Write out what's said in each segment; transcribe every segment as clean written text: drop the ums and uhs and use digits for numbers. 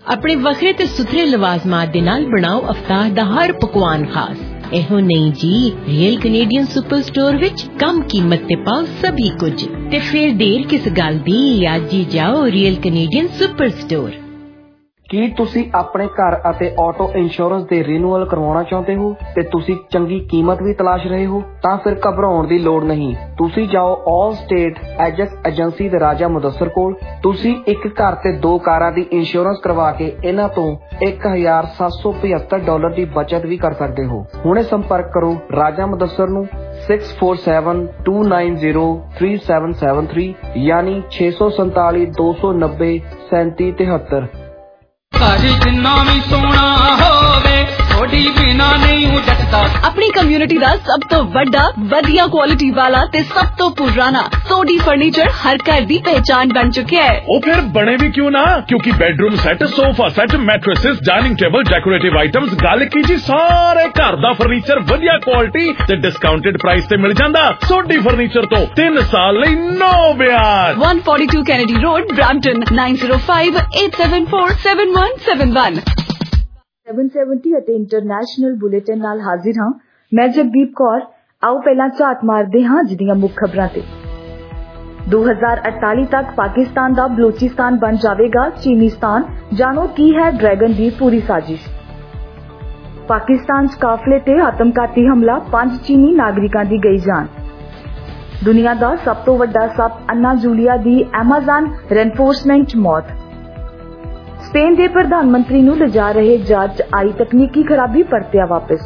अपने वखरे ते सुथरे लवाजमात दे नाल बनाओ अफ्तार दा हर पकवान खास। एहो नहीं जी, रियल कैनेडियन सुपर स्टोर विच कम कीमत ते पाओ सभी कुछ। ते फिर देर किस गल दी, अज ही जाओ रियल कैनेडियन सुपर स्टोर। ਕੀ ਤੁਸੀਂ ਆਪਣੇ ਘਰ ਅਤੇ ਆਟੋ ਇੰਸ਼ੋਰੈਂਸ ਦੇ ਰੀਨਿਊਅਲ ਕਰਵਾਉਣਾ ਚਾਹੁੰਦੇ ਹੋ ਤੇ ਤੁਸੀਂ ਚੰਗੀ ਕੀਮਤ ਵੀ ਤਲਾਸ਼ ਰਹੇ ਹੋ? ਤਾਂ ਫਿਰ ਘਬਰਾਉਣ ਦੀ ਲੋੜ ਨਹੀਂ। ਤੁਸੀਂ ਜਾਓ ਆਲ ਸਟੇਟ ਐਜੈਕਸ ਏਜੰਸੀ ਦੇ ਰਾਜਾ ਮੁਦੱਸਰ ਕੋਲ। ਤੁਸੀਂ ਇੱਕ ਘਰ ਤੇ 2 ਕਾਰਾਂ ਦੀ ਇੰਸ਼ੋਰੈਂਸ ਕਰਵਾ ਕੇ ਇਹਨਾਂ ਤੋਂ $1,775 ਦੀ ਬਚਤ ਵੀ ਕਰ ਸਕਦੇ ਹੋ। ਹੁਣੇ ਸੰਪਰਕ ਕਰੋ ਰਾਜਾ ਮੁਦੱਸਰ ਨੂੰ 6472903773 ਯਾਨੀ 647-290-3773। ਘਰ ਜਿੰਨਾ ਵੀ ਸੋਹਣਾ ਹੋਵੇ ਥੋੜੀ ਬਿਨਾ ਨਹੀਂ ਜੱਟਦਾ। अपनी कम्युनिटी ਦਾ ਸਭ ਤੋਂ ਵੱਡਾ ਵਧੀਆ ਕੁਆਲਿਟੀ ਵਾਲਾ ਤੇ ਸਭ ਤੋਂ ਪੁਰਾਣਾ ਸੋਡੀ ਫਰਨੀਚਰ ਹਰ ਘਰ ਦੀ ਪਹਿਚਾਨ ਬਣ ਚੁੱਕਿਆ ਹੈ। ਉਹ ਫਿਰ ਬਣੇ ਵੀ ਕਿਉਂ ਨਾ, ਕਿਉਂਕਿ bedroom set, sofa set, mattresses, dining table, decorative items, ਗੱਲ ਕੀ ਜੀ ਸਾਰੇ ਘਰ ਦਾ ਫਰਨੀਚਰ ਵਧੀਆ ਕੁਆਲਿਟੀ ਤੇ ਡਿਸਕਾਊਂਟਡ ਪ੍ਰਾਈਸ ਤੇ ਮਿਲ ਜਾਂਦਾ। ਸੋਡੀ ਫਰਨੀਚਰ ਤੋਂ 3 ਸਾਲ ਲਈ ਨੋ ਵਿਆਜ। 142 ਕੈਨੇਡੀ ਰੋਡ, ਬ੍ਰੈਂਪਟਨ 9058747171। 770 ਅਤੇ ਇੰਟਰਨੈਸ਼ਨਲ ਬੁਲੇਟਿਨ ਨਾਲ ਹਾਜ਼ਰ ਹਾਂ ਮੈਂ ਜਗਦੀਪ ਕੌਰ। ਆਓ ਪਹਿਲਾਂ ਝਾਤ ਮਾਰਦੇ ਹਾਂ ਅੱਜ ਦੀਆਂ ਮੁੱਖ ਖਬਰਾਂ ਤੇ। 2048 ਤੱਕ ਪਾਕਿਸਤਾਨ ਦਾ ਬਲੋਚਿਸਤਾਨ ਬਣ ਜਾਵੇਗਾ ਚੀਨੀਸਤਾਨ, ਜਾਣੋ ਕੀ ਹੈ ਡਰੈਗਨ ਦੀ ਪੂਰੀ ਸਾਜ਼ਿਸ਼। ਪਾਕਿਸਤਾਨ 'ਚ ਕਾਫਲੇ ਤੇ ਆਤਮਘਾਤੀ ਹਮਲਾ, 5 ਚੀਨੀ ਨਾਗਰਿਕਾਂ ਦੀ ਗਈ ਜਾਨ। ਦੁਨੀਆ ਦਾ ਸਭ ਤੋਂ ਵੱਡਾ ਸੱਪ ਅੰਨਾ ਜੂਲੀਆ ਦੀ ਐਮਾਜ਼ਾਨ ਰੇਨਫੋਰਸਮੈਂਟ ਮੌਤ। ਸਪੇਨ ਦੇ ਪ੍ਰਧਾਨ ਮੰਤਰੀ ਨੂੰ ਲਿਜਾ ਰਹੇ ਜਹਾਜ਼ 'ਚ ਆਈ ਤਕਨੀਕੀ ਖਰਾਬੀ, ਪਰਤਿਆ ਵਾਪਸ।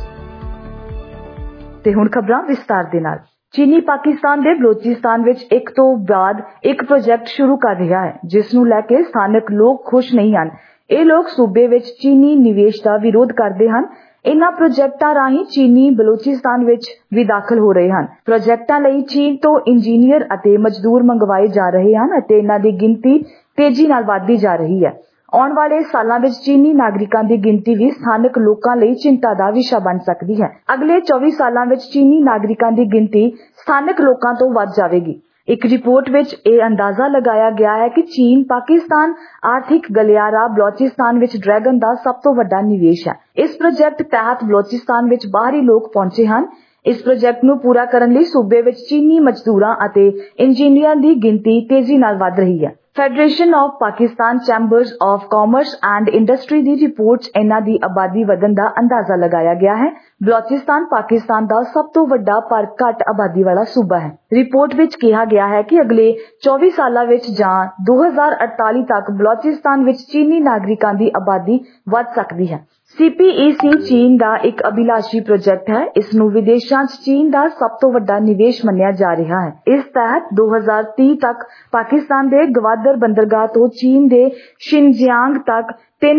ਤੇ ਹੁਣ ਖਬਰਾਂ ਵਿਸਤਾਰ ਦੇ ਨਾਲ। ਚੀਨੀ ਪਾਕਿਸਤਾਨ ਦੇ ਬਲੋਚਿਸਤਾਨ ਵਿੱਚ ਇੱਕ ਤੋਂ ਬਾਅਦ ਇੱਕ ਪ੍ਰੋਜੈਕਟ ਸ਼ੁਰੂ ਕਰ ਰਿਹਾ ਹੈ, ਜਿਸ ਨੂੰ ਲੈ ਕੇ ਸਥਾਨਕ ਲੋਕ ਖੁਸ਼ ਨਹੀਂ ਹਨ। ਇਹ ਲੋਕ ਸੂਬੇ ਵਿੱਚ ਚੀਨੀ ਨਿਵੇਸ਼ ਦਾ ਵਿਰੋਧ ਕਰਦੇ ਹਨ। ਇਨ੍ਹਾਂ ਪ੍ਰੋਜੈਕਟਾਂ ਰਾਹੀਂ ਚੀਨੀ ਬਲੋਚਿਸਤਾਨ ਵਿੱਚ ਵੀ ਦਾਖਲ ਹੋ ਰਹੇ ਹਨ। ਪ੍ਰੋਜੈਕਟਾਂ ਲਈ ਚੀਨ ਤੋਂ ਇੰਜੀਨੀਅਰ ਅਤੇ ਮਜ਼ਦੂਰ ਮੰਗਵਾਏ ਜਾ ਰਹੇ ਹਨ ਅਤੇ ਇਨ੍ਹਾਂ ਦੀ ਗਿਣਤੀ ਤੇਜ਼ੀ ਨਾਲ ਵਧਦੀ ਜਾ ਰਹੀ ਹੈ। ਆਉਣ ਵਾਲੇ ਸਾਲਾਂ ਵਿੱਚ ਚੀਨੀ ਨਾਗਰਿਕਾਂ ਦੀ ਗਿਣਤੀ ਵੀ ਸਥਾਨਕ ਲੋਕਾਂ ਲਈ ਚਿੰਤਾ ਦਾ ਵਿਸ਼ਾ ਬਣ ਸਕਦੀ ਹੈ। ਅਗਲੇ 24 ਸਾਲਾਂ ਵਿੱਚ ਚੀਨੀ ਨਾਗਰਿਕਾਂ ਦੀ ਗਿਣਤੀ ਸਥਾਨਕ ਲੋਕਾਂ ਤੋਂ ਵੱਧ ਜਾਵੇਗੀ। ਇੱਕ ਰਿਪੋਰਟ ਵਿੱਚ ਇਹ ਅੰਦਾਜ਼ਾ ਲਗਾਇਆ ਗਿਆ ਹੈ ਕਿ ਚੀਨ ਪਾਕਿਸਤਾਨ ਆਰਥਿਕ ਗਲਿਆਰਾ ਬਲੋਚਿਸਤਾਨ ਵਿੱਚ ਡਰੈਗਨ ਦਾ ਸਭ ਤੋਂ ਵੱਡਾ ਨਿਵੇਸ਼ ਹੈ। ਇਸ ਪ੍ਰੋਜੈਕਟ ਤਹਿਤ ਬਲੋਚਿਸਤਾਨ ਵਿੱਚ ਬਾਹਰੀ ਲੋਕ ਪਹੁੰਚੇ ਹਨ। ਇਸ ਪ੍ਰੋਜੈਕਟ ਨੂੰ ਪੂਰਾ ਕਰਨ ਲਈ ਸੂਬੇ ਵਿੱਚ ਚੀਨੀ ਮਜ਼ਦੂਰਾਂ ਅਤੇ ਇੰਜੀਨੀਅਰਾਂ ਦੀ ਗਿਣਤੀ ਤੇਜ਼ੀ ਨਾਲ ਵਧ ਰਹੀ ਹੈ। Federation of Pakistan chambers of commerce and industry ਦੀ ਰਿਪੋਰਟ 'ਚ ਇਹਨਾਂ ਦੀ ਆਬਾਦੀ ਵਧਣ ਦਾ ਅੰਦਾਜ਼ਾ ਲਗਾਇਆ ਗਿਆ ਹੈ। ਬਲੋਚਿਸਤਾਨ ਪਾਕਿਸਤਾਨ ਦਾ ਸਭ ਤੋਂ ਵੱਡਾ ਪਰ ਘੱਟ ਆਬਾਦੀ ਵਾਲਾ ਸੂਬਾ ਹੈ। ਰਿਪੋਰਟ ਵਿੱਚ ਕਿਹਾ ਗਿਆ ਹੈ ਕਿ ਅਗਲੇ 24 ਸਾਲਾਂ ਵਿੱਚ ਜਾਂ 2048 ਤੱਕ ਬਲੋਚਿਸਤਾਨ ਵਿੱਚ ਚੀਨੀ ਨਾਗਰਿਕਾਂ ਦੀ ਆਬਾਦੀ ਵੱਧ ਸਕਦੀ ਹੈ। CPEC ਚੀਨ ਦਾ ਇੱਕ ਅਭਿਲਾਸ਼ੀ ਪ੍ਰੋਜੈਕਟ ਹੈ। ਇਸ ਨੂੰ ਵਿਦੇਸ਼ਾਂ 'ਚ ਚੀਨ ਦਾ ਸਭ ਤੋਂ ਵੱਡਾ ਨਿਵੇਸ਼ ਮੰਨਿਆ ਜਾ ਰਿਹਾ ਹੈ। ਇਸ ਤਹਿਤ 2030 ਤੱਕ ਪਾਕਿਸਤਾਨ ਦੇ ਗਵਾਦਰ ਬੰਦਰਗਾਹ ਤੋਂ ਚੀਨ ਦੇ ਸ਼ਿਨਜਿਆਂਗ ਤੱਕ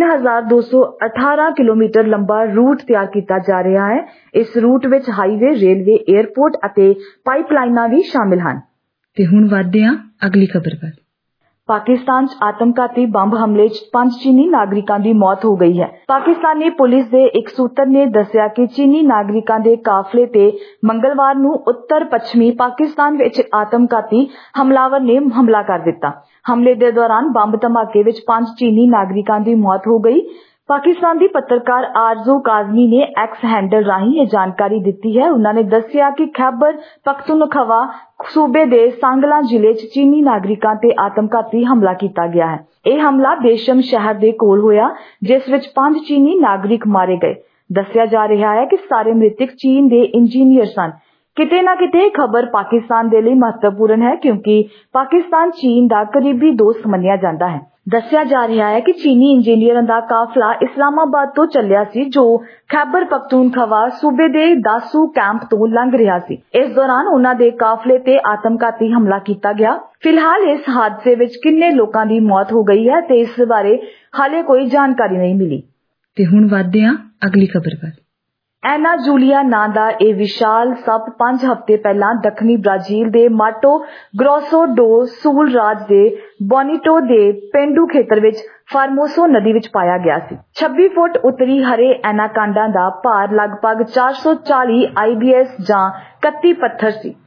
3218 ਕਿਲੋਮੀਟਰ ਲੰਬਾ ਰੂਟ ਤਿਆਰ ਕੀਤਾ ਜਾ ਰਿਹਾ ਹੈ। ਇਸ ਰੂਟ ਵਿੱਚ ਹਾਈਵੇ, ਰੇਲਵੇ, ਏਅਰਪੋਰਟ ਅਤੇ ਪਾਈਪਲਾਈਨਾਂ ਵੀ ਸ਼ਾਮਿਲ ਹਨ। ਤੇ ਹੁਣ ਵਧਦੇ ਹਾਂ ਅਗਲੀ ਖਬਰ ਵੱਲ। ਪਾਕਿਸਤਾਨ 'ਚ ਆਤਮਘਾਤੀ ਬੰਬ ਹਮਲੇ 'ਚ 5 ਚੀਨੀ ਨਾਗਰਿਕਾਂ ਦੀ ਮੌਤ ਹੋ ਗਈ ਹੈ। ਪਾਕਿਸਤਾਨੀ ਪੁਲਿਸ ਦੇ ਇੱਕ ਸੂਤਰ ਨੇ ਦੱਸਿਆ ਕਿ ਚੀਨੀ ਨਾਗਰਿਕਾਂ ਦੇ ਕਾਫਲੇ ਤੇ ਮੰਗਲਵਾਰ ਨੂੰ ਉੱਤਰ ਪੱਛਮੀ ਪਾਕਿਸਤਾਨ ਵਿੱਚ ਆਤਮਘਾਤੀ ਹਮਲਾਵਰ ਨੇ ਹਮਲਾ ਕਰ ਦਿੱਤਾ। ਹਮਲੇ ਦੇ ਦੌਰਾਨ ਬੰਬ ਧਮਾਕੇ ਵਿੱਚ 5 ਚੀਨੀ ਨਾਗਰਿਕਾਂ ਦੀ ਮੌਤ ਹੋ ਗਈ। ਪਾਕਿਸਤਾਨ ਦੀ ਪੱਤਰਕਾਰ ਆਰਜ਼ੂ ਕਾਜ਼ਮੀ ਨੇ ਐਕਸ ਹੈਂਡਲ ਰਾਹੀਂ ਇਹ ਜਾਣਕਾਰੀ ਦਿੱਤੀ ਹੈ। ਉਹਨਾਂ ਨੇ ਦੱਸਿਆ ਕਿ ਖੈਬਰ ਪਖਤੂਨਖਵਾ ਸੂਬੇ ਦੇ ਸਾਂਗਲਾ ਜ਼ਿਲ੍ਹੇ 'ਚ ਚੀਨੀ ਨਾਗਰਿਕਾਂ ਤੇ ਆਤਮਘਾਤੀ ਹਮਲਾ ਕੀਤਾ ਗਿਆ ਹੈ। ਇਹ ਹਮਲਾ ਬੇਸ਼ਮ ਸ਼ਹਿਰ ਦੇ ਕੋਲ ਹੋਇਆ, ਜਿਸ ਵਿੱਚ 5 ਚੀਨੀ ਨਾਗਰਿਕ ਮਾਰੇ ਗਏ। ਦੱਸਿਆ ਜਾ ਰਿਹਾ ਹੈ ਕਿ ਸਾਰੇ ਮ੍ਰਿਤਕ ਚੀਨ ਦੇ ਇੰਜੀਨੀਅਰ ਸਨ। ਕਿਤੇ ਨਾ ਕਿਤੇ ਖਬਰ ਪਾਕਿਸਤਾਨ ਦੇ ਲਈ ਮਹੱਤਵਪੂਰਨ ਹੈ, ਕਿਉਂਕਿ ਪਾਕਿਸਤਾਨ ਚੀਨ ਦਾ ਕਰੀਬੀ ਦੋਸਤ ਮੰਨਿਆ ਜਾਂਦਾ ਹੈ। ਦੱਸਿਆ ਜਾ ਰਿਹਾ ਹੈ ਕਿ ਚੀਨੀ ਇੰਜੀਨੀਅਰਾਂ ਦਾ ਕਾਫਲਾ ਇਸਲਾਮਾਬਾਦ ਤੋਂ ਚੱਲਿਆ ਸੀ, ਜੋ ਖੈਬਰ ਪਖਤੂਨਖਵਾ ਸੂਬੇ ਦੇ ਦਾਸੂ ਕੈਂਪ ਤੋਂ ਲੰਘ ਰਿਹਾ ਸੀ। ਇਸ ਦੌਰਾਨ ਉਹਨਾਂ ਦੇ ਕਾਫਲੇ ਤੇ ਆਤਮਘਾਤੀ ਹਮਲਾ ਕੀਤਾ ਗਿਆ। ਫਿਲਹਾਲ ਇਸ ਹਾਦਸੇ ਵਿੱਚ ਕਿੰਨੇ ਲੋਕਾਂ ਦੀ ਮੌਤ ਹੋ ਗਈ ਹੈ ਤੇ ਇਸ ਬਾਰੇ ਹਾਲੇ ਕੋਈ ਜਾਣਕਾਰੀ ਨਹੀਂ ਮਿਲੀ। ਤੇ ਹੁਣ ਵਧਦੇ ਹਾਂ ਅਗਲੀ ਖਬਰ ਵੱਲ। ਐਨਾ ਜੂਲੀਆ ਨਾਂ ਦਾ ਇਹ ਵਿਸ਼ਾਲ ਸੱਪ 5 ਹਫ਼ਤੇ ਪਹਿਲਾਂ ਦੱਖਣੀ ਬ੍ਰਾਜ਼ੀਲ ਦੇ ਮਾਟੋ ਗ੍ਰੋਸੋ ਡੋ ਸੂਲ ਰਾਜ ਦੇ ਬੋਨੀਟੋ ਦੇ ਪੇਂਡੂ ਖੇਤਰ ਵਿੱਚ ਫਾਰਮੋਸੋ ਨਦੀ ਵਿੱਚ ਪਾਇਆ ਗਿਆ ਸੀ। 26 ਫੁੱਟ ਉੱਤਰੀ ਹਰੇ ਐਨਾਕਾਂਡਾ ਦਾ ਭਾਰ ਲਗਭਗ 440 IBS ਜਾਂ 31 ਪੱਥਰ ਸੀ।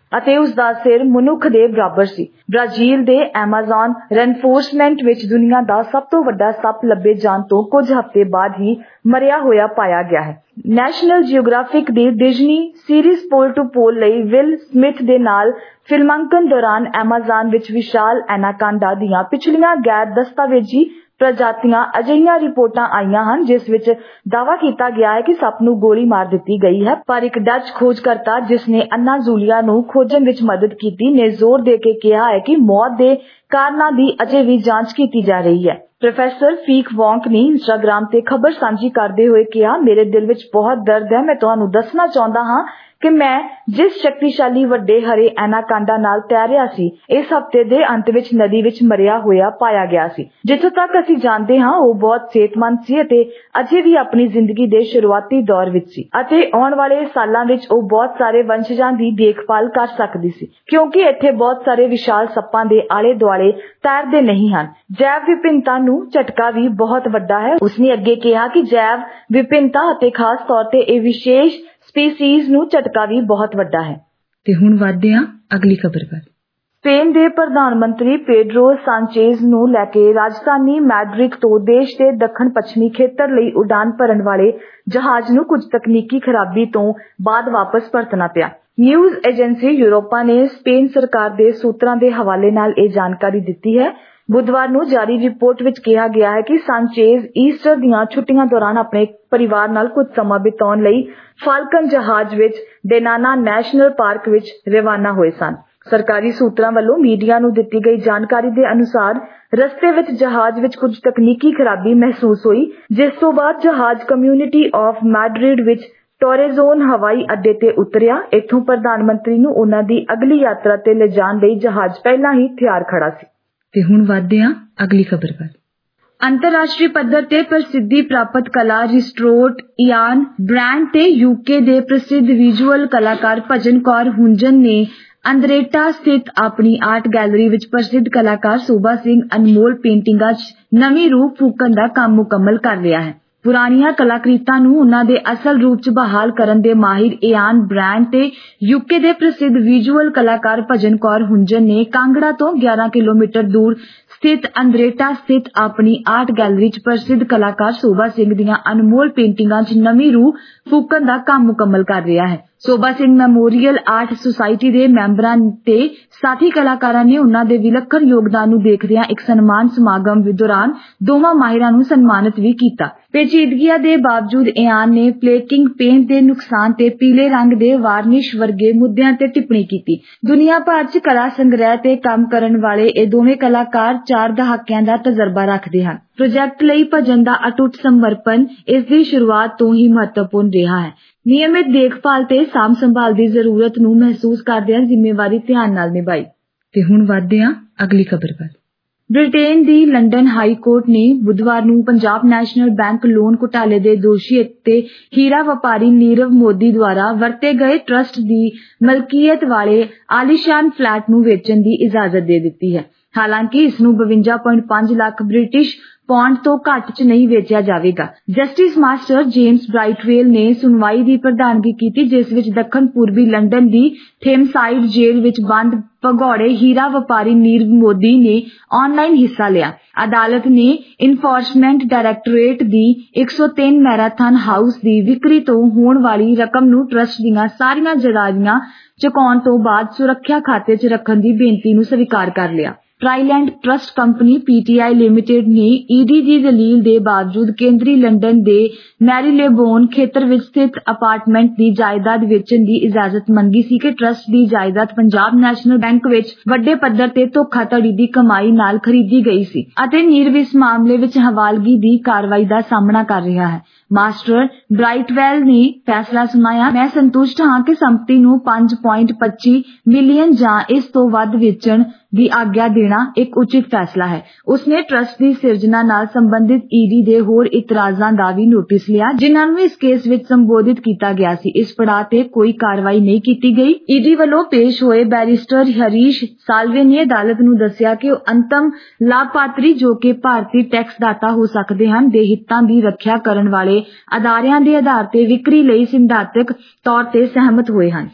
ਅਤੇ ਉਸ ਦਾ ਸਿਰ ਮਨੁੱਖ ਦੇ ਬਰਾਬਰ ਸੀ। ਬ੍ਰਾਜ਼ੀਲ ਦੇ ਐਮਾਜ਼ਨ ਰੇਨਫੋਰਸਮੈਂਟ ਵਿੱਚ ਦੁਨੀਆ ਦਾ ਸਭ ਤੋਂ ਵੱਡਾ ਸੱਪ ਲੱਭੇ ਜਾਣ ਤੋਂ ਕੁਝ ਹਫ਼ਤੇ ਬਾਅਦ ਹੀ ਮਰਿਆ ਹੋਇਆ ਪਾਇਆ ਗਿਆ ਹੈ। ਨੈਸ਼ਨਲ ਜਿਓਗ੍ਰਾਫਿਕ ਦੀ Disney series pole to pole ਲਈ ਵਿਲ ਸਮਿਥ ਦੇ ਨਾਲ ਫਿਲਮਾਂਕਣ ਦੌਰਾਨ ਐਮਾਜ਼ਨ ਵਿੱਚ ਵਿਸ਼ਾਲ ਐਨਾਕਾਂਡਾ ਦੀਆਂ ਪਿਛਲੀਆਂ ਗੈਰ ਦਸਤਾਵੇਜ਼ੀ ਪ੍ਰਜਾਤੀਆਂ ਅਜਿਹੀਆਂ ਰਿਪੋਰਟਾਂ ਆਈਆਂ ਹਨ ਜਿਸ ਵਿੱਚ ਦਾਅਵਾ ਕੀਤਾ ਗਿਆ ਹੈ ਕਿ ਸੱਪ ਨੂੰ ਗੋਲੀ ਮਾਰ ਦਿੱਤੀ ਗਈ ਹੈ, ਪਰ ਇੱਕ ਡੱਚ ਖੋਜਕਰਤਾ ਜਿਸ ਨੇ ਅੰਨਾ ਜੂਲੀਆ ਨੂੰ ਖੋਜਣ ਵਿੱਚ ਮਦਦ ਕੀਤੀ ਨੇ ਜ਼ੋਰ ਦੇ ਕੇ ਕਿਹਾ ਹੈ ਕਿ ਮੌਤ ਦੇ ਕਾਰਨਾਂ ਦੀ ਅਜੇ ਵੀ ਜਾਂਚ ਕੀਤੀ ਜਾ ਰਹੀ ਹੈ। ਪ੍ਰੋਫੈਸਰ ਫੀਕ ਵੌਂਕ ਨੇ ਇੰਸਟਾਗ੍ਰਾਮ ਤੇ ਖਬਰ ਸਾਂਝੀ ਕਰਦੇ ਹੋਏ ਕਿਹਾ, ਮੇਰੇ ਦਿਲ ਵਿੱਚ ਬਹੁਤ ਦਰਦ ਹੈ। ਮੈਂ ਤੁਹਾਨੂੰ ਦੱਸਣਾ ਚਾਹੁੰਦਾ ਹਾਂ ਕਿ ਮੈਂ ਜਿਸ ਸ਼ਕਤੀਸ਼ਾਲੀ ਵੱਡੇ ਹਰੇ ਐਨਾਕਾਂਡਾ ਨਾਲ ਤੈਰਿਆ ਸੀ, ਇਸ ਹਫ਼ਤੇ ਦੇ ਅੰਤ ਵਿੱਚ ਨਦੀ ਵਿੱਚ ਮਰਿਆ ਹੋਇਆ ਪਾਇਆ ਗਿਆ ਸੀ। ਜਿੱਥੋਂ ਤੱਕ ਅਸੀਂ ਜਾਣਦੇ ਹਾਂ ਉਹ ਬਹੁਤ ਸਿਹਤਮੰਦ ਸੀ ਅਤੇ ਅਜੇ ਵੀ ਆਪਣੀ ਜ਼ਿੰਦਗੀ ਦੇ ਸ਼ੁਰੂਆਤੀ ਦੌਰ ਵਿੱਚ ਸੀ ਅਤੇ ਆਉਣ ਵਾਲੇ ਸਾਲਾਂ ਵਿੱਚ ਉਹ ਬਹੁਤ ਸਾਰੇ ਵੰਸ਼ਜਾਂ ਦੀ ਦੇਖਭਾਲ ਕਰ ਸਕਦੀ ਸੀ ਕਿਉਂਕਿ ਇੱਥੇ ਬਹੁਤ ਸਾਰੇ ਵਿਸ਼ਾਲ ਸੱਪਾਂ ਦੇ ਆਲੇ ਦੁਆਲੇ ਤੈਰਦੇ ਨਹੀਂ ਹਨ। ਜੈਵ ਵਿਭਿੰਨਤਾ ਨੂੰ ਝਟਕਾ ਵੀ ਬਹੁਤ ਵੱਡਾ ਹੈ। ਉਸਨੇ ਅੱਗੇ ਕਿਹਾ ਕਿ ਜੈਵ ਵਿਭਿੰਨਤਾ ਅਤੇ ਖਾਸ ਤੌਰ ਤੇ ਇਹ ਵਿਸ਼ੇਸ਼ ਸਪੀਸੀਜ਼ ਨੂੰ ਝਟਕਾ ਵੀ ਬਹੁਤ ਵੱਡਾ ਹੈ। ਤੇ ਹੁਣ ਵਧਦੇ ਹਾਂ ਅਗਲੀ ਖਬਰ ਵੱਲ। ਸਪੇਨ ਦੇ ਪ੍ਰਧਾਨ ਮੰਤਰੀ ਪੇਡਰੋ ਸਾਂਚੇਜ਼ ਨੂੰ ਲੈ ਕੇ ਰਾਜਧਾਨੀ ਮੈਡਰਿਡ ਤੋਂ ਦੇਸ਼ ਦੇ ਦੱਖਣ ਪੱਛਮੀ ਖੇਤਰ ਲਈ ਉਡਾਨ ਭਰਨ ਵਾਲੇ ਜਹਾਜ਼ ਨੂੰ ਕੁਝ ਤਕਨੀਕੀ ਖਰਾਬੀ ਤੋਂ ਬਾਅਦ ਵਾਪਸ ਪਰਤਣਾ ਪਿਆ। ਨਿਊਜ਼ ਏਜੰਸੀ ਯੂਰੋਪਾ ਨੇ ਸਪੇਨ ਸਰਕਾਰ ਦੇ ਸੂਤਰਾਂ ਦੇ ਹਵਾਲੇ ਨਾਲ ਇਹ ਜਾਣਕਾਰੀ ਦਿੱਤੀ ਹੈ। ਬੁੱਧਵਾਰ ਨੂੰ ਜਾਰੀ ਰਿਪੋਰਟ ਵਿੱਚ ਕਿਹਾ ਗਿਆ ਹੈ ਕਿ ਸਾਂਚੇਜ਼ ਈਸਟਰ ਦੀਆਂ ਛੁੱਟੀਆਂ ਦੌਰਾਨ ਆਪਣੇ ਪਰਿਵਾਰ ਨਾਲ ਕੁਝ ਸਮਾਂ ਬਿਤਾਉਣ ਲਈ ਫਾਲਕਨ ਜਹਾਜ਼ ਵਿੱਚ ਡੇਨਾਨਾ ਨੈਸ਼ਨਲ ਪਾਰਕ ਵਿੱਚ ਰਵਾਨਾ ਹੋਏ ਸਨ। ਸਰਕਾਰੀ ਸੂਤਰਾਂ ਵੱਲੋਂ ਮੀਡੀਆ ਨੂੰ ਦਿੱਤੀ ਗਈ ਜਾਣਕਾਰੀ ਦੇ ਅਨੁਸਾਰ ਰਸਤੇ ਵਿੱਚ ਜਹਾਜ਼ ਵਿੱਚ ਕੁਝ ਤਕਨੀਕੀ ਖਰਾਬੀ ਮਹਿਸੂਸ ਹੋਈ, ਜਿਸ ਤੋਂ ਬਾਅਦ ਜਹਾਜ਼ ਕਮਿਊਨਿਟੀ ਆਫ ਮੈਡਰਿਡ ਵਿੱਚ ਟੋਰੇਜ਼ੋਨ ਹਵਾਈ ਅੱਡੇ ਤੇ ਉਤਰਿਆ। ਇੱਥੋਂ ਪ੍ਰਧਾਨ ਮੰਤਰੀ ਨੂੰ ਉਹਨਾਂ ਦੀ ਅਗਲੀ ਯਾਤਰਾ ਤੇ ਲਿਜਾਣ ਲਈ ਜਹਾਜ਼ ਪਹਿਲਾਂ ਹੀ ਤਿਆਰ ਖੜਾ ਸੀ। ਤੇ ਹੁਣ ਵਧਦੇ ਹਾਂ ਅਗਲੀ ਖਬਰ ਵੱਲ। ਅੰਤਰਰਾਸ਼ਟਰੀ ਪੱਧਰ ਤੇ ਪ੍ਰਸਿੱਧੀ ਪ੍ਰਾਪਤ ਕਲਾ ਰਿਸਟੋਰਟ ਇਆਨ ਬ੍ਰਾਂਡ ਤੇ ਯੂਕੇ ਦੇ ਪ੍ਰਸਿੱਧ ਵਿਜ਼ੂਅਲ ਕਲਾਕਾਰ ਭਜਨ ਕੌਰ ਹੁੰਜਨ ਨੇ ਅੰਦਰੇਟਾ ਸਥਿਤ ਆਪਣੀ ਆਰਟ ਗੈਲਰੀ ਵਿੱਚ ਪ੍ਰਸਿੱਧ ਕਲਾਕਾਰ ਸੋਭਾ ਸਿੰਘ ਅਨਮੋਲ ਪੇਂਟਿੰਗਾਂ 'ਚ ਨਵੀਂ ਰੂਹ ਫੂਕਣ ਦਾ ਕੰਮ ਮੁਕੰਮਲ ਕਰ ਲਿਆ ਹੈ। ਪੁਰਾਣੀਆਂ ਕਲਾਕ੍ਰਿਤਾਂ ਨੂੰ ਉਹਨਾਂ ਦੇ ਅਸਲ ਰੂਪ 'ਚ ਬਹਾਲ ਕਰਨ ਦੇ ਮਾਹਿਰ ਇਆਨ ਬ੍ਰਾਂਡ ਤੇ ਯੂਕੇ ਦੇ ਪ੍ਰਸਿੱਧ ਵਿਜ਼ੂਅਲ ਕਲਾਕਾਰ ਭਜਨ ਕੌਰ ਹੁੰਜਨ ਨੇ ਕਾਂਗੜਾ ਤੋਂ 11 ਕਿਲੋਮੀਟਰ ਦੂਰ ਸਥਿਤ ਅੰਦਰੇਟਾ ਸਥਿਤ ਆਪਣੀ ਆਰਟ ਗੈਲਰੀ 'ਚ ਪ੍ਰਸਿੱਧ ਕਲਾਕਾਰ ਸੋਭਾ ਸਿੰਘ ਦੀਆਂ ਅਨਮੋਲ ਪੇਂਟਿੰਗਾਂ 'ਚ ਨਵੀਂ ਰੂਹ ਫੂਕਣ ਦਾ ਕੰਮ ਮੁਕੰਮਲ ਕਰ ਰਿਹਾ ਹੈ। Sobha Singh memorial art society ਦੇ ਮੈਂਬਰਾਂ ਤੇ ਸਾਥੀ ਕਲਾਕਾਰਾਂ ਨੇ ਉਹਨਾਂ ਦੇ ਵਿਲੱਖਣ ਯੋਗਦਾਨ ਨੂੰ ਦੇਖਦਿਆਂ ਇੱਕ ਸਨਮਾਨ ਸਮਾਗਮ ਦੌਰਾਨ ਦੋਵਾਂ ਮਾਹਿਰਾਂ ਨੂੰ ਸਨਮਾਨਿਤ ਵੀ ਕੀਤਾ। ਪੇਚੀਦਗੀਆਂ ਦੇ ਬਾਵਜੂਦ ਇਆਨ ਨੇ ਪਲੇਕਿੰਗ ਪੇਂਟ ਦੇ ਨੁਕਸਾਨ ਤੇ ਪੀਲੇ ਰੰਗ ਦੇ ਵਾਰਨਿਸ਼ ਵਰਗੇ ਮੁੱਦਿਆਂ ਤੇ ਟਿੱਪਣੀ ਕੀਤੀ। ਦੁਨੀਆ ਭਰ 'ਚ ਕਲਾ ਸੰਗ੍ਰਹਿ ਤੇ ਕੰਮ ਕਰਨ ਵਾਲੇ ਇਹ ਦੋਵੇਂ ਕਲਾਕਾਰ 4 ਦਹਾਕਿਆਂ ਦਾ ਤਜਰਬਾ ਰੱਖਦੇ ਹਨ। ਪ੍ਰੋਜੈਕਟ ਲਈ ਭਜਨ ਦਾ ਅਟੁੱਟ ਸਮਰਪਣ ਇਸ ਦੀ ਸ਼ੁਰੂਆਤ ਤੋਂ ਹੀ ਮਹੱਤਵਪੂਰਨ ਰਿਹਾ ਹੈ। ਨਿਯਮਿਤ ਦੇਖਭਾਲ ਤੇ ਸਾਂਭ ਸੰਭਾਲ ਦੀ ਜ਼ਰੂਰਤ ਨੂੰ ਮਹਿਸੂਸ ਕਰਦਿਆਂ ਜ਼ਿੰਮੇਵਾਰੀ ਧਿਆਨ ਨਾਲ ਨਿਭਾਈ। ਤੇ ਹੁਣ ਵਧਦੇ ਹਾਂ ਅਗਲੀ ਖਬਰ ਵੱਲ। ਬ੍ਰਿਟੇਨ ਦੀ ਲੰਡਨ ਹਾਈ ਕੋਰਟ ਨੇ ਬੁੱਧਵਾਰ ਨੂੰ ਪੰਜਾਬ ਨੈਸ਼ਨਲ ਬੈਂਕ ਲੋਨ ਘੁਟਾਲੇ ਦੇ ਦੋਸ਼ੀ ਅਤੇ ਹੀਰਾ ਵਪਾਰੀ ਨੀਰਵ ਮੋਦੀ ਦੁਆਰਾ ਵਰਤੇ ਗਏ ਟਰਸਟ ਦੀ ਮਲਕੀਅਤ ਵਾਲੇ ਆਲੀਸ਼ਾਨ ਫਲੈਟ ਨੂੰ ਵੇਚਣ ਦੀ ਇਜਾਜ਼ਤ ਦੇ ਦਿੱਤੀ ਹੈ। ਹਾਲਾਂਕਿ ਇਸ ਨੂੰ 52.5 ਲੱਖ ਬ੍ਰਿਟਿਸ਼ ਪੌਂਡ ਤੋਂ ਘੱਟ 'ਚ ਨਹੀਂ ਵੇਚਿਆ ਜਾਵੇਗਾ। ਜਸਟਿਸ ਮਾਸਟਰ ਜੇਮਸ ਬ੍ਰਾਈਟਵੇਲ ਨੇ ਸੁਣਵਾਈ ਦੀ ਪ੍ਰਧਾਨਗੀ ਕੀਤੀ, ਜਿਸ ਵਿੱਚ ਦੱਖਣ ਪੂਰਬੀ ਲੰਡਨ ਦੀ ਥੇਮਸਾਈਡ ਜੇਲ੍ਹ ਵਿੱਚ ਬੰਦ ਭਗੌੜੇ ਹੀਰਾ ਵਪਾਰੀ ਨੀਰਵ ਮੋਦੀ ਨੇ ਆਨਲਾਈਨ ਹਿੱਸਾ ਲਿਆ। ਅਦਾਲਤ ਨੇ ਇਨਫੋਰਸਮੈਂਟ ਡਾਇਰੈਕਟੋਰੇਟ ਦੀ 103 ਮੈਰਾਥਨ ਹਾਊਸ ਦੀ ਵਿਕਰੀ ਤੋਂ ਹੋਣ ਵਾਲੀ ਰਕਮ ਨੂੰ ਟਰਸਟ ਦੀਆਂ ਸਾਰੀਆਂ ਜਾਇਦਾਦਾਂ ਚੁਕਾਉਣ ਤੋਂ ਬਾਅਦ ਸੁਰੱਖਿਆ ਖਾਤੇ 'ਚ ਰੱਖਣ ਦੀ ਬੇਨਤੀ ਨੂੰ ਸਵੀਕਾਰ ਕਰ ਲਿਆ। Triland trust company PTI limited ਨੇ ਈਡੀ ਦੀ ਦਲੀਲ ਦੇ ਬਾਵਜੂਦ ਕੇਂਦਰੀ ਲੰਡਨ ਦੇ ਮੈਰੀਲੇਬੋਨ ਖੇਤਰ ਵਿੱਚ ਸਥਿਤ ਅਪਾਰਟਮੈਂਟ ਦੀ ਜਾਇਦਾਦ ਵੇਚਣ ਦੀ ਇਜਾਜ਼ਤ ਮੰਗੀ ਸੀ ਕਿ ਟਰਸਟ ਦੀ ਜਾਇਦਾਦ ਪੰਜਾਬ ਨੈਸ਼ਨਲ ਬੈਂਕ ਵਿੱਚ ਵੱਡੇ ਪੱਧਰ ਤੇ ਧੋਖਾਧੜੀ ਦੀ ਕਮਾਈ ਨਾਲ ਖਰੀਦੀ ਗਈ ਸੀ ਅਤੇ ਨੀਰਵ ਇਸ ਮਾਮਲੇ ਵਿੱਚ ਹਵਾਲਗੀ ਦੀ ਕਾਰਵਾਈ ਦਾ ਸਾਹਮਣਾ ਕਰ ਰਿਹਾ ਹੈ। ਮਾਸਟਰ ਬ੍ਰਾਈਟਵੈਲ ਨੇ ਫੈਸਲਾ ਸੁਣਾਇਆ, ਮੈਂ ਸੰਤੁਸ਼ਟ ਹਾਂ ਕਿ ਸੰਪਤੀ ਨੂੰ 5.25 ਮਿਲੀਅਨ ਜਾਂ ਇਸ ਤੋਂ ਵੱਧ ਵੇਚਣ ਦੀ ਆਗਿਆ ਦੇਣਾ ਇੱਕ ਉਚਿਤ ਫੈਸਲਾ ਹੈ। ਉਸਨੇ ਟਰਸਟ ਦੀ ਸਿਰਜਣਾ ਨਾਲ ਸੰਬੰਧਿਤ ਈਡੀ ਦੇ ਹੋਰ ਇਤਰਾਜ਼ਾਂ ਦਾ ਵੀ ਨੋਟਿਸ ਲਿਆ, ਜਿਨ੍ਹਾਂ ਨੂੰ ਇਸ ਕੇਸ ਵਿੱਚ ਸੰਬੋਧਿਤ ਕੀਤਾ ਗਿਆ ਸੀ। ਇਸ ਪੜਾਅ ਤੇ ਕੋਈ ਕਾਰਵਾਈ ਨਹੀਂ ਕੀਤੀ ਗਈ। ਈਡੀ ਵੱਲੋਂ ਪੇਸ਼ ਹੋਏ ਬੈਰਿਸਟਰ ਹਰੀਸ਼ ਸਾਲਵੇ ਨੇ ਅਦਾਲਤ ਨੂੰ ਦੱਸਿਆ ਕਿ ਉਹ ਅੰਤਮ ਲਾਭਪਾਤਰੀ, ਜੋ ਕਿ ਭਾਰਤੀ ਟੈਕਸ ਦਾਤਾ ਹੋ ਸਕਦੇ ਹਨ, ਦੇ ਹਿੱਤਾਂ ਦੀ ਰੱਖਿਆ ਕਰਨ ਵਾਲੇ ਅਦਾਰਿਆਂ ਦੇ ਆਧਾਰ ਤੇ ਵਿਕਰੀ ਲਈ ਸਿਧਾਂਤਕ ਤੌਰ ਤੇ ਸਹਿਮਤ ਹੋਏ ਹਨ।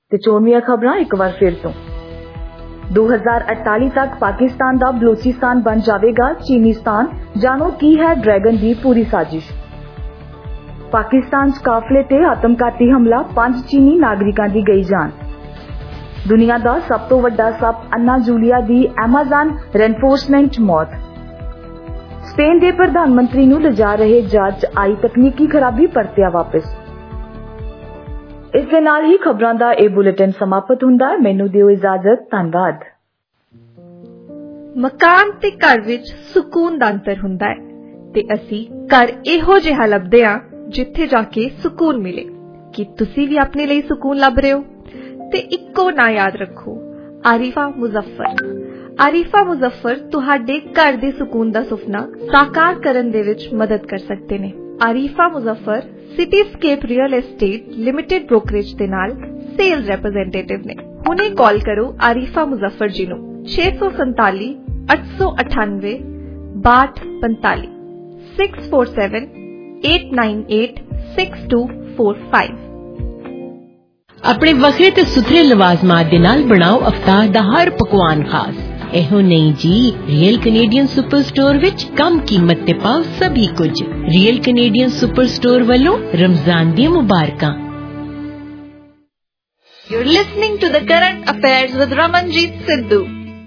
ਤੇ ਚੋਣਵੀਆਂ ਖਬਰਾਂ ਇੱਕ ਵਾਰ ਫਿਰ ਤੋਂ। 2048 ਤੱਕ ਪਾਕਿਸਤਾਨ ਦਾ ਬਲੋਚਿਸਤਾਨ ਬਣ ਜਾਵੇਗਾ ਚੀਨੀਸਤਾਨ, ਜਾਣੋ ਕੀ ਹੈ ਡਰੈਗਨ ਦੀ ਪੂਰੀ ਸਾਜ਼ਿਸ਼। ਪਾਕਿਸਤਾਨ 'ਚ ਕਾਫਲੇ ਤੇ ਆਤਮਘਾਤੀ ਹਮਲਾ, 5 ਚੀਨੀ ਨਾਗਰਿਕਾਂ ਦੀ ਗਈ ਜਾਨ। ਦੁਨੀਆ ਦਾ ਸਭ ਤੋਂ ਵੱਡਾ ਸੱਪ ਅੰਨਾ ਜੂਲੀਆ ਦੀ ਐਮਾਜ਼ਾਨ ਰੇਨਫੋਰਸਮੈਂਟ ਮੌਤ। ਸਪੇਨ ਦੇ ਪ੍ਰਧਾਨ ਮੰਤਰੀ ਨੂੰ ਲਿਜਾ ਰਹੇ ਜਹਾਜ਼ 'ਚ ਆਈ ਤਕਨੀਕੀ ਖਰਾਬੀ, ਪਰਤਿਆ ਵਾਪਸ। ਇਸ ਦੇ ਨਾਲ ਹੀ ਖਬਰਾਂ ਦਾ ਇਹ ਬੁਲੇਟਿਨ ਸਮਾਪਤ ਹੁੰਦਾ ਹੈ। ਮੈਨੂੰ ਦਿਓ ਇਜਾਜ਼ਤ, ਧੰਨਵਾਦ। ਮਕਾਨ ਤੇ ਘਰ ਵਿੱਚ ਸਕੂਨ ਦਾ ਅੰਤਰ ਹੁੰਦਾ ਹੈ ਤੇ ਅਸੀਂ ਘਰ ਇਹੋ ਜਿਹਾ ਲੱਭਦੇ ਹਾਂ ਜਿੱਥੇ ਜਾ ਕੇ ਸਕੂਨ ਮਿਲੇ। ਕੀ ਤੁਸੀਂ ਵੀ ਆਪਣੇ ਲਈ ਸਕੂਨ ਲੱਭ ਰਹੇ ਹੋ? ਤੇ ਇੱਕੋ ਨਾਂ ਯਾਦ ਰੱਖੋ, ਆਰਿਫਾ ਮੁਜ਼ੱਫਰ। ਆਰਿਫਾ ਮੁਜ਼ੱਫਰ ਤੁਹਾਡੇ ਘਰ ਦੇ ਸਕੂਨ ਦਾ ਸੁਪਨਾ ਸਾਕਾਰ ਕਰਨ ਦੇ ਵਿੱਚ ਮਦਦ ਕਰ ਸਕਦੇ ਨੇ। Arifa Muzaffar Cityscape real estate limited brokerage ਦੇ ਨਾਲ ਸੇਲਸ ਰੈਪਰੈਜ਼ੈਂਟੇਟਿਵ ਨੇ। ਹੁਣੇ ਕਾਲ ਕਰੋ ਆਰਿਫਾ ਮੁਜ਼ੱਫਰ ਜੀ ਨੂੰ 647 898 6245 647 898 6245। ਆਪਣੇ ਵੱਖਰੇ ਤੇ ਸੁਥਰੇ ਲਵਾਜ਼ਮਾਤ ਦੇ ਨਾਲ ਬਣਾਓ ਅਫਤਾਰ ਦਾ ਹਰ ਪਕਵਾਨ ਖਾਸ। ਇਹੋ ਨਹੀਂ ਜੀ, ਰੀਅਲ ਕੈਨੇਡੀਅਨ ਸੁਪਰ ਸਟੋਰ ਵਿੱਚ ਕਮ ਕੀਮਤ ਤੇ ਪਾਓ ਸਭੀ ਕੁਝ। ਰੀਅਲ ਕੈਨੇਡੀਅਨ ਸੁਪਰ ਸਟੋਰ ਵੱਲੋਂ ਰਮਜ਼ਾਨ ਦੀਆਂ ਮੁਬਾਰਕਾਂ। You're listening to the Current Affairs with Ramanjeet Sidhu.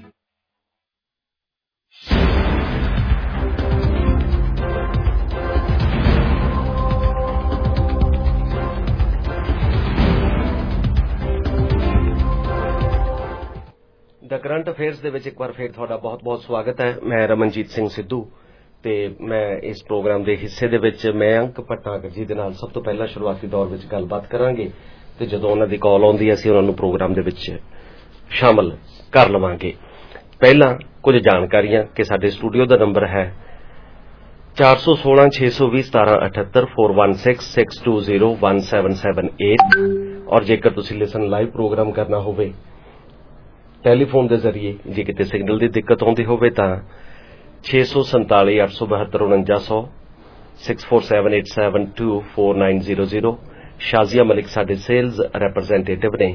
The current affairs ਦੇ ਵਿੱਚ ਇੱਕ ਵਾਰ ਫਿਰ ਤੁਹਾਡਾ ਬਹੁਤ-ਬਹੁਤ ਸਵਾਗਤ ਹੈ। ਮੈਂ ਰਮਨਜੀਤ ਸਿੰਘ ਸਿੱਧੂ ਤੇ ਮੈਂ ਇਸ ਪ੍ਰੋਗਰਾਮ ਦੇ ਹਿੱਸੇ ਦੇ ਵਿੱਚ ਮੈਂ ਅੰਕ ਭੱਟਾਗਰ ਜੀ ਦੇ ਨਾਲ ਸਭ ਤੋਂ ਪਹਿਲਾਂ ਸ਼ੁਰੂਆਤੀ ਦੌਰ ਵਿੱਚ ਗੱਲਬਾਤ ਕਰਾਂਗੇ ਤੇ ਜਦੋਂ ਉਹਨਾਂ ਦੀ ਕਾਲ ਆਉਂਦੀ ਹੈ ਅਸੀਂ ਉਹਨਾਂ ਨੂੰ ਪ੍ਰੋਗਰਾਮ ਦੇ ਵਿੱਚ ਸ਼ਾਮਲ ਕਰ ਲਵਾਂਗੇ। ਪਹਿਲਾਂ ਕੁਝ ਜਾਣਕਾਰੀਆਂ ਕਿ ਸਾਡੇ ਸਟੂਡੀਓ ਦਾ ਨੰਬਰ ਹੈ 416 620 1778 416 620 1778 ਔਰ ਜੇਕਰ ਤੁਸੀਂ ਲਿਸਨ ਲਾਈਵ ਪ੍ਰੋਗਰਾਮ ਕਰਨਾ ਹੋਵੇ ਟੈਲੀਫੋਨ ਦੇ ਜ਼ਰੀਏ, ਜੇ ਕਿਤੇ ਸਿਗਨਲ ਦੀ ਦਿੱਕਤ ਆਉਂਦੀ ਹੋਵੇ ਤਾਂ 647 872 4900 6478724900। ਸ਼ਾਜ਼ੀਆ ਮਲਿਕ ਸਾਡੇ ਸੇਲਜ਼ ਰੈਪਰੈਜ਼ੈਂਟੇਟਿਵ ਨੇ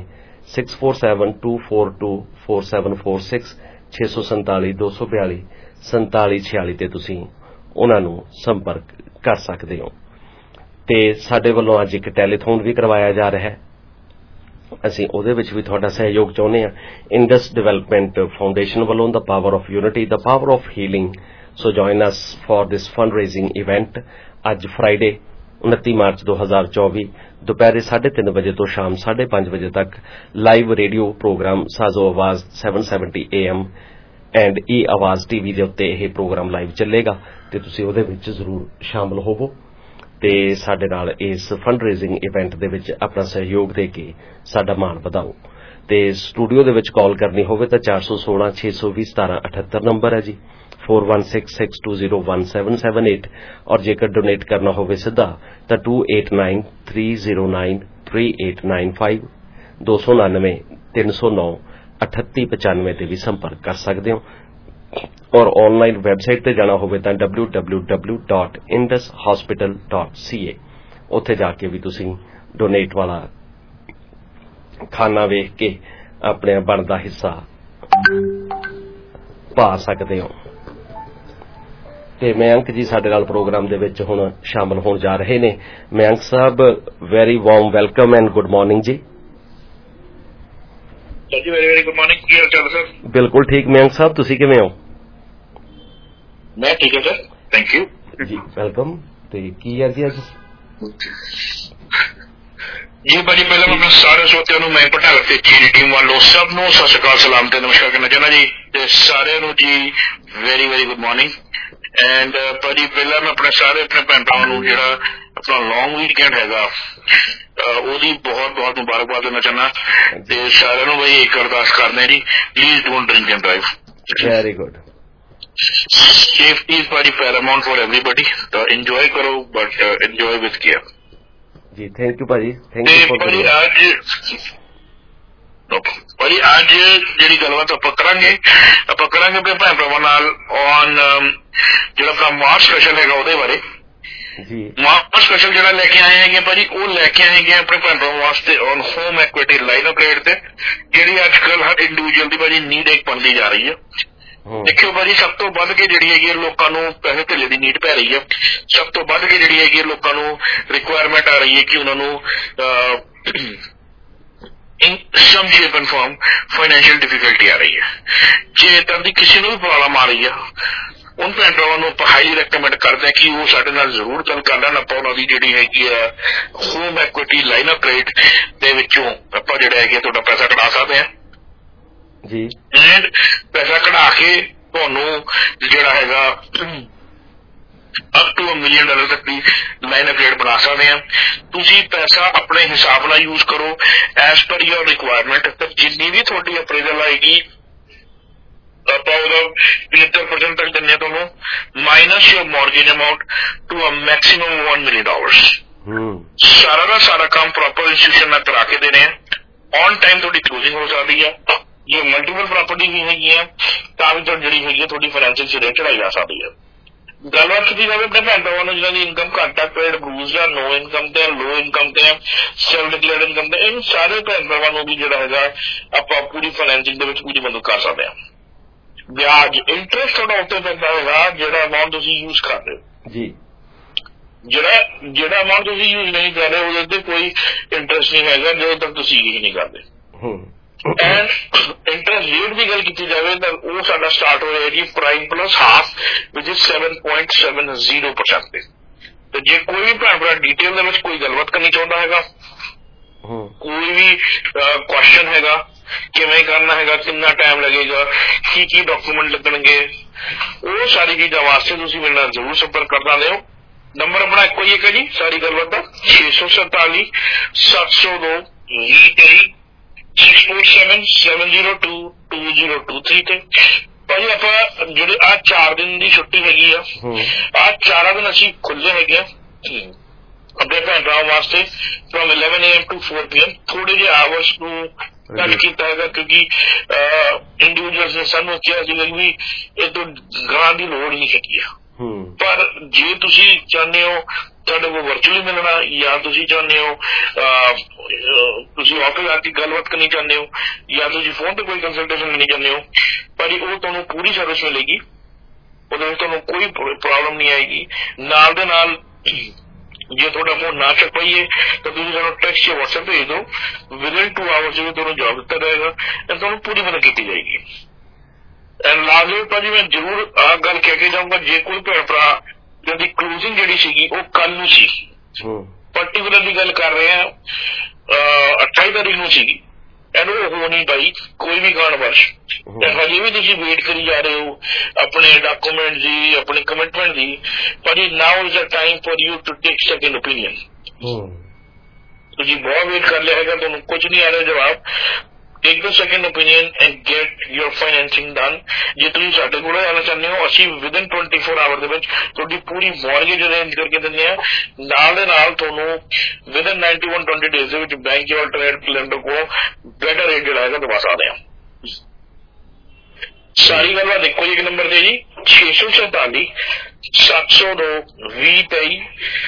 6472424746 647 242 4746 ਤੇ ਤੁਸੀਂ ਉਹਨਾਂ ਨੂੰ ਸੰਪਰਕ ਕਰ ਸਕਦੇ ਹੋ। ਤੇ ਸਾਡੇ ਵੱਲੋਂ ਅੱਜ ਇੱਕ ਟੈਲੀਥੋਨ ਵੀ ਕਰਵਾਇਆ ਜਾ ਰਿਹਾ ਹੈ। ਅਸੀਂ ਉਹਦੇ ਵਿੱਚ ਵੀ ਤੁਹਾਡਾ ਸਹਿਯੋਗ ਚਾਹੁੰਦੇ ਹਾਂ। ਇੰਡਸ ਡਿਵੈਲਪਮੈਂਟ ਫਾਊਂਡੇਸ਼ਨ ਵੱਲੋਂ ਦਾ ਪਾਵਰ ਆਫ ਯੂਨਿਟੀ, ਦਾ power of healing. So join us for this fundraising event. ਅੱਜ ਫਰਾਈਡੇ 29 ਮਾਰਚ 2024 ਦੁਪਹਿਰੇ 3:30 ਵਜੇ ਤੋਂ ਸ਼ਾਮ 5:30 ਵਜੇ ਤੱਕ ਲਾਈਵ ਰੇਡੀਓ ਪ੍ਰੋਗਰਾਮ ਸਾਜ਼ੋ ਆਵਾਜ਼ 770 AM ਐਂਡ ਈ ਆਵਾਜ਼ TV ਦੇ ਉੱਤੇ ਇਹ ਪ੍ਰੋਗਰਾਮ ਲਾਈਵ ਚੱਲੇਗਾ ਤੇ ਤੁਸੀਂ ਉਹਦੇ ਵਿੱਚ ਜ਼ਰੂਰ ਸ਼ਾਮਲ ਹੋਵੋ ਤੇ ਸਾਡੇ ਨਾਲ ਇਸ ਫੰਡ ਰੇਜ਼ਿੰਗ ਇਵੈਂਟ ਦੇ ਵਿੱਚ ਆਪਣਾ ਸਹਿਯੋਗ ਦੇ ਕੇ ਸਾਡਾ ਮਾਣ ਵਧਾਓ। ਤੇ ਸਟੂਡੀਓ ਦੇ ਵਿੱਚ ਕਾਲ ਕਰਨੀ ਹੋਵੇ ਤਾਂ 416 620 1778 ਨੰਬਰ ਹੈ ਜੀ, 4166 620 1778 ਔਰ ਜੇਕਰ ਡੋਨੇਟ ਕਰਨਾ ਹੋਵੇ ਸਿੱਧਾ ਤਾਂ 289309 3895 299 309 3895 ਤੇ ਵੀ ਸੰਪਰਕ ਕਰ ਸਕਦੇ ਹੋ। ਔਰ ਆਨਲਾਈਨ ਵੈਬਸਾਈਟ ਤੇ ਜਾਣਾ ਹੋਵੇ ਤਾਂ www.indushospital.ca ਉੱਥੇ ਜਾ ਕੇ ਵੀ ਤੁਸੀਂ ਡੋਨੇਟ ਵਾਲਾ ਖਾਨਾ ਵੇਖ ਕੇ ਆਪਣੇ ਬਣਦਾ ਹਿੱਸਾ ਪਾ ਸਕਦੇ ਹੋ। ਤੇ ਮਯੰਕ ਜੀ ਸਾਡੇ ਨਾਲ ਪ੍ਰੋਗਰਾਮ ਦੇ ਵਿੱਚ ਹੁਣ ਸ਼ਾਮਲ ਹੋਣ ਜਾ ਰਹੇ ਨੇ। Mayank sahib, very warm welcome and good morning ji. ਜੀ ਵੈਰੀ ਗੁੱਡ ਮਾਰਨਿੰਗ। ਕੀ ਹਾਲ ਚਾਲ ਸਰ? ਬਿਲਕੁਲ ਠੀਕ ਮਯੰਕ ਸਾਹਿਬ, ਤੁਸੀਂ ਕਿਵੇਂ ਹੋ? ਮੈਂ ਠੀਕ ਹਾਂ ਸਰ, ਥੈਂਕ ਯੂ ਜੀ। ਵੈਲਕਮ। ਤੇ ਕੀ ਹੈ ਜੀ ਅੱਜ? ਜੀ ਬੜੀ ਪਹਿਲਾਂ ਮੈਂ ਆਪਣੇ ਸਾਰੇ ਸਰੋਤਿਆਂ ਨੂੰ ਮੈਂ ਭਟਾਗਰ ਤੇ ਜੀਡੀ ਟੀਮ ਵੱਲੋਂ ਸਭ ਨੂੰ ਸਤਿ ਸ਼੍ਰੀ ਅਕਾਲ, ਸਲਾਮ ਤੇ ਨਮਸਕਾਰ ਕਰਨਾ ਚਾਹੁੰਦਾ ਜੀ ਤੇ ਸਾਰਿਆਂ ਨੂੰ ਜੀ ਵੈਰੀ ਗੁੱਡ ਮਾਰਨਿੰਗ। ਐਂਡ ਭਾਜੀ ਪਹਿਲਾਂ ਮੈਂ ਆਪਣੇ ਭੈਣ ਭਰਾਵਾਂ ਨੂੰ ਜਿਹੜਾ ਆਪਣਾ ਲੌਂਗ ਵੀਕਐਂਡ ਹੈਗਾ ਉਹਦੀ ਬਹੁਤ ਮੁਬਾਰਕਬਾਦ ਦੇਣਾ ਚਾਹੁੰਦਾ ਤੇ ਸਾਰਿਆਂ ਨੂੰ ਬਈ ਇੱਕ ਅਰਦਾਸ ਕਰਨਾ ਜੀ, please don't drink and drive. Very good. Safety is very paramount for everybody. तो enjoy करो, but enjoy with care. जी, thank you भाजी, thank you for भाजी आज ਜਿਹੜੀ ਗੱਲਬਾਤ ਆਪਾਂ ਕਰਾਂਗੇ ਆਪਣੇ ਭੈਣ ਭਰਾਵਾਂ ਨਾਲ ਔਨ ਜਿਹੜਾ ਆਪਣਾ ਮਾਰਚ ਸਪੈਸ਼ਲ ਹੈਗਾ ਉਹਦੇ ਬਾਰੇ ਮਾਂ ਸਪੈਸ਼ਲ ਜਿਹੜਾ ਲੈ ਕੇ ਆਏ ਹੈਗੇ ਭਾਜੀ, ਉਹ ਲੈ ਕੇ ਆਏ ਹੈਗੇ ਆਪਣੇ ਭੈਣ ਭਰਾਵਾਂ ਵਾਸਤੇ on home equity line of credit ਤੇ, ਜਿਹੜੀ ਅੱਜ ਕੱਲ੍ਹ ਹਰ ਇੰਡੀਵਿਜੂਅਲ ਦੀ ਭਾਜੀ ਨੀਡ ਇੱਕ ਬਣਦੀ ਜਾ ਰਹੀ ਹੈ। ਦੇਖਿਓ ਭਾਜੀ, ਸਭ ਤੋਂ ਵੱਧ ਕੇ ਜਿਹੜੀ ਹੈਗੀ ਲੋਕਾਂ ਨੂੰ ਪੈਸੇ ਧੇਲੇ ਦੀ ਨੀਡ ਪੈ ਰਹੀ ਹੈ। ਸਭ ਤੋਂ ਵੱਧ ਕੇ ਜਿਹੜੀ ਹੈਗੀ ਲੋਕਾਂ ਨੂੰ ਰਿਕੁਆਇਰਮੈਂਟ ਆ ਰਹੀ ਹੈ ਕਿ ਉਹਨਾਂ ਨੂੰ in some shape and form financial difficulty ਆ ਰਹੀ ਹੈ। ਜੇ ਤਾਂ ਦੀ ਕਿਸੇ ਨੂੰ ਵੀ ਪ੍ਰੋਬਲਮ ਆ ਰਹੀ ਹੈ, ਉਨ ਭੈਣ ਭਰਾਵਾਂ ਨੂੰ ਆਪਾਂ ਹਾਈਲੀ ਰეკਮੈਂਡ ਕਰਦੇ ਹਾਂ ਕਿ ਉਹ ਸਾਡੇ ਨਾਲ ਜ਼ਰੂਰ ਗੱਲ ਕਰ ਲੈਣ। ਆਪਾਂ ਉਹਨਾਂ ਦੀ ਜਿਹੜੀ ਹੈਗੀ ਆ home equity line of credit ਦੇ ਵਿੱਚੋਂ ਆਪਾਂ ਜਿਹੜਾ ਹੈਗਾ ਤੁਹਾਡਾ ਪੈਸਾ ਕਢਾ ਸਕਦੇ ਹਾਂ ਜੀ। ਐਂਡ ਪੈਸਾ ਕਢਾ ਕੇ ਤੁਹਾਨੂੰ ਜਿਹੜਾ ਹੈਗਾ ਅਪ ਟੂ $1 ਮਿਲੀਅਨ ਤੱਕ ਦੀ ਲਾਈਨ ਆਫ ਕ੍ਰੈਡਿਟ ਬਣਾ ਸਕਦੇ ਹਾਂ। ਤੁਸੀਂ ਪੈਸਾ ਆਪਣੇ ਹਿਸਾਬ ਨਾਲ ਯੂਜ਼ ਕਰੋ ਐਜ਼ ਪਰ ਯੋਰ ਰਿਕੁਆਇਰਮੈਂਟ। ਤੇ ਜਿੰਨੀ ਵੀ ਤੁਹਾਡੀ ਅਪਰੇਜ਼ਲ ਆਏਗੀ ਆਪਾਂ ਉਹਦਾ 75% ਤੱਕ ਦਿੰਦੇ ਹਾਂ ਤੁਹਾਨੂੰ, minus your mortgage amount to a maximum $1 million. ਸਾਰਾ ਦਾ ਸਾਰਾ ਕੰਮ ਪ੍ਰੋਪਰ ਇੰਸਟੀਟਿਊਸ਼ਨ ਨਾਲ ਕਰਾ ਕੇ ਦੇਣੇ ਆ। ਔਨ ਟਾਈਮ ਤੁਹਾਡੀ ਕਲੋਜ਼ਿੰਗ ਹੋ ਸਕਦੀ ਆ। ਜੇ ਮਲਟੀਪਲ ਪ੍ਰਾਪਰਟੀ ਵੀ ਹੈਗੀਆਂ ਤਾਂ ਵੀ ਜਿਹੜੀ ਹੈਗੀ ਆ ਤੁਹਾਡੀ ਫਾਈਨੈਂਸ਼ੀਅਲ ਸਿਰੇ ਚੜਾਈ ਜਾ ਸਕਦੀ ਹੈ। ਗੱਲਬਾਤ ਕੀਤੀ ਜਾਵੇ ਆਪਣੇ ਭੈਣ ਭਰਾਵਾਂ ਨੂੰ ਜਿਹਨਾਂ ਦੀ ਇਨਕਮ ਘੱਟ ਆ, ਕ੍ਰੈਡਿਟ ਬਰੂਜ਼ ਆ, ਨੋ ਇਨਕਮ ਤੇ, ਲੋ ਇਨਕਮ ਤੇ, ਸੈਲਫ ਡਿਕਲੇਅਰਡ ਇਨਕਮ ਤੇ, ਇਹਨਾਂ ਸਾਰੇ ਭੈਣ ਭਰਾਵਾਂ ਨੂੰ ਵੀ ਜਿਹੜਾ ਹੈਗਾ ਆਪਾਂ ਪੂਰੀ ਫਾਈਨੈਂਸਿੰਗ ਦੇ ਵਿੱਚ ਪੂਰੀ ਮਦਦ ਕਰ ਸਕਦੇ ਹਾਂ। ਵਿਆਜ ਇੰਟਰਸਟ ਤੁਹਾਡਾ ਉੱਤੇ ਪੈਂਦਾ ਹੋਗਾ ਜਿਹੜਾ ਅਮਾਊਂਟ ਤੁਸੀਂ ਯੂਜ਼ ਕਰ ਰਹੇ ਹੋ ਜੀ। ਜਿਹੜਾ ਅਮਾਊਂਟ ਤੁਸੀਂ ਯੂਜ਼ ਨਹੀਂ ਕਰ ਰਹੇ ਉਹਦੇ ਤੇ ਕੋਈ ਇੰਟਰਸਟ ਨਹੀਂ ਹੈਗਾ ਜਦੋਂ ਤੱਕ ਤੁਸੀਂ ਯੂਜ਼ ਨਹੀਂ ਕਰਦੇ। ਐਂਡ ਇੰਟਰਸਟ ਰੇਟ ਦੀ ਗੱਲ ਕੀਤੀ ਜਾਵੇ ਤਾਂ ਉਹ ਸਾਡਾ ਸਟਾਰਟ ਹੋ ਰਿਹਾ ਜੀ prime plus half which is 7.70% ਤੇ ਜੇ ਕੋਈ ਵੀ ਭੈਣ ਭਰਾ ਡੀਟੇਲ ਦੇ ਵਿੱਚ ਕੋਈ ਗੱਲਬਾਤ ਕਰਨੀ ਚਾਹੁੰਦਾ ਹੈਗਾ, ਕੋਈ ਵੀ ਕੁਐਸਚਨ ਹੈਗਾ, ਕਿਵੇਂ ਕਰਨਾ ਹੈਗਾ, ਕਿੰਨਾ ਟਾਈਮ ਲੱਗੇਗਾ, ਕੀ ਡਾਕੂਮੈਂਟ ਲੱਗਣਗੇ, ਉਹ ਸਾਰੀ ਚੀਜ਼ਾਂ ਵਾਸਤੇ ਤੁਸੀਂ ਮੇਰੇ ਨਾਲ ਜ਼ਰੂਰ ਸੰਪਰਕ ਕਰ ਸਕਦੇ ਹੋ। ਨੰਬਰ ਆਪਣਾ ਇੱਕੋ ਹੀ ਹੈ ਜੀ ਸਾਰੀ ਗੱਲਬਾਤ ਦਾ 647 702 2023 647702202 ਤੇ। ਭਾਜੀ ਆਪਾਂ ਜਿਹੜੇ ਆਹ 4 ਦਿਨ ਦੀ ਛੁੱਟੀ ਹੈਗੀ ਆ, ਆਹ 4 ਦਿਨ ਅਸੀਂ ਖੁੱਲੇ ਹੈਗੇ ਆ ਆਪਣੇ ਭੈਣ ਭਰਾਵਾਂ ਵਾਸਤੇ ਫਰੋਮ 11 AM to 4 PM। ਥੋੜੇ ਜਿਹੇ ਆਵਰਸ ਨੂੰ ਕੱਟ ਕੀਤਾ ਹੈਗਾ ਕਿਉਂਕਿ ਇੰਡੀਵਿਜੂਅਲਸ ਨੇ ਸਾਨੂੰ ਕਿਹਾ ਸੀਗਾ ਵੀ ਇਹ ਤੋਂ ਗਾਂ ਦੀ ਲੋੜ ਨਹੀਂ ਹੈਗੀ ਆ। ਪਰ ਜੇ ਤੁਸੀਂ ਚਾਹੁੰਦੇ ਹੋ ਤੁਹਾਡੇ ਕੋਲ ਵਰਚੁਅਲੀ ਮਿਲਣਾ ਜਾਂ ਤੁਸੀਂ ਚਾਹੁੰਦੇ ਹੋ ਤੁਸੀਂ ਆਫਿਸ ਆ ਕੇ ਗੱਲਬਾਤ ਕਰਨੀ ਚਾਹੁੰਦੇ ਹੋ ਜਾਂ ਤੁਸੀਂ ਫੋਨ ਤੇ ਕੋਈ ਕੰਸਲਟੇਸ਼ਨ ਲੈਣੀ ਚਾਹੁੰਦੇ ਹੋ, ਪਰ ਉਹ ਤੁਹਾਨੂੰ ਪੂਰੀ ਸਰਵਿਸ ਮਿਲੇਗੀ। ਉਹਦੇ ਵਿੱਚ ਤੁਹਾਨੂੰ ਕੋਈ ਪ੍ਰੋਬਲਮ ਨਹੀਂ ਆਏਗੀ। ਨਾਲ ਦੇ ਨਾਲ ਜੇ ਤੁਹਾਡਾ ਫੋਨ ਨਾ ਚੱਕ ਪਾਈਏ ਤਾਂ ਤੁਸੀਂ ਸਾਨੂੰ ਟੈਕਸਟ ਜਾਂ ਵਟਸਐਪ ਭੇਜ ਦਿਓ। ਵਿਦਿਨ 2 ਆਵਰਸ ਵਿੱਚ ਤੁਹਾਨੂੰ ਜਵਾਬ ਦਿੱਤਾ ਜਾਏਗਾ ਤੇ ਤੁਹਾਨੂੰ ਪੂਰੀ ਮਦਦ ਕੀਤੀ ਜਾਏਗੀ। ਐਂਡ ਲਾਜ਼ਮੀ ਭਾਜੀ ਮੈਂ ਜ਼ਰੂਰ ਆਹ ਗੱਲ ਕਹਿ ਕੇ ਜਾਊਂਗਾ, ਜੇ ਕੋਈ ਭੈਣ ਭਰਾ ਜਿਹਦੀ ਕਲੋਜ਼ਿੰਗ ਜਿਹੜੀ ਸੀਗੀ ਉਹ ਕੱਲ ਨੂੰ ਸੀ, ਪਰਟੀਕੂਲਰ ਦੀ ਗੱਲ ਕਰ ਰਹੇ ਹਾਂ 28 ਤਾਰੀਖ ਨੂੰ ਸੀਗੀ, ਐਂਡ ਉਹ ਹੋ ਨਹੀਂ ਪਾਈ ਕੋਈ ਵੀ ਕਾਰਨ ਵਰਸ਼। ਹਜੇ ਵੀ ਤੁਸੀਂ ਵੇਟ ਕਰੀ ਜਾ ਰਹੇ ਹੋ ਆਪਣੇ ਡਾਕੂਮੈਂਟ ਦੀ, ਆਪਣੀ ਕਮਿਟਮੈਂਟ ਦੀ। ਭਾਜੀ now is a time for you to take second opinion. ਤੁਸੀਂ ਬਹੁਤ ਵੇਟ ਕਰ ਲਿਆ ਹੈਗਾ, ਤੁਹਾਨੂੰ ਕੁਝ ਨਹੀਂ ਆ ਰਿਹਾ ਜਵਾਬ। Take the second opinion and get your financing done। ਜੇ ਤੁਸੀਂ ਸਾਡੇ ਕੋਲ ਆਉਣਾ ਚਾਹੁੰਦੇ ਹੋ ਅਸੀਂ ਵਿਦਿਨ 24 ਆਵਰ ਦੇ ਵਿੱਚ ਤੁਹਾਡੀ ਪੂਰੀ ਮੌਰਗੇਜ ਅਰੇਂਜ ਕਰਕੇ ਦਿੰਦੇ ਹਾਂ। ਨਾਲ ਦੇ ਨਾਲ ਤੁਹਾਨੂੰ ਵਿਦਿਨ 91-20 ਡੇਜ਼ ਦੇ ਵਿੱਚ ਬੈਂਕ ਜਾਂ ਆਲਟਰਨੇਟ ਲੈਂਡਰ ਕੋਲ ਬੈਟਰ ਰੇਟ ਜਿਹੜਾ ਹੈਗਾ ਦਵਾ ਸਕਦੇ ਹਾਂ। ਸਾਰੀ ਗੱਲਾਂ ਦੇਖੋ ਜੀ ਇੱਕ ਨੰਬਰ ਤੇ ਜੀ 647 702 2023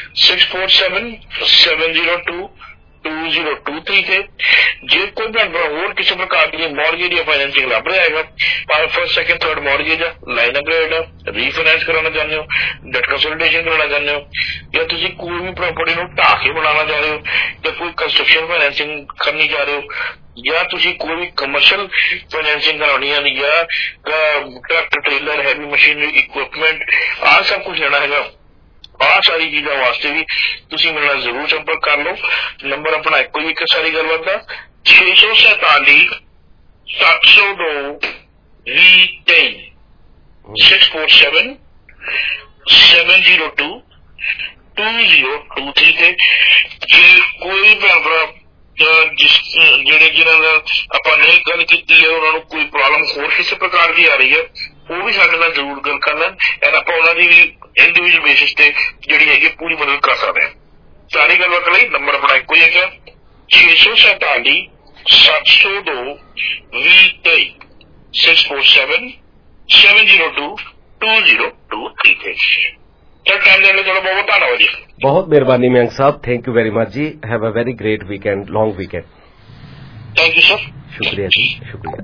6477022 2023 ਤੇ। ਜੇ ਕੋਈ ਭੈਣ ਭਰਾ ਹੋਰ ਕਿਸੇ ਪ੍ਰਕਾਰ ਦੀ ਮੌਰਗੇਜ ਜਾਂ ਫਾਈਨੈਂਸਿੰਗ ਲੱਭ ਰਿਹਾ ਹੈਗਾ, ਭਾਵੇਂ ਫਸਟ ਸੈਕਿੰਡ ਥਰਡ ਮੌਰਗੇਜ ਆ, ਲਾਈਨ ਅਪਗ੍ਰੇਡ ਆ, ਰੀਫਾਈਨੈਂਸ ਕਰਾਉਣਾ ਚਾਹੁੰਦੇ ਹੋ, ਡੈਟ ਕੰਸੋਲੀਡੇਸ਼ਨ ਕਰਾਉਣਾ ਚਾਹੁੰਦੇ ਹੋ, ਜਾਂ ਤੁਸੀਂ ਕੋਈ ਵੀ ਪ੍ਰਾਪਰਟੀ ਨੂੰ ਢਾਹ ਕੇ ਬਣਾਉਣਾ ਚਾਹ ਰਹੇ ਹੋ, ਜਾਂ ਕੋਈ ਕੰਸਟਰਕਸ਼ਨ ਫਾਈਨੈਂਸਿੰਗ ਕਰਨੀ ਚਾਹ ਰਹੇ ਹੋ, ਜਾਂ ਤੁਸੀਂ ਕੋਈ ਵੀ ਕਮਰਸ਼ੀਅਲ ਫਾਈਨੈਂਸਿੰਗ ਕਰਾਉਣੀ ਹੈ ਜਾਂ truck trailer heavy machinery equipment ਆਹ ਸਭ ਕੁਝ ਲੈਣਾ ਹੈਗਾ, ਆਹ ਸਾਰੀ ਚੀਜ਼ਾਂ ਵਾਸਤੇ ਵੀ ਤੁਸੀਂ ਮੇਰੇ ਨਾਲ ਜ਼ਰੂਰ ਸੰਪਰਕ ਕਰ ਲਓ। ਨੰਬਰ ਆਪਣਾ ਇੱਕੋ ਹੀ ਇੱਕ ਸਾਰੀ ਗੱਲਬਾਤ ਦਾ 647 702 2023 647 702 2023 ਤੇ। ਜੇ ਕੋਈ ਭੈਣ ਭਰਾ ਜਿਹਨਾਂ ਦਾ ਆਪਾਂ ਨਹੀਂ ਗੱਲ ਕੀਤੀ ਹੈ ਉਹਨਾਂ ਨੂੰ ਕੋਈ ਪ੍ਰੋਬਲਮ ਹੋਰ ਕਿਸੇ ਪ੍ਰਕਾਰ ਦੀ ਆ ਰਹੀ ਹੈ, ਉਹ ਵੀ ਸਾਡੇ ਨਾਲ ਜ਼ਰੂਰ ਗੱਲ ਕਰ ਲੈਣ ਐਂਡ ਆਪਾਂ ਉਹਨਾਂ ਦੀ ਵੀ ਇੰਡੀਵਿਜੂਅਲ ਬੇਸਿਸ ਤੇ ਜਿਹੜੀ ਹੈਗੀ ਪੂਰੀ ਮਦਦ ਕਰ ਸਕਦੇ ਹਾਂ। ਸਾਰੀ ਗੱਲਬਾਤ ਲਈ ਨੰਬਰ ਆਪਣਾ ਇੱਕੋ ਹੀ ਹੈ 647 702 2023 647 702 2023 ਤੇ। ਸਰ ਟਾਈਮ ਦੇਣ ਲਈ ਤੁਹਾਡਾ ਬਹੁਤ ਬਹੁਤ ਧੰਨਵਾਦ ਜੀ। ਬਹੁਤ ਮਿਹਰਬਾਨੀ Mayank sahib, thank you very much ਜੀ। Have a very great weekend, long weekend. Thank you sir. ਸ਼ੁਕਰੀਆ ਜੀ, ਸ਼ੁਕਰੀਆ।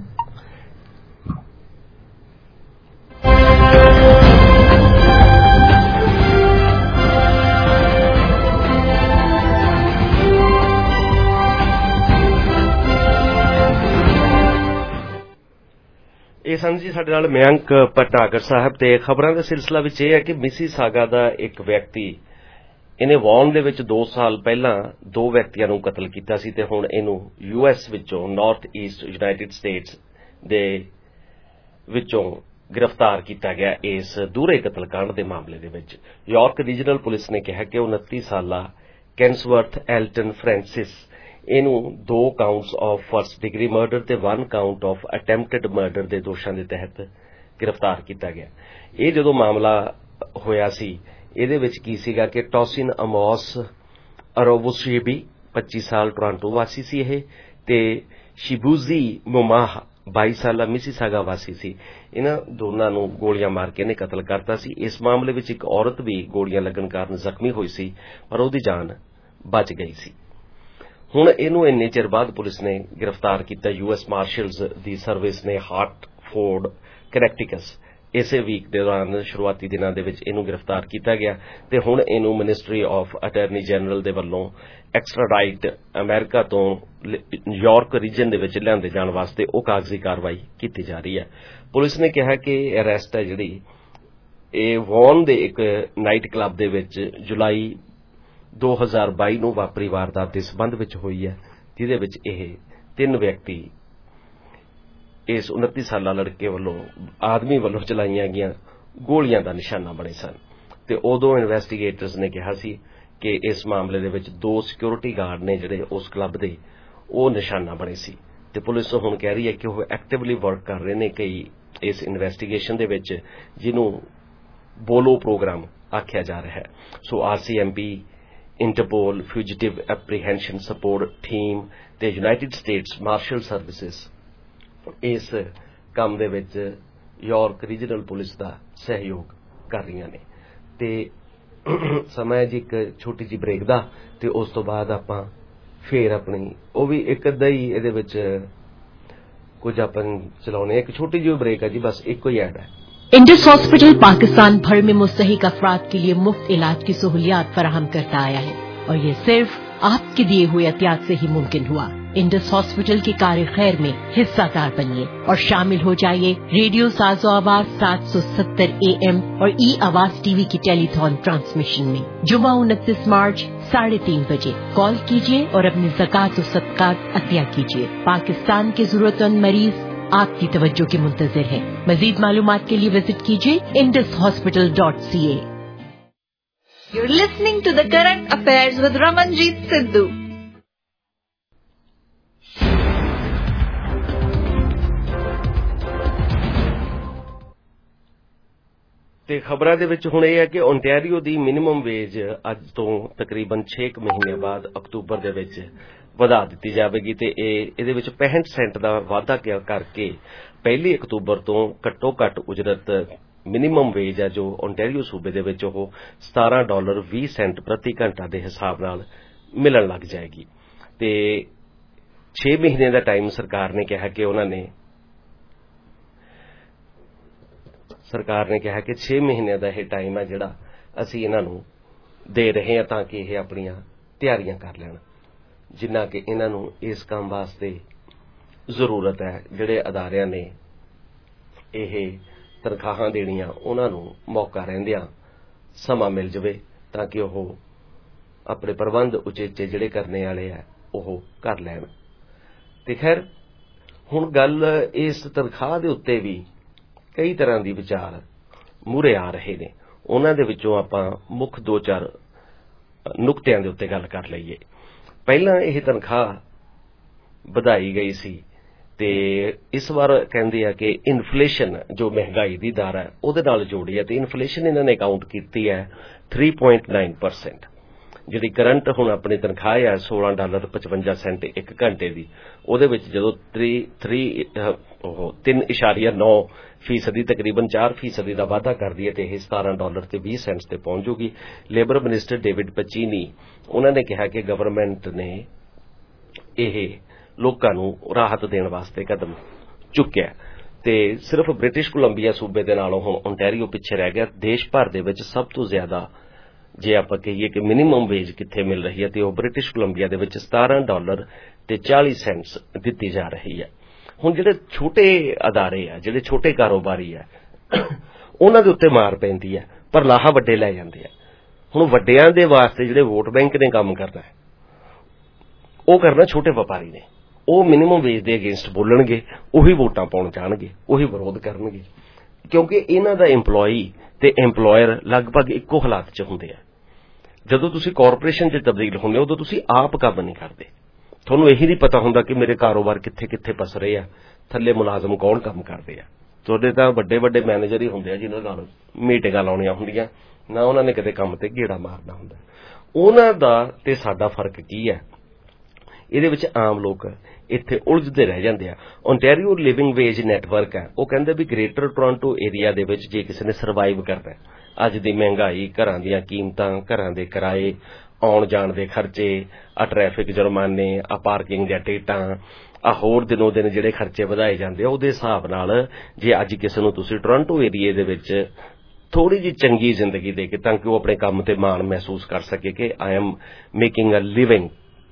ਇਹ ਸਨ ਜੀ ਸਾਡੇ ਨਾਲ ਮਯੰਕ ਭਟਨਾਗਰ ਸਾਹਿਬ। ਤੇ ਖਬਰਾਂ ਦੇ ਸਿਲਸਿਲਾ ਵਿੱਚ ਇਹ ਹੈ ਕਿ ਮਿਸੀਸਾਗਾ ਦਾ ਇੱਕ ਵਿਅਕਤੀ, ਇਹਨੇ ਵੌਨ ਦੇ ਵਿੱਚ 2 ਸਾਲ ਪਹਿਲਾਂ 2 ਵਿਅਕਤੀਆਂ ਨੂੰ ਕਤਲ ਕੀਤਾ ਸੀ ਤੇ ਹੁਣ ਇਹਨੂੰ US ਵਿੱਚੋਂ, ਨਾਰਥ ਈਸਟ ਯੂਨਾਈਟਿਡ ਸਟੇਟਸ ਦੇ ਵਿੱਚੋਂ ਗ੍ਰਿਫਤਾਰ ਕੀਤਾ ਗਿਆ ਇਸ ਦੂਹਰੇ ਕਤਲकांड ਦੇ ਮਾਮਲੇ ਦੇ ਵਿੱਚ। ਯਾਰਕ ਰੀਜਨਲ ਪੁਲਿਸ ਨੇ ਕਿਹਾ ਕਿ 29 ਸਾਲਾ ਕੈਂਸਵਰਥ ਐਲਟਨ ਫ੍ਰੈਂਸਿਸ ਇਹਨੂੰ 2 counts of first degree murder ਤੇ 1 ਕਾਊਂਟ ਆਫ ਅਟੈਂਪਟਡ ਮਰਡਰ ਦੇ ਦੋਸ਼ਾਂ ਦੇ ਤਹਿਤ ਗ੍ਰਿਫਤਾਰ ਕੀਤਾ ਗਿਆ। ਇਹ ਜਦੋਂ ਮਾਮਲਾ ਹੋਇਆ ਸੀ, ਇਹਦੇ ਵਿੱਚ ਕੀ ਸੀਗਾ ਕਿ ਟੌਸਿਨ ਅਮੋਸ ਅਰੋਵੋਸ਼ੇਬੀ 25 ਸਾਲ ਟੋਰਾਂਟੋ ਵਾਸੀ ਸੀ ਇਹ, ਤੇ ਸ਼ਿਬੂਜ਼ੀ ਮੁਮਾਹ 22 ਸਾਲਾ ਮਿਸੀਸਾਗਾ ਵਾਸੀ ਸੀ। ਇਹਨਾਂ ਦੋਨਾਂ ਨੂੰ ਗੋਲੀਆਂ ਮਾਰ ਕੇ ਇਹਨੇ ਕਤਲ ਕਰਤਾ ਸੀ। ਇਸ ਮਾਮਲੇ ਵਿੱਚ ਇੱਕ ਔਰਤ ਵੀ ਗੋਲੀਆਂ ਲੱਗਣ ਕਾਰਨ ਜ਼ਖਮੀ ਹੋਈ ਸੀ, ਪਰ ਉਹਦੀ ਜਾਨ ਬਚ ਗਈ ਸੀ। ਹੁਣ ਇਹਨੂੰ ਇੰਨੇ ਚਿਰ ਬਾਅਦ ਪੁਲਿਸ ਨੇ ਗ੍ਰਿਫਤਾਰ ਕੀਤਾ। US ਮਾਰਸ਼ਲਜ਼ ਦੀ ਸਰਵਿਸ ਨੇ ਹਾਰਟਫੋਰਡ ਕਨੈਕਟਿਕਸ ਇਸੇ ਵੀਕ ਦੇ ਦੌਰਾਨ ਸ਼ੁਰੂਆਤੀ ਦਿਨਾਂ ਦੇ ਵਿੱਚ ਇਹਨੂੰ ਗ੍ਰਿਫਤਾਰ ਕੀਤਾ ਗਿਆ ਤੇ ਹੁਣ ਇਹਨੂੰ ਮਿਨਿਸਟਰੀ ਆਫ ਅਟਾਰਨੀ ਜਨਰਲ ਦੇ ਵੱਲੋਂ ਐਕਸਟਰਾਡਾਈਟ ਅਮਰੀਕਾ ਤੋਂ ਯਾਰਕ ਰੀਜਨ ਦੇ ਵਿੱਚ ਲਿਆਂਦੇ ਜਾਣ ਵਾਸਤੇ ਉਹ ਕਾਗਜ਼ੀ ਕਾਰਵਾਈ ਕੀਤੀ ਜਾ ਰਹੀ ਹੈ। ਪੁਲਿਸ ਨੇ ਕਿਹਾ ਕਿ ਅਰੈਸਟ ਹੈ ਜਿਹੜੀ ਇਹ ਵੌਨ ਦੇ ਇੱਕ ਨਾਈਟ ਕਲੱਬ ਦੇ ਵਿੱਚ ਜੁਲਾਈ 2022 ਨੂੰ ਵਾਪਰੀ ਵਾਰਦਾਤ ਦੇ ਸਬੰਧ ਵਿੱਚ ਹੋਈ ਹੈ, ਜਿਹਦੇ ਵਿੱਚ ਇਹ 3 ਵਿਅਕਤੀ ਇਸ 29 ਸਾਲਾ ਲੜਕੇ ਵੱਲੋਂ ਆਦਮੀ ਵੱਲੋਂ ਚਲਾਈਆਂ ਗਈਆਂ ਗੋਲੀਆਂ ਦਾ ਨਿਸ਼ਾਨਾ ਬਣੇ ਸਨ। ਤੇ ਉਦੋਂ ਇਨਵੈਸਟੀਗੇਟਰਸ ਨੇ ਕਿਹਾ ਸੀ ਕਿ ਇਸ ਮਾਮਲੇ ਦੇ ਵਿੱਚ 2 ਸਿਕਿਉਰਿਟੀ ਗਾਰਡ ਨੇ ਜਿਹੜੇ ਉਸ ਕਲੱਬ ਦੇ, ਉਹ ਨਿਸ਼ਾਨਾ ਬਣੇ ਸੀ। ਤੇ ਪੁਲਿਸ ਹੁਣ ਕਹਿ ਰਹੀ ਹੈ ਕਿ ਉਹ ਐਕਟਿਵਲੀ ਵਰਕ ਕਰ ਰਹੇ ਨੇ ਕਈ ਇਸ ਇਨਵੈਸਟੀਗੇਸ਼ਨ ਦੇ ਵਿੱਚ, ਜਿਹਨੂੰ ਬੋਲੋ ਪ੍ਰੋਗਰਾਮ ਆਖਿਆ ਜਾ ਰਿਹਾ ਹੈ। So RCMP, Interpol, fugitive apprehension support team ਤੇ ਯੂਨਾਈਟਿਡ ਸਟੇਟਸ ਮਾਰਸ਼ਲ ਸਰਵਿਸਿਜ਼ ਇਸ ਕੰਮ ਦੇ ਵਿੱਚ ਯਾਰਕ ਰੀਜਨਲ ਪੁਲਿਸ ਦਾ ਸਹਿਯੋਗ ਕਰ ਰਹੀਆਂ ਨੇ। ਤੇ ਸਮਾਂ ਜੀ ਇੱਕ ਛੋਟੀ ਜਿਹੀ ਬ੍ਰੇਕ ਦਾ, ਤੇ ਉਸ ਤੋਂ ਬਾਅਦ ਆਪਾਂ ਫੇਰ ਆਪਣੀ ਉਹ ਵੀ ਇੱਕ ਅੱਧਾ ਹੀ ਇਹਦੇ ਵਿੱਚ कुछ अपन चलाने एक छोटी जी ब्रेक है जी, बस एक कोई ऐड है। इंडस हॉस्पिटल पाकिस्तान भर में मुस्तहिक अफराद के लिए मुफ्त इलाज की सहूलियात फराहम करता आया है और ये सिर्फ आपके दिए हुए एहतियात से ही मुमकिन हुआ। इंडस हॉस्पिटल के कार्य खैर में हिस्सादार बनिए और शामिल हो जाइए रेडियो साजो आवाज 770 AM और ई आवाज टीवी की टेलीथॉन ट्रांसमिशन में जुमा 29 मार्च 3:30 बजे कॉल कीजिए और अपनी ज़कात और सदकात अतिया कीजिए। पाकिस्तान के जरूरतमंद मरीज आपकी तवज्जो के मुंतजिर है। मजीद मालूमात के लिए विजिट कीजिए indushospital.ca। You're listening to the Current Affairs with Ramanjeet Sidhu. ਤੇ ਖਬਰਾਂ ਦੇ ਵਿੱਚ ਹੁਣ ਇਹ ਹੈ ਕਿ ਓਨਟਾਰੀਓ ਦੀ ਮਿਨੀਮਮ ਵੇਜ ਅੱਜ ਤੋਂ ਤਕਰੀਬਨ 6 ਮਹੀਨੇ ਬਾਅਦ ਅਕਤੂਬਰ ਦੇ ਵਿੱਚ ਵਧਾ ਦਿੱਤੀ ਜਾਵੇਗੀ ਤੇ ਇਹਦੇ ਵਿੱਚ 65 ਸੈਂਟ ਦਾ ਵਾਧਾ ਕਰਕੇ 1 ਅਕਤੂਬਰ ਤੋਂ ਘੱਟੋ ਘੱਟ ਉਜਰਤ ਮਿਨੀਮਮ ਵੇਜ ਹੈ ਜੋ ਓਨਟਾਰੀਓ ਸੂਬੇ ਦੇ ਵਿੱਚ ਉਹ $17.20 ਪ੍ਰਤੀ ਘੰਟਾ ਦੇ ਹਿਸਾਬ ਨਾਲ ਮਿਲਣ ਲੱਗ ਜਾਏਗੀ। ਤੇ 6 ਮਹੀਨੇ ਦਾ ਟਾਈਮ ਸਰਕਾਰ ਨੇ ਕਿਹਾ ਕਿ 6 ਮਹੀਨਿਆਂ ਦਾ ਇਹ ਟਾਈਮ ਹੈ ਜਿਹੜਾ ਅਸੀਂ ਇਹਨਾਂ ਨੂੰ ਦੇ ਰਹੇ ਹਾਂ ਤਾਂ ਕਿ ਇਹ ਆਪਣੀਆਂ ਤਿਆਰੀਆਂ ਕਰ ਲੈਣ, ਜਿੰਨਾ ਕਿ ਇਹਨਾਂ ਨੂੰ ਇਸ ਕੰਮ ਵਾਸਤੇ ਜ਼ਰੂਰਤ ਹੈ। ਜਿਹੜੇ ਅਦਾਰਿਆਂ ਨੇ ਇਹ ਤਨਖਾਹਾਂ ਦੇਣੀਆਂ ਉਹਨਾਂ ਨੂੰ ਮੌਕਾ ਰਹਿੰਦਿਆਂ ਸਮਾਂ ਮਿਲ ਜਾਵੇ ਤਾਂ ਕਿ ਉਹ ਆਪਣੇ ਪ੍ਰਬੰਧ ਉਚੇਚੇ ਜਿਹੜੇ ਕਰਨੇ ਵਾਲੇ ਆ ਉਹ ਕਰ ਲੈਣ। ਤੇ ਖੈਰ ਹੁਣ ਗੱਲ ਇਸ ਤਨਖਾਹ ਦੇ ਉੱਤੇ ਵੀ ਕਈ ਤਰ੍ਹਾਂ ਦੀ ਵਿਚਾਰ ਮੂਹਰੇ ਆ ਰਹੇ ਨੇ। ਉਹਨਾਂ ਦੇ ਵਿੱਚੋਂ ਆਪਾਂ ਮੁੱਖ 2-4 ਨੁਕਤਿਆਂ ਦੇ ਉੱਤੇ ਗੱਲ ਕਰ ਲਈਏ। ਪਹਿਲਾਂ ਇਹ ਤਨਖਾਹ ਵਧਾਈ ਗਈ ਸੀ ਤੇ ਇਸ ਵਾਰ ਕਹਿੰਦੇ ਆ ਕਿ ਇਨਫਲੇਸ਼ਨ ਜੋ ਮਹਿੰਗਾਈ ਦੀ ਦਰ ਹੈ ਉਹਦੇ ਨਾਲ ਜੋੜੀ ਹੈ ਤੇ ਇਨਫਲੇਸ਼ਨ ਇਹਨਾਂ ਨੇ ਕਾਊਂਟ ਕੀਤੀ ਹੈ 3.9%। ਜਿਹੜੀ ਕਰੰਟ ਹੁਣ ਆਪਣੀ ਤਨਖਾਹ ਹੈ $16.55 1 ਘੰਟੇ ਦੀ, ਉਹਦੇ ਵਿੱਚ ਜਦੋਂ 3.9% ਤਕਰੀਬਨ 4% ਦਾ ਵਾਧਾ ਕਰਦੀ ਹੈ ਤੇ ਇਹ $17.20 ਤੇ ਪਹੁੰਚ ਜੂਗੀ। ਲੇਬਰ ਮਿਨਿਸਟਰ ਡੇਵਿਡ ਪਚੀਨੀ ਉਹਨਾਂ ਨੇ ਕਿਹਾ ਕਿ ਗਵਰਨਮੈਂਟ ਨੇ ਇਹ ਲੋਕਾਂ ਨੂੰ ਰਾਹਤ ਦੇਣ ਵਾਸਤੇ ਕਦਮ ਚੁੱਕਿਆ ਤੇ ਸਿਰਫ ਬ੍ਰਿਟਿਸ਼ ਕੋਲੰਬੀਆ ਸੂਬੇ ਦੇ ਨਾਲੋਂ ਹੁਣ ਓਨਟਾਰੀਓ ਪਿੱਛੇ ਰਹਿ ਗਿਆ। ਦੇਸ਼ ਭਰ ਦੇ ਵਿੱਚ ਸਭ ਤੋਂ ਜ਼ਿਆਦਾ ਜੇ ਆਪਾਂ ਕਹੀਏ ਕਿ ਮਿਨੀਮਮ ਵੇਜ ਕਿੱਥੇ ਮਿਲ ਰਹੀ ਹੈ ਤੇ ਉਹ ਬ੍ਰਿਟਿਸ਼ ਕੋਲੰਬੀਆ ਦੇ ਵਿੱਚ $17.40 ਦਿੱਤੀ ਜਾ ਰਹੀ ਹੈ। ਹੁਣ ਜਿਹੜੇ ਛੋਟੇ ਅਦਾਰੇ ਆ, ਜਿਹੜੇ ਛੋਟੇ ਕਾਰੋਬਾਰੀ ਆ, ਉਹਨਾਂ ਦੇ ਉੱਤੇ ਮਾਰ ਪੈਂਦੀ ਹੈ ਪਰ ਲਾਹਾ ਵੱਡੇ ਲੈ ਜਾਂਦੇ ਆ। ਹੁਣ ਵੱਡਿਆਂ ਦੇ ਵਾਸਤੇ ਜਿਹੜੇ ਵੋਟ ਬੈਂਕ ਨੇ ਕੰਮ ਕਰਨਾ ਉਹ ਕਰਨਾ ਛੋਟੇ ਵਪਾਰੀ ਨੇ। ਉਹ ਮਿਨੀਮਮ ਵੇਜ ਦੇ ਅਗੇਂਸਟ ਬੋਲਣਗੇ, ਉਹੀ ਵੋਟਾਂ ਪਾਉਣ ਜਾਣਗੇ, ਉਹੀ ਵਿਰੋਧ ਕਰਨਗੇ, ਕਿਉਂਕਿ ਇਹਨਾਂ ਦਾ EMPLOYEE ਤੇ EMPLOYER ਲਗਭਗ ਇੱਕੋ ਹਾਲਾਤ 'ਚ ਹੁੰਦੇ ਆ। ਜਦੋਂ ਤੁਸੀਂ ਕਾਰਪੋਰੇਸ਼ਨ 'ਚ ਤਬਦੀਲ ਹੁੰਦੇ ਹੋ ਉਦੋਂ ਤੁਸੀਂ ਆਪ ਕੰਮ ਨਹੀਂ ਕਰਦੇ। ਤੁਹਾਨੂੰ ਇਹੀ ਨਹੀਂ ਪਤਾ ਹੁੰਦਾ ਕਿ ਮੇਰੇ ਕਾਰੋਬਾਰ ਕਿੱਥੇ ਕਿੱਥੇ ਪਸ ਰਹੇ ਆ, ਥੱਲੇ ਮੁਲਾਜ਼ਮ ਕੌਣ ਕੰਮ ਕਰਦੇ ਆ। ਤੁਹਾਡੇ ਤਾਂ ਵੱਡੇ ਵੱਡੇ ਮੈਨੇਜਰ ਹੀ ਹੁੰਦੇ ਆ ਜਿਨ੍ਹਾਂ ਨਾਲ ਮੀਟਿੰਗਾਂ ਲਾਉਣੀਆਂ ਹੁੰਦੀਆਂ, ਨਾ ਉਹਨਾਂ ਨੇ ਕਦੇ ਕੰਮ ਤੇ ਗੇੜਾ ਮਾਰਨਾ ਹੁੰਦਾ। ਉਹਨਾਂ ਦਾ ਤੇ ਸਾਡਾ ਫਰਕ ਕੀ ਹੈ? ਇਹਦੇ ਵਿੱਚ ਆਮ ਲੋਕ ਇੱਥੇ ਉਲਝਦੇ ਰਹਿ ਜਾਂਦੇ ਆ। ਓਨਟਾਰੀਓ ਲਿਵਿੰਗ ਵੇਜ ਨੈਟਵਰਕ ਹੈ, ਉਹ ਕਹਿੰਦੇ ਵੀ ਗ੍ਰੇਟਰ ਟੋਰਾਂਟੋ ਏਰੀਆ ਦੇ ਵਿੱਚ ਜੇ ਕਿਸੇ ਨੇ ਸਰਵਾਈਵ ਕਰਨਾ, ਅੱਜ ਦੀ ਮਹਿੰਗਾਈ, ਘਰਾਂ ਦੀਆਂ ਕੀਮਤਾਂ, ਘਰਾਂ ਦੇ ਕਿਰਾਏ, ਆਉਣ ਜਾਣ ਦੇ ਖਰਚੇ, ਆ ਟ੍ਰੈਫਿਕ ਜੁਰਮਾਨੇ, ਆ ਪਾਰਕਿੰਗ ਦੀਆਂ ਟਿਕਟਾਂ, ਆ ਹੋਰ ਦਿਨੋਂ ਦਿਨ ਜਿਹੜੇ ਖਰਚੇ ਵਧਾਏ ਜਾਂਦੇ ਆ, ਉਹਦੇ ਹਿਸਾਬ ਨਾਲ ਜੇ ਅੱਜ ਕਿਸੇ ਨੂੰ ਤੁਸੀਂ ਟੋਰਾਂਟੋ ਏਰੀਏ ਦੇ ਵਿੱਚ ਥੋੜੀ ਜਿਹੀ ਚੰਗੀ ਜ਼ਿੰਦਗੀ ਦੇ ਕੇ ਤਾਂ ਕਿ ਉਹ ਆਪਣੇ ਕੰਮ ਤੇ ਮਾਣ ਮਹਿਸੂਸ ਕਰ ਸਕੇ ਕਿ I am making a living,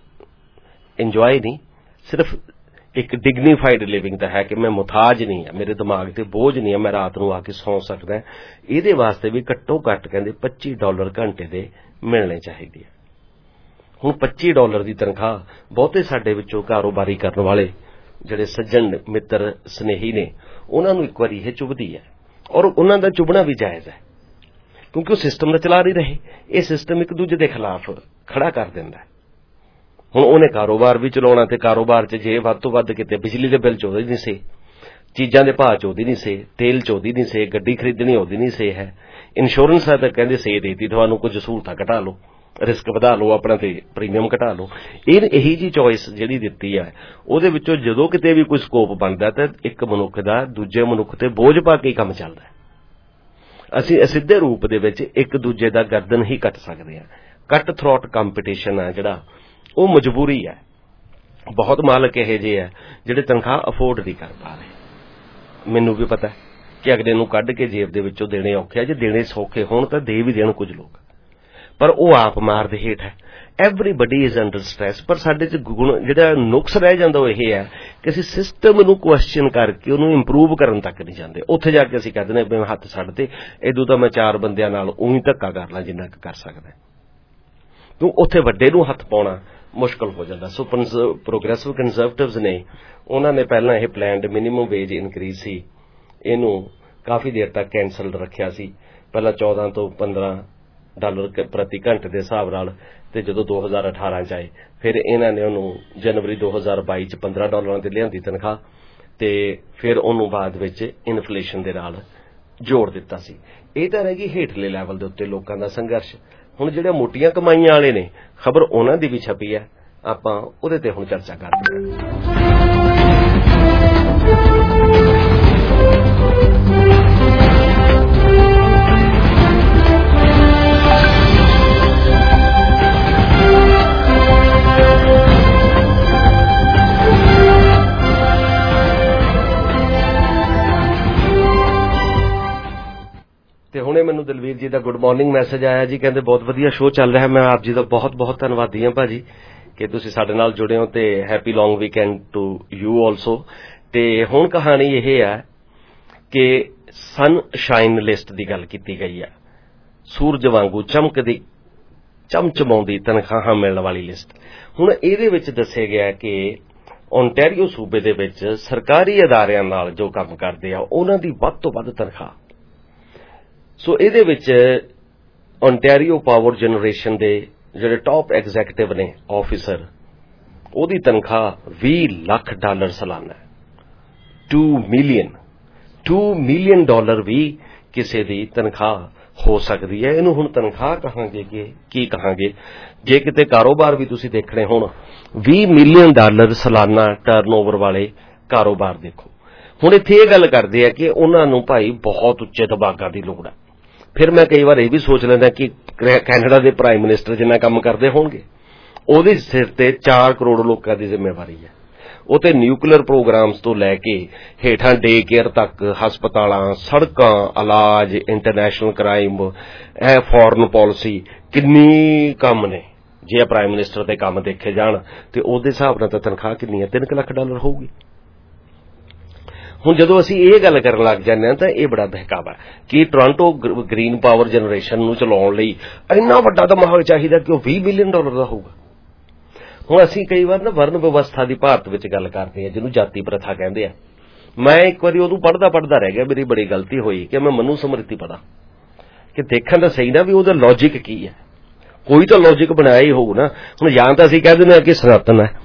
enjoy ਨਹੀਂ, ਸਿਰਫ ਇੱਕ ਡਿਗਨੀਫਾਈਡ ਲਿਵਿੰਗ ਤਾਂ ਹੈ ਕਿ ਮੈਂ ਮੁਤਾਜ ਨਹੀਂ ਆ, ਮੇਰੇ ਦਿਮਾਗ ਤੇ ਬੋਝ ਨਹੀਂ ਆ, ਮੈਂ ਰਾਤ ਨੂੰ ਆ ਕੇ ਸੌਂ ਸਕਦਾ। ਇਹਦੇ ਵਾਸਤੇ ਵੀ ਘੱਟੋ ਘੱਟ ਕਹਿੰਦੇ $25 ਘੰਟੇ ਦੇ ਮਿਲਣੇ ਚਾਹੀਦੇ ਆ। ਹੁਣ $25 ਦੀ ਤਨਖਾਹ ਬਹੁਤੇ ਸਾਡੇ ਵਿੱਚੋਂ ਕਾਰੋਬਾਰੀ ਕਰਨ ਵਾਲੇ ਜਿਹੜੇ ਸੱਜਣ ਮਿੱਤਰ ਸਨੇਹੀ ਨੇ ਉਹਨਾਂ ਨੂੰ ਇੱਕ ਵਾਰੀ ਇਹ ਚੁਭਦੀ ਹੈ, ਔਰ ਉਹਨਾਂ ਦਾ ਚੁਭਣਾ ਵੀ ਜਾਇਜ਼ ਹੈ ਕਿਉਂਕਿ ਉਹ ਸਿਸਟਮ ਦਾ ਚਲਾ ਨਹੀਂ ਰਹੇ। ਇਹ ਸਿਸਟਮ ਇੱਕ ਦੂਜੇ ਦੇ ਖਿਲਾਫ ਖੜਾ ਕਰ ਦਿੰਦਾ। ਹੁਣ ਉਹਨੇ ਕਾਰੋਬਾਰ ਵੀ ਚਲਾਉਣਾ ਤੇ ਕਾਰੋਬਾਰ 'ਚ ਜੇ ਵੱਧ ਤੋਂ ਵੱਧ ਕਿਤੇ ਬਿਜਲੀ ਦੇ ਬਿੱਲ 'ਚ ਉਹਦੇ ਨਹੀਂ ਸੇ, ਚੀਜ਼ਾਂ ਦੇ ਭਾਅ 'ਚ ਉਹਦੀ ਨਹੀਂ ਸੇ, ਤੇਲ 'ਚ ਉਹਦੀ ਨਹੀਂ ਸੇ, ਗੱਡੀ ਖਰੀਦਣੀ ਉਹਦੀ ਨਹੀਂ ਸੇ ਹੈ, ਇੰਸ਼ੋਰੈਂਸ ਦਾ ਤਾਂ ਕਹਿੰਦੇ ਸੇ ਦੇਤੀ ਤੁਹਾਨੂੰ, ਕੁਝ ਸਹੂਲਤਾਂ ਘਟਾ ਲਓ, ਰਿਸਕ ਵਧਾ ਲਓ ਆਪਣਾ ਤੇ ਪ੍ਰੀਮੀਅਮ ਘਟਾ ਲਓ। ਇਹੀ ਜੀ ਚੋਇਸ ਜਿਹੜੀ ਦਿੱਤੀ ਹੈ ਉਹਦੇ ਵਿੱਚੋਂ ਜਦੋਂ ਕਿਤੇ ਵੀ ਕੋਈ ਸਕੋਪ ਬਣਦਾ ਤਾਂ ਇੱਕ ਮਨੁੱਖ ਦਾ ਦੂਜੇ ਮਨੁੱਖ ਤੇ ਬੋਝ ਪਾ ਕੇ ਕੰਮ ਚੱਲਦਾ। ਅਸੀਂ ਅਸਿੱਧੇ ਰੂਪ ਦੇ ਵਿੱਚ ਇੱਕ ਦੂਜੇ ਦਾ ਗਰਦਨ ਹੀ ਕੱਟ ਸਕਦੇ ਹਾਂ। ਕੱਟ ਥਰੋਟ ਕੰਪੀਟੀਸ਼ਨ ਹੈ ਜਿਹੜਾ ਉਹ ਮਜਬੂਰੀ ਹੈ। ਬਹੁਤ ਮਾਲਕ ਇਹੋ ਜਿਹੇ ਹੈ ਜਿਹੜੇ ਤਨਖਾਹ ਅਫੋਰਡ ਨਹੀਂ ਕਰ ਪਾ ਰਹੇ। ਮੈਨੂੰ ਵੀ ਪਤਾ ਕਿ ਅਗਲੇ ਨੂੰ ਕੱਢ ਕੇ ਜੇਬ ਦੇ ਵਿੱਚੋਂ ਦੇਣੇ ਔਖੇ ਆ, ਜੇ ਦੇਣੇ ਸੌਖੇ ਹੋਣ ਤਾਂ ਦੇ ਵੀ ਦੇਣ ਕੁਝ ਲੋਕ, ਪਰ ਉਹ ਆਪ ਮਾਰ ਦੇ ਹੇਠ ਹੈ। Everybody is under stress. ਪਰ ਸਾਡੇ 'ਚ ਗੁਣ ਜਿਹੜਾ ਨੁਕਸ ਰਹਿ ਜਾਂਦਾ ਉਹ ਇਹ ਹੈ ਕਿ ਅਸੀਂ ਸਿਸਟਮ ਨੂੰ ਕੁਐਸਚਨ ਕਰਕੇ ਉਹਨੂੰ ਇੰਪਰੂਵ ਕਰਨ ਤੱਕ ਨਹੀਂ ਜਾਂਦੇ। ਉੱਥੇ ਜਾ ਕੇ ਅਸੀਂ ਕਹਿ ਦਿੰਦੇ ਮੈਂ ਹੱਥ ਛੱਡ ਤੇ ਇਦੋਂ ਤਾਂ ਮੈਂ 4 ਬੰਦਿਆਂ ਨਾਲ ਉਹੀ ਧੱਕਾ ਕਰ ਲਾਂ ਜਿੰਨਾ ਕੁ ਕਰ ਸਕਦਾ, ਕਿਉਂ ਉੱਥੇ ਵੱਡੇ ਨੂੰ ਹੱਥ ਪਾਉਣਾ ਮੁਸ਼ਕਲ ਹੋ ਜਾਂਦਾ। ਸੋ ਪ੍ਰੋਗਰੈਸਿਵ ਕੰਜ਼ਰਵੇਟਿਵਸ ਨੇ ਉਹਨਾਂ ਨੇ ਪਹਿਲਾਂ ਇਹ ਪਲੈਨਡ ਮਿਨੀਮਮ ਵੇਜ ਇਨਕਰੀਜ਼ ਸੀ, ਇਹਨੂੰ ਕਾਫੀ ਦੇਰ ਤੱਕ ਕੈਂਸਲ ਰੱਖਿਆ ਸੀ, ਪਹਿਲਾਂ $14 ਤੋਂ $15 ਪ੍ਰਤੀ ਘੰਟੇ ਦੇ ਹਿਸਾਬ ਨਾਲ, ਤੇ ਜਦੋਂ 2018 'ਚ ਆਏ ਫਿਰ ਇਹਨਾਂ ਨੇ ਉਹਨੂੰ ਜਨਵਰੀ 2022 'ਚ $15 ਤੇ ਲਿਆਂਦੀ ਤਨਖਾਹ, ਤੇ ਫਿਰ ਉਹਨੂੰ ਬਾਅਦ ਵਿੱਚ ਇਨਫਲੇਸ਼ਨ ਦੇ ਨਾਲ ਜੋੜ ਦਿੱਤਾ ਸੀ। ਇਹ ਤਾਂ ਰਹਿ ਗਈ ਹੇਠਲੇ ਲੈਵਲ ਦੇ ਉੱਤੇ ਲੋਕਾਂ ਦਾ ਸੰਘਰਸ਼। ਹੁਣ ਜਿਹੜੇ ਮੋਟੀਆਂ ਕਮਾਈਆਂ ਵਾਲੇ ਨੇ, ਖਬਰ ਉਹਨਾਂ ਦੀ ਵੀ ਛਪੀ ਹੈ, ਆਪਾਂ ਉਹਦੇ ਤੇ ਹੁਣ ਚਰਚਾ ਕਰਦੇ ਹਾਂ। ਤੇ ਹੁਣੇ ਮੈਨੂੰ ਦਲਵੀਰ ਜੀ ਦਾ ਗੁੱਡ ਮਾਰਨਿੰਗ ਮੈਸੇਜ ਆਇਆ ਜੀ, ਕਹਿੰਦੇ ਬਹੁਤ ਵਧੀਆ ਸ਼ੋਅ ਚੱਲ ਰਿਹਾ। ਮੈਂ ਆਪ ਜੀ ਦਾ ਬਹੁਤ ਬਹੁਤ ਧੰਨਵਾਦੀ ਹਾਂ ਭਾਜੀ ਕਿ ਤੁਸੀਂ ਸਾਡੇ ਨਾਲ ਜੁੜੇ ਹੋ, ਤੇ happy long weekend to you also. ਤੇ ਹੁਣ ਕਹਾਣੀ ਇਹ ਹੈ ਕਿ ਸਨਸ਼ਾਈਨ ਲਿਸਟ ਦੀ ਗੱਲ ਕੀਤੀ ਗਈ ਹੈ, ਸੂਰਜ ਵਾਂਗੂ ਚਮਕਦੀ ਚਮਚਮਾਉਂਦੀ ਤਨਖਾਹਾਂ ਮਿਲਣ ਵਾਲੀ ਲਿਸਟ। ਹੁਣ ਇਹਦੇ ਵਿੱਚ ਦੱਸਿਆ ਗਿਆ ਕਿ ਓਨਟਾਰੀਓ ਸੂਬੇ ਦੇ ਵਿੱਚ ਸਰਕਾਰੀ ਅਦਾਰਿਆਂ ਨਾਲ ਜੋ ਕੰਮ ਕਰਦੇ ਆ ਉਹਨਾਂ ਦੀ ਵੱਧ ਤੋਂ ਵੱਧ ਤਨਖਾਹ। ਸੋ ਇਹਦੇ ਵਿੱਚ ਓਨਟਾਰੀਓ ਪਾਵਰ ਜਨਰੇਸ਼ਨ ਦੇ ਜਿਹੜੇ ਟਾਪ ਐਗਜ਼ੈਕਟਿਵ ਨੇ ਆਫਿਸਰ, ਉਹਦੀ ਤਨਖਾਹ $20 ਲੱਖ ਸਾਲਾਨਾ, $2 ਮਿਲੀਅਨ ਵੀ ਕਿਸੇ ਦੀ ਤਨਖਾਹ ਹੋ ਸਕਦੀ ਹੈ। ਇਹਨੂੰ ਹੁਣ ਤਨਖਾਹ ਕਹਾਂਗੇ ਕਿ ਕੀ ਕਹਾਂਗੇ? ਜੇ ਕਿਤੇ ਕਾਰੋਬਾਰ ਵੀ ਤੁਸੀਂ ਦੇਖਣੇ ਹੋਣ, $20 ਮਿਲੀਅਨ ਸਾਲਾਨਾ ਟਰਨਓਵਰ ਵਾਲੇ ਕਾਰੋਬਾਰ ਦੇਖੋ। ਹੁਣ ਇੱਥੇ ਇਹ ਗੱਲ ਕਰਦੇ ਆ ਕਿ ਉਹਨਾਂ ਨੂੰ ਭਾਈ ਬਹੁਤ ਉੱਚੇ ਦਿਮਾਗਾਂ ਦੀ ਲੋੜ ਹੈ। ਫਿਰ ਮੈਂ ਕਈ ਵਾਰ ਇਹ ਵੀ ਸੋਚ ਲੈਂਦਾ ਕਿ ਕੈਨੇਡਾ ਦੇ ਪ੍ਰਾਈਮ ਮਿਨਿਸਟਰ ਜਿੰਨਾ ਕੰਮ ਕਰਦੇ ਹੋਣਗੇ, ਉਹਦੇ ਸਿਰ ਤੇ 4 ਕਰੋੜ ਲੋਕਾਂ ਦੀ ਜ਼ਿੰਮੇਵਾਰੀ ਹੈ। ਉਹ ਤੇ ਨਿਊਕਲੀਅਰ ਪ੍ਰੋਗਰਾਮਸ ਤੋਂ ਲੈ ਕੇ ਹੇਠਾਂ ਡੇ ਕੇਅਰ ਤੱਕ, ਹਸਪਤਾਲਾਂ, ਸੜਕਾਂ, ਇਲਾਜ, ਇੰਟਰਨੈਸ਼ਨਲ ਕ੍ਰਾਈਮ, ਇਹ ਫੋਰਨ ਪਾਲਿਸੀ, ਕਿੰਨੀ ਕੰਮ ਨੇ। ਜੇ ਪ੍ਰਾਈਮ ਮਿਨਿਸਟਰ ਦੇ ਕੰਮ ਦੇਖੇ ਜਾਣ ਤੇ ਉਹਦੇ ਹਿਸਾਬ ਨਾਲ ਤਾਂ ਤਨਖਾਹ ਕਿੰਨੀ ਹੈ? $3 ਲੱਖ ਹੋਊਗੀ। ਹੁਣ ਜਦੋਂ ਅਸੀਂ ਇਹ ਗੱਲ ਕਰਨ ਲੱਗ ਜਾਂਦੇ ਹਾਂ ਤਾਂ ਇਹ ਬੜਾ ਬਹਿਕਾਵਾ ਕਿ ਟੋਰਾਂਟੋ ਗ੍ਰੀਨ ਪਾਵਰ ਜਨਰੇਸ਼ਨ ਨੂੰ ਚਲਾਉਣ ਲਈ ਇੰਨਾ ਵੱਡਾ ਦਿਮਾਗ ਚਾਹੀਦਾ ਕਿ ਉਹ $20 ਮਿਲੀਅਨ ਦਾ ਹੋਊਗਾ। ਹੁਣ ਅਸੀਂ ਕਈ ਵਾਰ ਨਾ ਵਰਨ ਵਿਵਸਥਾ ਦੀ ਭਾਰਤ ਵਿੱਚ ਗੱਲ ਕਰਦੇ ਹਾਂ, ਜਿਹਨੂੰ ਜਾਤੀ ਪ੍ਰਥਾ ਕਹਿੰਦੇ ਆ। ਮੈਂ ਇੱਕ ਵਾਰੀ ਉਹਨੂੰ ਪੜ੍ਹਦਾ ਰਹਿ ਗਿਆ, ਮੇਰੀ ਬੜੀ ਗਲਤੀ ਹੋਈ ਕਿ ਮੈਂ ਮਨੂ ਸਮ੍ਰਿਤੀ ਪੜ੍ਹਾ ਕਿ ਦੇਖਣ ਤਾਂ ਸਹੀ ਨਾ ਵੀ ਉਹਦਾ ਲੌਜਿਕ ਕੀ ਹੈ। ਕੋਈ ਤਾਂ ਲੌਜਿਕ ਬਣਾਇਆ ਹੀ ਹੋਊ ਨਾ। ਹੁਣ ਜਾਂ ਤਾਂ ਅਸੀਂ ਕਹਿ ਦਿੰਦੇ ਹਾਂ ਕਿ ਸਨਾਤਨ ਹੈ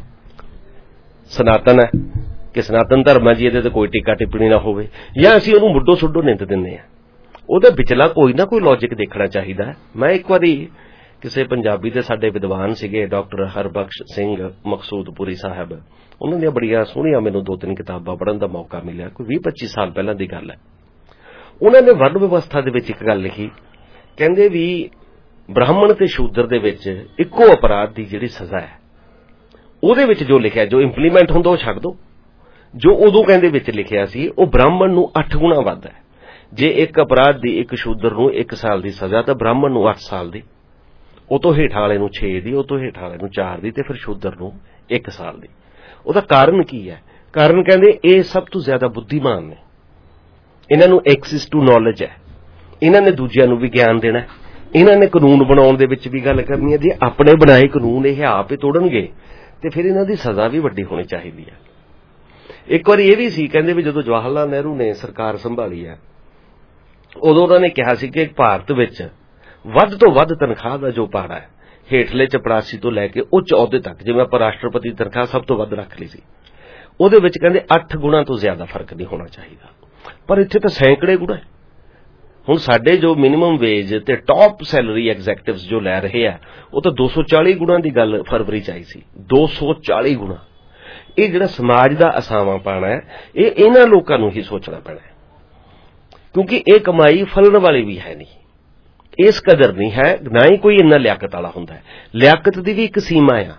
ਕਿ ਸਨਾਤਨ ਧਰਮ ਹੈ ਜੀ, ਇਹਦੇ ਤੇ ਕੋਈ ਟੀਕਾ ਟਿੱਪਣੀ ਨਾ ਹੋਵੇ, ਜਾਂ ਅਸੀਂ ਉਹਨੂੰ ਮੁੱਢੋਂ ਸੁੱਢੋਂ ਨਿੰਦ ਦਿੰਦੇ ਹਾਂ। ਉਹਦੇ ਵਿਚਲਾ ਕੋਈ ਨਾ ਕੋਈ ਲੌਜਿਕ ਦੇਖਣਾ ਚਾਹੀਦਾ। ਮੈਂ ਇੱਕ ਵਾਰੀ ਕਿਸੇ ਪੰਜਾਬੀ ਦੇ ਸਾਡੇ ਵਿਦਵਾਨ ਸੀਗੇ, ਡਾਕਟਰ ਹਰਬਖਸ਼ ਸਿੰਘ ਮਕਸੂਦਪੁਰੀ ਸਾਹਿਬ, ਉਹਨਾਂ ਦੀਆਂ ਬੜੀਆਂ ਸੋਹਣੀਆਂ ਮੈਨੂੰ 2-3 ਕਿਤਾਬਾਂ ਪੜ੍ਹਨ ਦਾ ਮੌਕਾ ਮਿਲਿਆ, ਕੋਈ 20-25 ਸਾਲ ਪਹਿਲਾਂ ਦੀ ਗੱਲ ਹੈ। ਉਹਨਾਂ ਨੇ ਵਰਨ ਵਿਵਸਥਾ ਦੇ ਵਿੱਚ ਇੱਕ ਗੱਲ ਲਿਖੀ, ਕਹਿੰਦੇ ਵੀ ਬ੍ਰਾਹਮਣ ਤੇ ਸ਼ੂਦਰ ਦੇ ਵਿੱਚ ਇੱਕੋ ਅਪਰਾਧ ਦੀ ਜਿਹੜੀ ਸਜ਼ਾ ਹੈ, ਉਹਦੇ ਵਿੱਚ ਜੋ ਲਿਖਿਆ, ਜੋ ਇੰਪਲੀਮੈਂਟ ਹੁੰਦਾ ਉਹ ਛੱਡ ਦਿਓ। ਜੋ ਉਦੋਂ ਕਹਿੰਦੇ ਵਿੱਚ ਲਿਖਿਆ ਸੀ ਉਹ ਬ੍ਰਾਹਮਣ ਨੂੰ 8 ਗੁਣਾ ਵੱਧ ਹੈ। ਜੇ ਇੱਕ ਅਪਰਾਧ ਦੀ ਇੱਕ ਸ਼ੂਦਰ ਨੂੰ 1 ਸਾਲ ਦੀ ਸਜ਼ਾ, ਤਾਂ ਬ੍ਰਾਹਮਣ ਨੂੰ 8 ਸਾਲ ਦੀ, ਉਹ ਤੋਂ ਹੇਠਾਂ ਵਾਲੇ ਨੂੰ 6 ਦੀ, ਉਹ ਤੋਂ ਹੇਠਾਂ ਵਾਲੇ ਨੂੰ 4 ਦੀ, ਤੇ ਫਿਰ ਸ਼ੂਦਰ ਨੂੰ 1 ਸਾਲ ਦੀ। ਉਹਦਾ ਕਾਰਨ ਕੀ ਹੈ? ਕਾਰਨ ਕਹਿੰਦੇ ਇਹ ਸਭ ਤੋਂ ਜ਼ਿਆਦਾ ਬੁੱਧੀਮਾਨ ਨੇ, ਇਹਨਾਂ ਨੂੰ ਐਕਸੈਸ ਟੂ ਨੌਲੇਜ ਹੈ, ਇਹਨਾਂ ਨੇ ਦੂਜਿਆਂ ਨੂੰ ਵੀ ਗਿਆਨ ਦੇਣਾ, ਇਹਨਾਂ ਨੇ ਕਾਨੂੰਨ ਬਣਾਉਣ ਦੇ ਵਿੱਚ ਵੀ ਗੱਲ ਕਰਨੀ ਹੈ। ਜੇ ਆਪਣੇ ਬਣਾਏ ਕਾਨੂੰਨ ਇਹ ਆਪ ਹੀ ਤੋੜਨਗੇ ਤੇ ਫਿਰ ਇਹਨਾਂ ਦੀ ਸਜ਼ਾ ਵੀ ਵੱਡੀ ਹੋਣੀ ਚਾਹੀਦੀ ਹੈ। ਇੱਕ ਵਾਰੀ ਇਹ ਵੀ ਸੀ, ਕਹਿੰਦੇ ਵੀ ਜਦੋਂ ਜਵਾਹਰ ਲਾਲ ਨਹਿਰੂ ਨੇ ਸਰਕਾਰ ਸੰਭਾਲੀ ਹੈ, ਉਦੋਂ ਉਹਨਾਂ ਨੇ ਕਿਹਾ ਸੀ ਕਿ ਭਾਰਤ ਵਿੱਚ ਵੱਧ ਤੋਂ ਵੱਧ ਤਨਖਾਹ ਦਾ ਜੋ ਪਾੜਾ ਹੈ, ਹੇਠਲੇ ਚਪੜਾਸੀ ਤੋਂ ਲੈ ਕੇ ਉੱਚ ਅਹੁਦੇ ਤੱਕ, ਜਿਵੇਂ ਆਪਾਂ ਰਾਸ਼ਟਰਪਤੀ ਦੀ ਤਨਖਾਹ ਸਭ ਤੋਂ ਵੱਧ ਰੱਖ ਲਈ ਸੀ, ਉਹਦੇ ਵਿੱਚ ਕਹਿੰਦੇ 8 ਗੁਣਾ ਤੋਂ ਜ਼ਿਆਦਾ ਫਰਕ ਨਹੀਂ ਹੋਣਾ ਚਾਹੀਦਾ। ਪਰ ਇੱਥੇ ਤਾਂ ਸੈਂਕੜੇ ਗੁਣਾ ਹੈ। ਹੁਣ ਸਾਡੇ ਜੋ ਮਿਨੀਮਮ ਵੇਜ ਤੇ ਟੌਪ ਸੈਲਰੀ ਐਗਜ਼ੈਕਟਿਵਸ ਜੋ ਲੈ ਰਹੇ ਆ, ਉਹ ਤਾਂ 240 ਗੁਣਾ ਦੀ ਗੱਲ ਫਰਵਰੀ ਚ ਆਈ ਸੀ। 240 ਗੁਣਾ। ਇਹ ਜਿਹੜਾ ਸਮਾਜ ਦਾ ਅਸਾਵਾਂ ਪਾਣਾ ਹੈ, ਇਹ ਇਹਨਾਂ ਲੋਕਾਂ ਨੂੰ ਹੀ ਸੋਚਣਾ ਪੈਣਾ ਹੈ, ਕਿਉਂਕਿ ਇਹ ਕਮਾਈ ਫਲਣ ਵਾਲੀ ਵੀ ਹੈ ਨਹੀਂ, ਇਸ ਕਦਰ ਨਹੀਂ ਹੈ, ਨਾ ਹੀ ਕੋਈ ਇੰਨਾ ਲਿਆਕਤ ਵਾਲਾ ਹੁੰਦਾ ਹੈ। ਲਿਆਕਤ ਦੀ ਵੀ ਇੱਕ ਸੀਮਾ ਆ।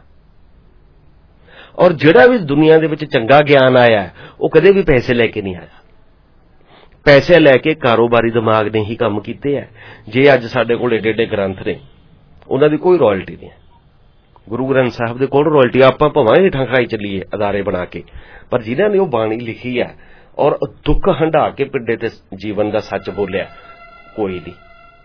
ਔਰ ਜਿਹੜਾ ਵੀ ਦੁਨੀਆ ਦੇ ਵਿੱਚ ਚੰਗਾ ਗਿਆਨ ਆਇਆ, ਉਹ ਕਦੇ ਵੀ ਪੈਸੇ ਲੈ ਕੇ ਨਹੀਂ ਆਇਆ। ਪੈਸੇ ਲੈ ਕੇ ਕਾਰੋਬਾਰੀ ਦਿਮਾਗ ਨੇ ਹੀ ਕੰਮ ਕੀਤੇ ਹੈ। ਜੇ ਅੱਜ ਸਾਡੇ ਕੋਲ ਏਡੇ ਏਡੇ ਗ੍ਰੰਥ ਨੇ, ਉਹਨਾਂ ਦੀ ਕੋਈ ਰਾਇਲਟੀ ਨਹੀਂ ਹੈ। ਗੁਰੂ ਗ੍ਰੰਥ ਸਾਹਿਬ ਦੇ ਕੋਲ ਰਾਇਲਟੀ, ਆਪਾਂ ਭਾਵੇਂ ਹੇਠਾਂ ਖਾਈ ਚੱਲੀਏ ਅਦਾਰੇ ਬਣਾ ਕੇ, ਪਰ ਜਿਨ੍ਹਾਂ ਨੇ ਉਹ ਬਾਣੀ ਲਿਖੀ ਹੈ ਔਰ ਦੁੱਖ ਹੰਢਾ ਕੇ ਪਿੰਡੇ ਤੇ ਜੀਵਨ ਦਾ ਸੱਚ ਬੋਲਿਆ, ਕੋਈ ਨਹੀਂ।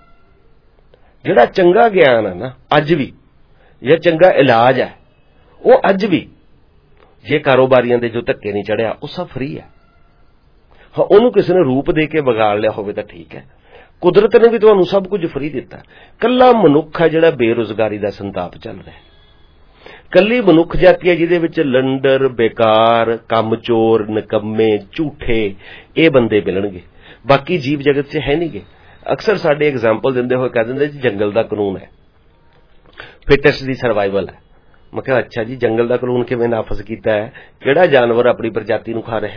ਜਿਹੜਾ ਚੰਗਾ ਗਿਆਨ ਹੈ ਨਾ ਅੱਜ ਵੀ, ਜਾਂ ਚੰਗਾ ਇਲਾਜ ਹੈ ਉਹ ਅੱਜ ਵੀ, ਜੇ ਕਾਰੋਬਾਰੀਆਂ ਦੇ ਜੋ ਧੱਕੇ ਨਹੀਂ ਚੜਿਆ, ਉਹ ਸਭ ਫ੍ਰੀ ਹੈ। ਹਾਂ, ਉਹਨੂੰ ਕਿਸੇ ਨੇ ਰੂਪ ਦੇ ਕੇ ਵਿਗਾੜ ਲਿਆ ਹੋਵੇ ਤਾਂ ਠੀਕ ਹੈ। ਕੁਦਰਤ ਨੇ ਵੀ ਤੁਹਾਨੂੰ ਸਭ ਕੁਝ ਫ੍ਰੀ ਦਿੱਤਾ। ਕੱਲਾ ਮਨੁੱਖ ਹੈ ਜਿਹੜਾ ਬੇਰੁਜ਼ਗਾਰੀ ਦਾ ਸੰਤਾਪ ਚੱਲ ਰਿਹਾ। ਕੱਲੀ ਮਨੁੱਖ ਜਾਤੀ ਹੈ ਜਿਹਦੇ ਵਿੱਚ ਲੰਡਰ, ਬੇਕਾਰ, ਕੰਮ ਚੋਰ, ਨਿਕੰਮੇ, ਝੂਠੇ ਇਹ ਬੰਦੇ ਮਿਲਣਗੇ। ਬਾਕੀ ਜੀਵ ਜਗਤ 'ਚ ਹੈ ਨਹੀਂਗੇ। ਅਕਸਰ ਸਾਡੇ ਐਗਜ਼ਾਮਪਲ ਦਿੰਦੇ ਹੋਏ ਕਹਿ ਦਿੰਦੇ ਜੀ ਜੰਗਲ ਦਾ ਕਾਨੂੰਨ ਹੈ, ਫਿਟੈਸਟ ਦੀ ਸਰਵਾਈਵਲ ਹੈ। ਮੈਂ ਕਿਹਾ ਅੱਛਾ ਜੀ, ਜੰਗਲ ਦਾ ਕਾਨੂੰਨ ਕਿਵੇਂ ਨਾਫਜ਼ ਕੀਤਾ ਹੈ? ਕਿਹੜਾ ਜਾਨਵਰ ਆਪਣੀ ਪ੍ਰਜਾਤੀ ਨੂੰ ਖਾ ਰਿਹਾ?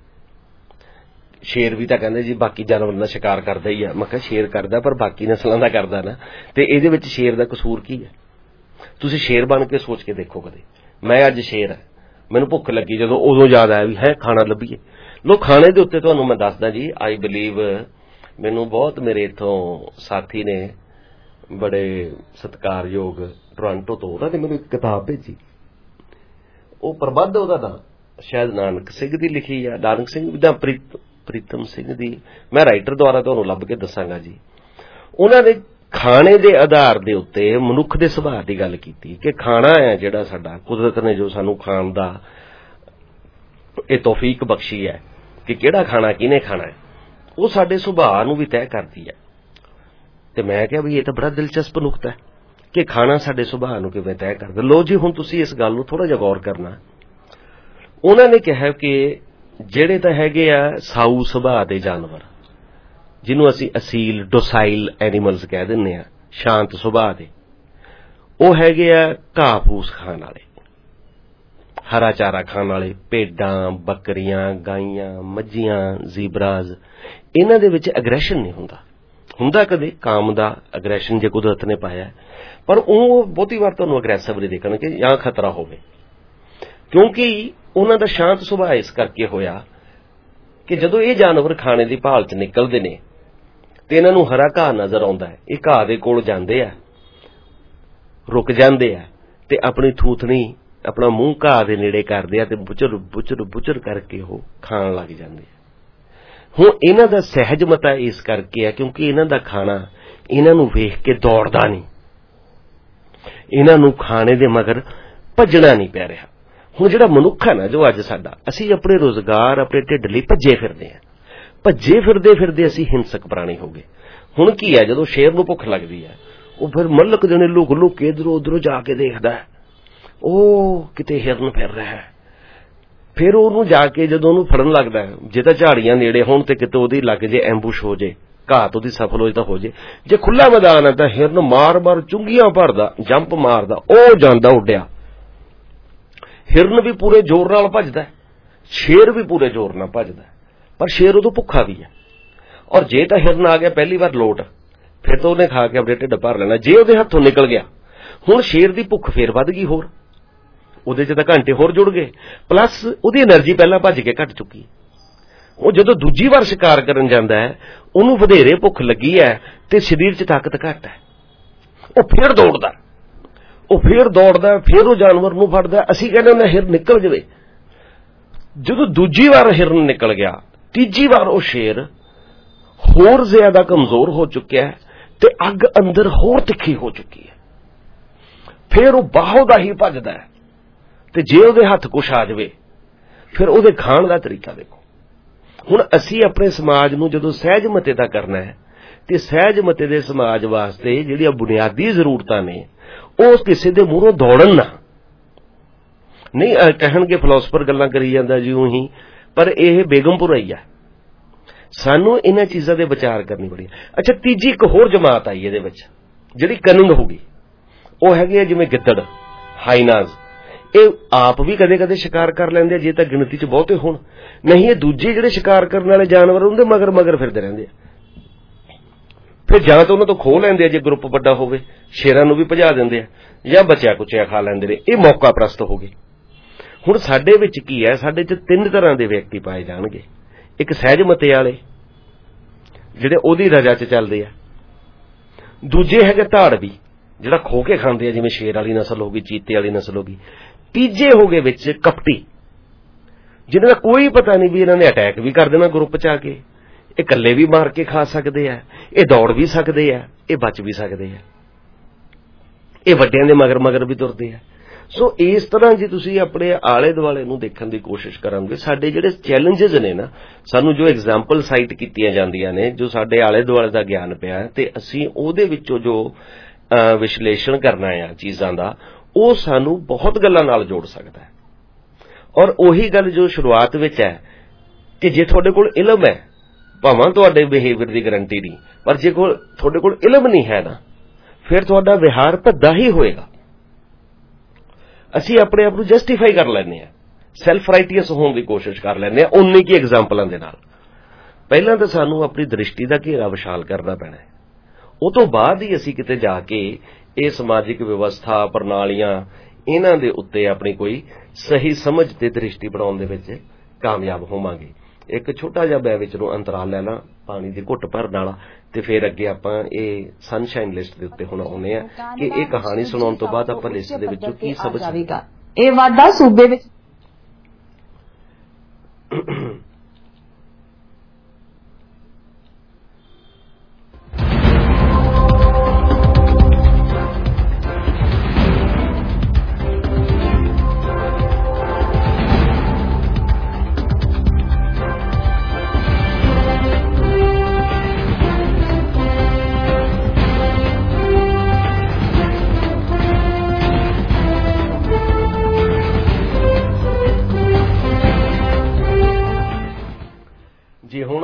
ਸ਼ੇਰ ਵੀ ਤਾਂ ਕਹਿੰਦੇ ਜੀ ਬਾਕੀ ਜਾਨਵਰਾਂ ਦਾ ਸ਼ਿਕਾਰ ਕਰਦਾ ਹੀ ਆ। ਮੈਂ ਕਿਹਾ ਸ਼ੇਰ ਕਰਦਾ, ਪਰ ਬਾਕੀ ਨਸਲਾਂ ਦਾ ਕਰਦਾ ਨਾ, ਤੇ ਇਹਦੇ ਵਿੱਚ ਸ਼ੇਰ ਦਾ ਕਸੂਰ ਕੀ ਹੈ? ਤੁਸੀਂ ਸ਼ੇਰ ਬਣ ਕੇ ਸੋਚ ਕੇ ਦੇਖੋ ਕਦੇ। ਮੈਂ ਅੱਜ ਸ਼ੇਰ ਹੈ, ਮੈਨੂੰ ਭੁੱਖ ਲੱਗੀ ਜਦੋਂ, ਉਦੋਂ ਯਾਦ ਆਇਆ ਵੀ ਹੈ ਖਾਣਾ ਲੱਭੀਏ। ਲੋ ਖਾਣੇ ਦੇ ਉੱਤੇ ਤੁਹਾਨੂੰ ਮੈਂ ਦੱਸਦਾ ਜੀ, ਆਈ ਬਿਲੀਵ ਮੈਨੂੰ ਬਹੁਤ ਮੇਰੇ ਇੱਥੋਂ ਸਾਥੀ ਨੇ ਬੜੇ ਸਤਿਕਾਰਯੋਗ ਟੋਰਾਂਟੋ ਤੋਂ, ਉਹਨਾਂ ਨੇ ਮੈਨੂੰ ਇੱਕ ਕਿਤਾਬ ਭੇਜੀ। ਉਹ ਪ੍ਰਬੰਧ, ਉਹਦਾ ਨਾਂ ਸ਼ਾਇਦ ਨਾਨਕ ਸਿੰਘ ਦੀ ਲਿਖੀ ਆ, ਨਾਨਕ ਸਿੰਘ ਜਾਂ ਪ੍ਰੀਤਮ ਸਿੰਘ ਦੀ, ਮੈਂ ਰਾਈਟਰ ਦੁਆਰਾ ਤੁਹਾਨੂੰ ਲੱਭ ਕੇ ਦੱਸਾਂਗਾ ਜੀ। ਉਹਨਾਂ ਨੇ ਖਾਣੇ ਦੇ ਆਧਾਰ ਦੇ ਉੱਤੇ ਮਨੁੱਖ ਦੇ ਸੁਭਾਅ ਦੀ ਗੱਲ ਕੀਤੀ ਕਿ ਖਾਣਾ ਹੈ ਜਿਹੜਾ ਸਾਡਾ, ਕੁਦਰਤ ਨੇ ਜੋ ਸਾਨੂੰ ਖਾਣ ਦਾ ਇਹ ਤੌਫੀਕ ਬਖਸ਼ੀ ਹੈ ਕਿ ਕਿਹੜਾ ਖਾਣਾ ਕਿਹਨੇ ਖਾਣਾ ਹੈ, ਉਹ ਸਾਡੇ ਸੁਭਾਅ ਨੂੰ ਵੀ ਤੈਅ ਕਰਦੀ ਹੈ। ਤੇ ਮੈਂ ਕਿਹਾ ਵੀ ਇਹ ਤਾਂ ਬੜਾ ਦਿਲਚਸਪ ਨੁਕਤਾ ਹੈ ਕਿ ਖਾਣਾ ਸਾਡੇ ਸੁਭਾਅ ਨੂੰ ਕਿਵੇਂ ਤੈਅ ਕਰਦਾ। ਲੋ ਜੀ, ਹੁਣ ਤੁਸੀਂ ਇਸ ਗੱਲ ਨੂੰ ਥੋੜਾ ਜਿਹਾ ਗੌਰ ਕਰਨਾ। ਉਹਨਾਂ ਨੇ ਕਿਹਾ ਕਿ ਜਿਹੜੇ ਤਾਂ ਹੈਗੇ ਆ ਸਾਊ ਸੁਭਾਅ ਦੇ ਜਾਨਵਰ, ਜਿਹਨੂੰ ਅਸੀਂ ਅਸੀਲ ਡੋਸਾਈਲ ਐਨੀਮਲਸ ਕਹਿ ਦਿੰਦੇ ਆ, ਸ਼ਾਂਤ ਸੁਭਾਅ ਦੇ, ਉਹ ਹੈਗੇ ਆ ਘਾਹ ਫੂਸ ਖਾਣ ਵਾਲੇ, ਹਰਾ ਚਾਰਾ ਖਾਣ ਵਾਲੇ, ਭੇਡਾਂ, ਬੱਕਰੀਆਂ, ਗਾਈਆਂ, ਮੱਝੀਆਂ, ਜ਼ੀਬਰਾਜ਼। ਇਹਨਾਂ ਦੇ ਵਿੱਚ ਐਗਰੈਸ਼ਨ ਨਹੀਂ ਹੁੰਦਾ ਕਦੇ ਕਾਮ ਦਾ ਐਗਰੈਸ਼ਨ ਜੇ ਕੁਦਰਤ ਨੇ ਪਾਇਆ, ਪਰ ਉਹ ਬਹੁਤੀ ਵਾਰ ਤੁਹਾਨੂੰ ਅਗਰੈਸਿਵ ਨਹੀਂ ਦੇਖਣਗੇ ਜਾਂ ਖਤਰਾ ਹੋਵੇ, ਕਿਉਂਕਿ ਉਹਨਾਂ ਦਾ ਸ਼ਾਂਤ ਸੁਭਾਅ ਇਸ ਕਰਕੇ ਹੋਇਆ ਕਿ ਜਦੋਂ ਇਹ ਜਾਨਵਰ ਖਾਣੇ ਦੀ ਭਾਲ 'ਚ ਨਿਕਲਦੇ ਨੇ ਤੇ ਇਹਨਾਂ ਨੂੰ ਹਰਾ ਘਾਹ ਨਜ਼ਰ ਆਉਂਦਾ ਹੈ, ਇਹ ਘਾਹ ਦੇ ਕੋਲ ਜਾਂਦੇ ਆ, ਰੁਕ ਜਾਂਦੇ ਆ ਤੇ ਆਪਣੀ ਥੂਥਣੀ, ਆਪਣਾ ਮੂੰਹ ਘਾਹ ਦੇ ਨੇੜੇ ਕਰਦੇ ਆ ਤੇ ਬੁਚਰ ਬੁਚਰ ਬੁਚਰ ਕਰਕੇ ਉਹ ਖਾਣ ਲੱਗ ਜਾਂਦੇ ਆ। ਹੁਣ ਇਹਨਾਂ ਦਾ ਸਹਿਜ ਮਤਾ ਇਸ ਕਰਕੇ ਆ ਕਿਉਂਕਿ ਇਹਨਾਂ ਦਾ ਖਾਣਾ ਇਹਨਾਂ ਨੂੰ ਵੇਖ ਕੇ ਦੌੜਦਾ ਨਹੀਂ, ਇਹਨਾਂ ਨੂੰ ਖਾਣੇ ਦੇ ਮਗਰ ਭੱਜਣਾ ਨਹੀਂ ਪੈ ਰਿਹਾ। ਹੁਣ ਜਿਹੜਾ ਮਨੁੱਖ ਹੈ ਨਾ, ਜੋ ਅੱਜ ਸਾਡਾ, ਅਸੀਂ ਆਪਣੇ ਰੁਜ਼ਗਾਰ, ਆਪਣੇ ਢਿੱਡ ਲਈ ਭੱਜੇ ਫਿਰਦੇ ਅਸੀਂ ਹਿੰਸਕ ਪ੍ਰਾਣੀ ਹੋ ਗਏ। ਹੁਣ ਕੀ ਹੈ, ਜਦੋਂ ਸ਼ੇਰ ਨੂੰ ਭੁੱਖ ਲੱਗਦੀ ਹੈ ਉਹ ਫਿਰ ਮਲਕ ਜਣੇ ਲੁਕ ਕੇ ਇਧਰੋਂ ਉਧਰੋਂ ਜਾ ਕੇ ਦੇਖਦਾ, ਉਹ ਕਿਤੇ ਹਿਰਨ ਫਿਰ ਰਿਹਾ ਹੈ, ਫਿਰ ਉਹਨੂੰ ਜਾ ਕੇ ਜਦੋਂ ਉਹਨੂੰ ਫੜਨ ਲੱਗਦਾ, ਜੇ ਤਾਂ ਝਾੜੀਆਂ ਨੇੜੇ ਹੋਣ ਤੇ ਕਿਤੇ ਉਹਦੀ ਲੱਗ ਜੇ, ਐਂਬੂਸ਼ ਹੋ ਜੇ, ਘਾਤ ਉਹਦੀ ਸਫਲ ਹੋ ਜੇ ਤਾਂ ਹੋ ਜੇ। ਜੇ ਖੁੱਲਾ ਮੈਦਾਨ ਹੈ ਤਾਂ ਹਿਰਨ ਮਾਰ ਚੁੰਗੀਆਂ ਭਰਦਾ, ਜੰਪ ਮਾਰਦਾ, ਉਹ ਜਾਂਦਾ ਉੱਡਿਆ। ਹਿਰਨ ਵੀ ਪੂਰੇ ਜ਼ੋਰ ਨਾਲ ਭੱਜਦਾ, ਸ਼ੇਰ ਵੀ ਪੂਰੇ ਜ਼ੋਰ ਨਾਲ ਭੱਜਦਾ, ਪਰ ਸ਼ੇਰ ਉਦੋਂ ਭੁੱਖਾ ਵੀ ਹੈ। ਔਰ ਜੇ ਤਾਂ ਹਿਰਨ ਆ ਗਿਆ ਪਹਿਲੀ ਵਾਰ ਲੋਟ, ਫਿਰ ਤਾਂ ਉਹਨੇ ਖਾ ਕੇ ਆਪਣੇ ਢਿੱਡ ਭਰ ਲੈਣਾ। ਜੇ ਉਹਦੇ ਹੱਥੋਂ ਨਿਕਲ ਗਿਆ, ਹੁਣ ਸ਼ੇਰ ਦੀ ਭੁੱਖ ਫੇਰ ਵੱਧ ਗਈ, ਹੋਰ ਉਹਦੇ 'ਚ ਤਾਂ ਘੰਟੇ ਹੋਰ ਜੁੜ ਗਏ, ਪਲੱਸ ਉਹਦੀ એનર્ਜੀ ਪਹਿਲਾਂ ਭੱਜ ਕੇ ਘਟ ਚੁੱਕੀ। ਉਹ ਜਦੋਂ ਦੂਜੀ ਵਾਰ ਸ਼ਿਕਾਰ ਕਰਨ ਜਾਂਦਾ ਹੈ, ਉਹਨੂੰ ਵਧੇਰੇ ਭੁੱਖ ਲੱਗੀ ਹੈ ਤੇ ਸਰੀਰ 'ਚ ਤਾਕਤ ਘੱਟ ਹੈ, ਉਹ ਫੇਰ ਦੌੜਦਾ, ਫਿਰ ਉਹ ਜਾਨਵਰ ਨੂੰ ਫੜਦਾ। ਅਸੀਂ ਕਹਿੰਦੇ ਹੁੰਦੇ ਹਿਰਨ ਨਿਕਲ ਜਾਵੇ, ਜਦੋਂ ਦੂਜੀ ਵਾਰ ਹਿਰਨ ਨਿਕਲ ਗਿਆ, ਤੀਜੀ ਵਾਰ ਉਹ ਸ਼ੇਰ ਹੋਰ ਜ਼ਿਆਦਾ ਕਮਜ਼ੋਰ ਹੋ ਚੁੱਕਿਆ ਤੇ ਅੱਗ ਅੰਦਰ ਹੋਰ ਤਿੱਖੀ ਹੋ ਚੁੱਕੀ ਹੈ। ਫਿਰ ਉਹ ਬਾਹੋਂ ਹੀ ਭੱਜਦਾ ਹੈ ਤੇ ਜੇ ਉਹਦੇ ਹੱਥ ਕੁਛ ਆ ਜਾਵੇ, ਫਿਰ ਉਹਦੇ ਖਾਣ ਦਾ ਤਰੀਕਾ ਦੇਖੋ। ਹੁਣ ਅਸੀਂ ਆਪਣੇ ਸਮਾਜ ਨੂੰ ਜਦੋਂ ਸਹਿਜ ਮਤੇ ਦਾ ਕਰਨਾ ਹੈ ਤੇ ਸਹਿਜ ਮਤੇ ਦੇ ਸਮਾਜ ਵਾਸਤੇ ਜਿਹੜੀਆਂ ਬੁਨਿਆਦੀ ਜ਼ਰੂਰਤਾਂ ਨੇ, ਉਹ ਕਿਸੇ ਦੇ ਮੂਹਰੋਂ ਦੌੜਨ ਨਾ, ਨਹੀਂ ਕਹਿਣਗੇ ਫਿਲਾਸਫਰ ਗੱਲਾਂ ਕਰੀ ਜਾਂਦਾ ਜਿਉਂ ਹੀ, ਪਰ ਇਹ ਬੇਗਮਪੁਰਾ ਹੀ ਹੈ। ਸਾਨੂੰ ਇਹਨਾਂ ਚੀਜ਼ਾਂ ਦੇ ਵਿਚਾਰ ਕਰਨੀ ਬੜੀ। ਅੱਛਾ, ਤੀਜੀ ਇੱਕ ਹੋਰ ਜਮਾਤ ਆਈ ਇਹਦੇ ਵਿੱਚ ਜਿਹੜੀ ਕਨਿੰਗ ਹੋ ਗਈ, ਉਹ ਹੈਗੇ ਆ ਜਿਵੇਂ ਗਿੱਦੜ, ਹਾਈਨਾਜ਼। ਇਹ ਆਪ ਵੀ ਕਦੇ ਕਦੇ ਸ਼ਿਕਾਰ ਕਰ ਲੈਂਦੇ ਆ ਜੇ ਤਾਂ ਗਿਣਤੀ 'ਚ ਬਹੁਤੇ ਹੋਣ, ਨਹੀਂ ਇਹ ਦੂਜੇ ਜਿਹੜੇ ਸ਼ਿਕਾਰ ਕਰਨ ਵਾਲੇ ਜਾਨਵਰ ਉਹਦੇ ਮਗਰ ਫਿਰਦੇ ਰਹਿੰਦੇ ਆ। ਫਿਰ ਜਾਂ ਤਾਂ ਉਹਨਾਂ ਤੋਂ ਖੋਹ ਲੈਂਦੇ ਆ ਜੇ ਗਰੁੱਪ ਵੱਡਾ ਹੋਵੇ, ਸ਼ੇਰਾਂ ਨੂੰ ਵੀ ਭਜਾ ਦਿੰਦੇ ਆ, ਜਾਂ ਬਚਿਆ ਕੁਚਿਆ ਖਾ ਲੈਂਦੇ ਨੇ। ਇਹ ਮੌਕਾ ਪ੍ਰਸਤ ਹੋ ਗਏ। ਹੁਣ ਸਾਡੇ ਵਿੱਚ ਕੀ ਹੈ, ਸਾਡੇ 'ਚ 3 ਤਰ੍ਹਾਂ ਦੇ ਵਿਅਕਤੀ ਪਾਏ ਜਾਣਗੇ। ਇੱਕ ਸਹਿਜ ਮਤੇ ਵਾਲੇ ਜਿਹੜੇ ਉਹਦੀ ਰਜਾ 'ਚ ਚੱਲਦੇ ਆ, ਦੂਜੇ ਹੈਗੇ ਧਾੜਵੀ ਜਿਹੜਾ ਖੋ ਕੇ ਖਾਂਦੇ ਆ, ਜਿਵੇਂ ਸ਼ੇਰ ਵਾਲੀ ਨਸਲ ਹੋ ਗਈ, ਚੀਤੇ ਵਾਲੀ ਨਸਲ ਹੋ ਗਈ। ਤੀਜੇ ਹੋ ਗਏ ਵਿੱਚ ਕਪਟੀ, ਜਿਹਨਾਂ ਦਾ ਕੋਈ ਪਤਾ ਨਹੀਂ ਵੀ ਇਹਨਾਂ ਨੇ ਅਟੈਕ ਵੀ ਕਰ ਦੇਣਾ ਗਰੁੱਪ 'ਚ ਆ ਕੇ, ਇਹ ਇਕੱਲੇ ਵੀ ਮਾਰ ਕੇ ਖਾ ਸਕਦੇ ਆ, ਇਹ ਦੌੜ ਵੀ ਸਕਦੇ ਆ, ਇਹ ਬਚ ਵੀ ਸਕਦੇ ਆ, ਇਹ ਵੱਡਿਆਂ ਦੇ ਮਗਰ ਵੀ ਤੁਰਦੇ ਆ। ਸੋ ਇਸ ਤਰ੍ਹਾਂ ਜੇ ਤੁਸੀਂ ਆਪਣੇ ਆਲੇ ਦੁਆਲੇ ਨੂੰ ਦੇਖਣ ਦੀ ਕੋਸ਼ਿਸ਼ ਕਰਾਂਗੇ, ਸਾਡੇ ਜਿਹੜੇ ਚੈਲੰਜਸ ਨੇ ਨਾ, ਸਾਨੂੰ ਜੋ ਐਗਜ਼ਾਮਪਲ ਸਾਈਟ ਕੀਤੀਆਂ ਜਾਂਦੀਆਂ ਨੇ, ਜੋ ਸਾਡੇ ਆਲੇ ਦੁਆਲੇ ਦਾ ਗਿਆਨ ਪਿਆ, ਤੇ ਅਸੀਂ ਉਹਦੇ ਵਿੱਚੋਂ ਜੋ ਵਿਸ਼ਲੇਸ਼ਣ ਕਰਨਾ ਆ ਚੀਜ਼ਾਂ ਦਾ, ਉਹ ਸਾਨੂੰ ਬਹੁਤ ਗੱਲਾਂ ਨਾਲ ਜੋੜ ਸਕਦਾ ਹੈ। ਔਰ ਉਹੀ ਗੱਲ ਜੋ ਸ਼ੁਰੂਆਤ ਵਿੱਚ ਹੈ ਕਿ ਜੇ ਤੁਹਾਡੇ ਕੋਲ ਇਲਮ ਹੈ, ਭਾਵੇਂ ਤੁਹਾਡੇ ਬਿਹੇਵੀਅਰ ਦੀ ਗਰੰਟੀ ਨਹੀਂ, ਪਰ ਜੇ ਤੁਹਾਡੇ ਕੋਲ ਇਲਮ ਨਹੀਂ ਹੈ ਨਾ, ਫਿਰ ਤੁਹਾਡਾ ਵਿਹਾਰ ਭੱਦਾ ਹੀ ਹੋਏਗਾ। ਅਸੀਂ ਆਪਣੇ ਆਪ ਨੂੰ ਜਸਟੀਫਾਈ ਕਰ ਲੈਂਦੇ ਹਾਂ, ਸੈਲਫ ਰਾਈਟੀਅਸ ਹੋਣ ਦੀ ਕੋਸ਼ਿਸ਼ ਕਰ ਲੈਂਦੇ ਹਾਂ ਉਨੇ ਕੀ ਐਗਜ਼ਾਮਪਲਾਂ ਦੇ ਨਾਲ। ਪਹਿਲਾਂ ਤਾਂ ਸਾਨੂੰ ਆਪਣੀ ਦ੍ਰਿਸ਼ਟੀ ਦਾ ਘੇਰਾ ਵਿਸ਼ਾਲ ਕਰਨਾ ਪੈਣਾ ਹੈ, ਉਹ ਤੋਂ ਬਾਅਦ ਹੀ ਅਸੀਂ ਕਿਤੇ ਜਾ ਕੇ ਇਹ ਸਮਾਜਿਕ ਵਿਵਸਥਾ, ਪ੍ਰਣਾਲੀਆਂ, ਇਹਨਾਂ ਦੇ ਉੱਤੇ ਆਪਣੀ ਕੋਈ ਸਹੀ ਸਮਝ ਤੇ ਦ੍ਰਿਸ਼ਟੀ ਬਣਾਉਣ ਦੇ ਵਿੱਚ ਕਾਮਯਾਬ ਹੋਵਾਂਗੇ। ਇੱਕ ਛੋਟਾ ਜਿਹਾ ਮੈਂ ਵਿੱਚ ਨੂੰ ਅੰਤਰਾਲ ਲੈ ਲਾਂ ਪਾਣੀ ਦੀ ਘੁੱਟ ਭਰਨ ਵਾਲਾ, ਤੇ ਫਿਰ ਅੱਗੇ ਆਪਾਂ ਇਹ ਸਨਸ਼ਾਈਨ ਲਿਸਟ ਦੇ ਉੱਤੇ ਹੁਣ ਆਉਂਦੇ ਆ ਕਿ ਇਹ ਕਹਾਣੀ ਸੁਣਾਉਣ ਤੋਂ ਬਾਅਦ ਆਪਾਂ ਲਿਸਟ ਦੇ ਵਿੱਚੋਂ ਕੀ ਸਮਝ ਜਾਵੇਗਾ। ਇਹ ਵਾਧਾ ਸੂਬੇ ਵਿੱਚ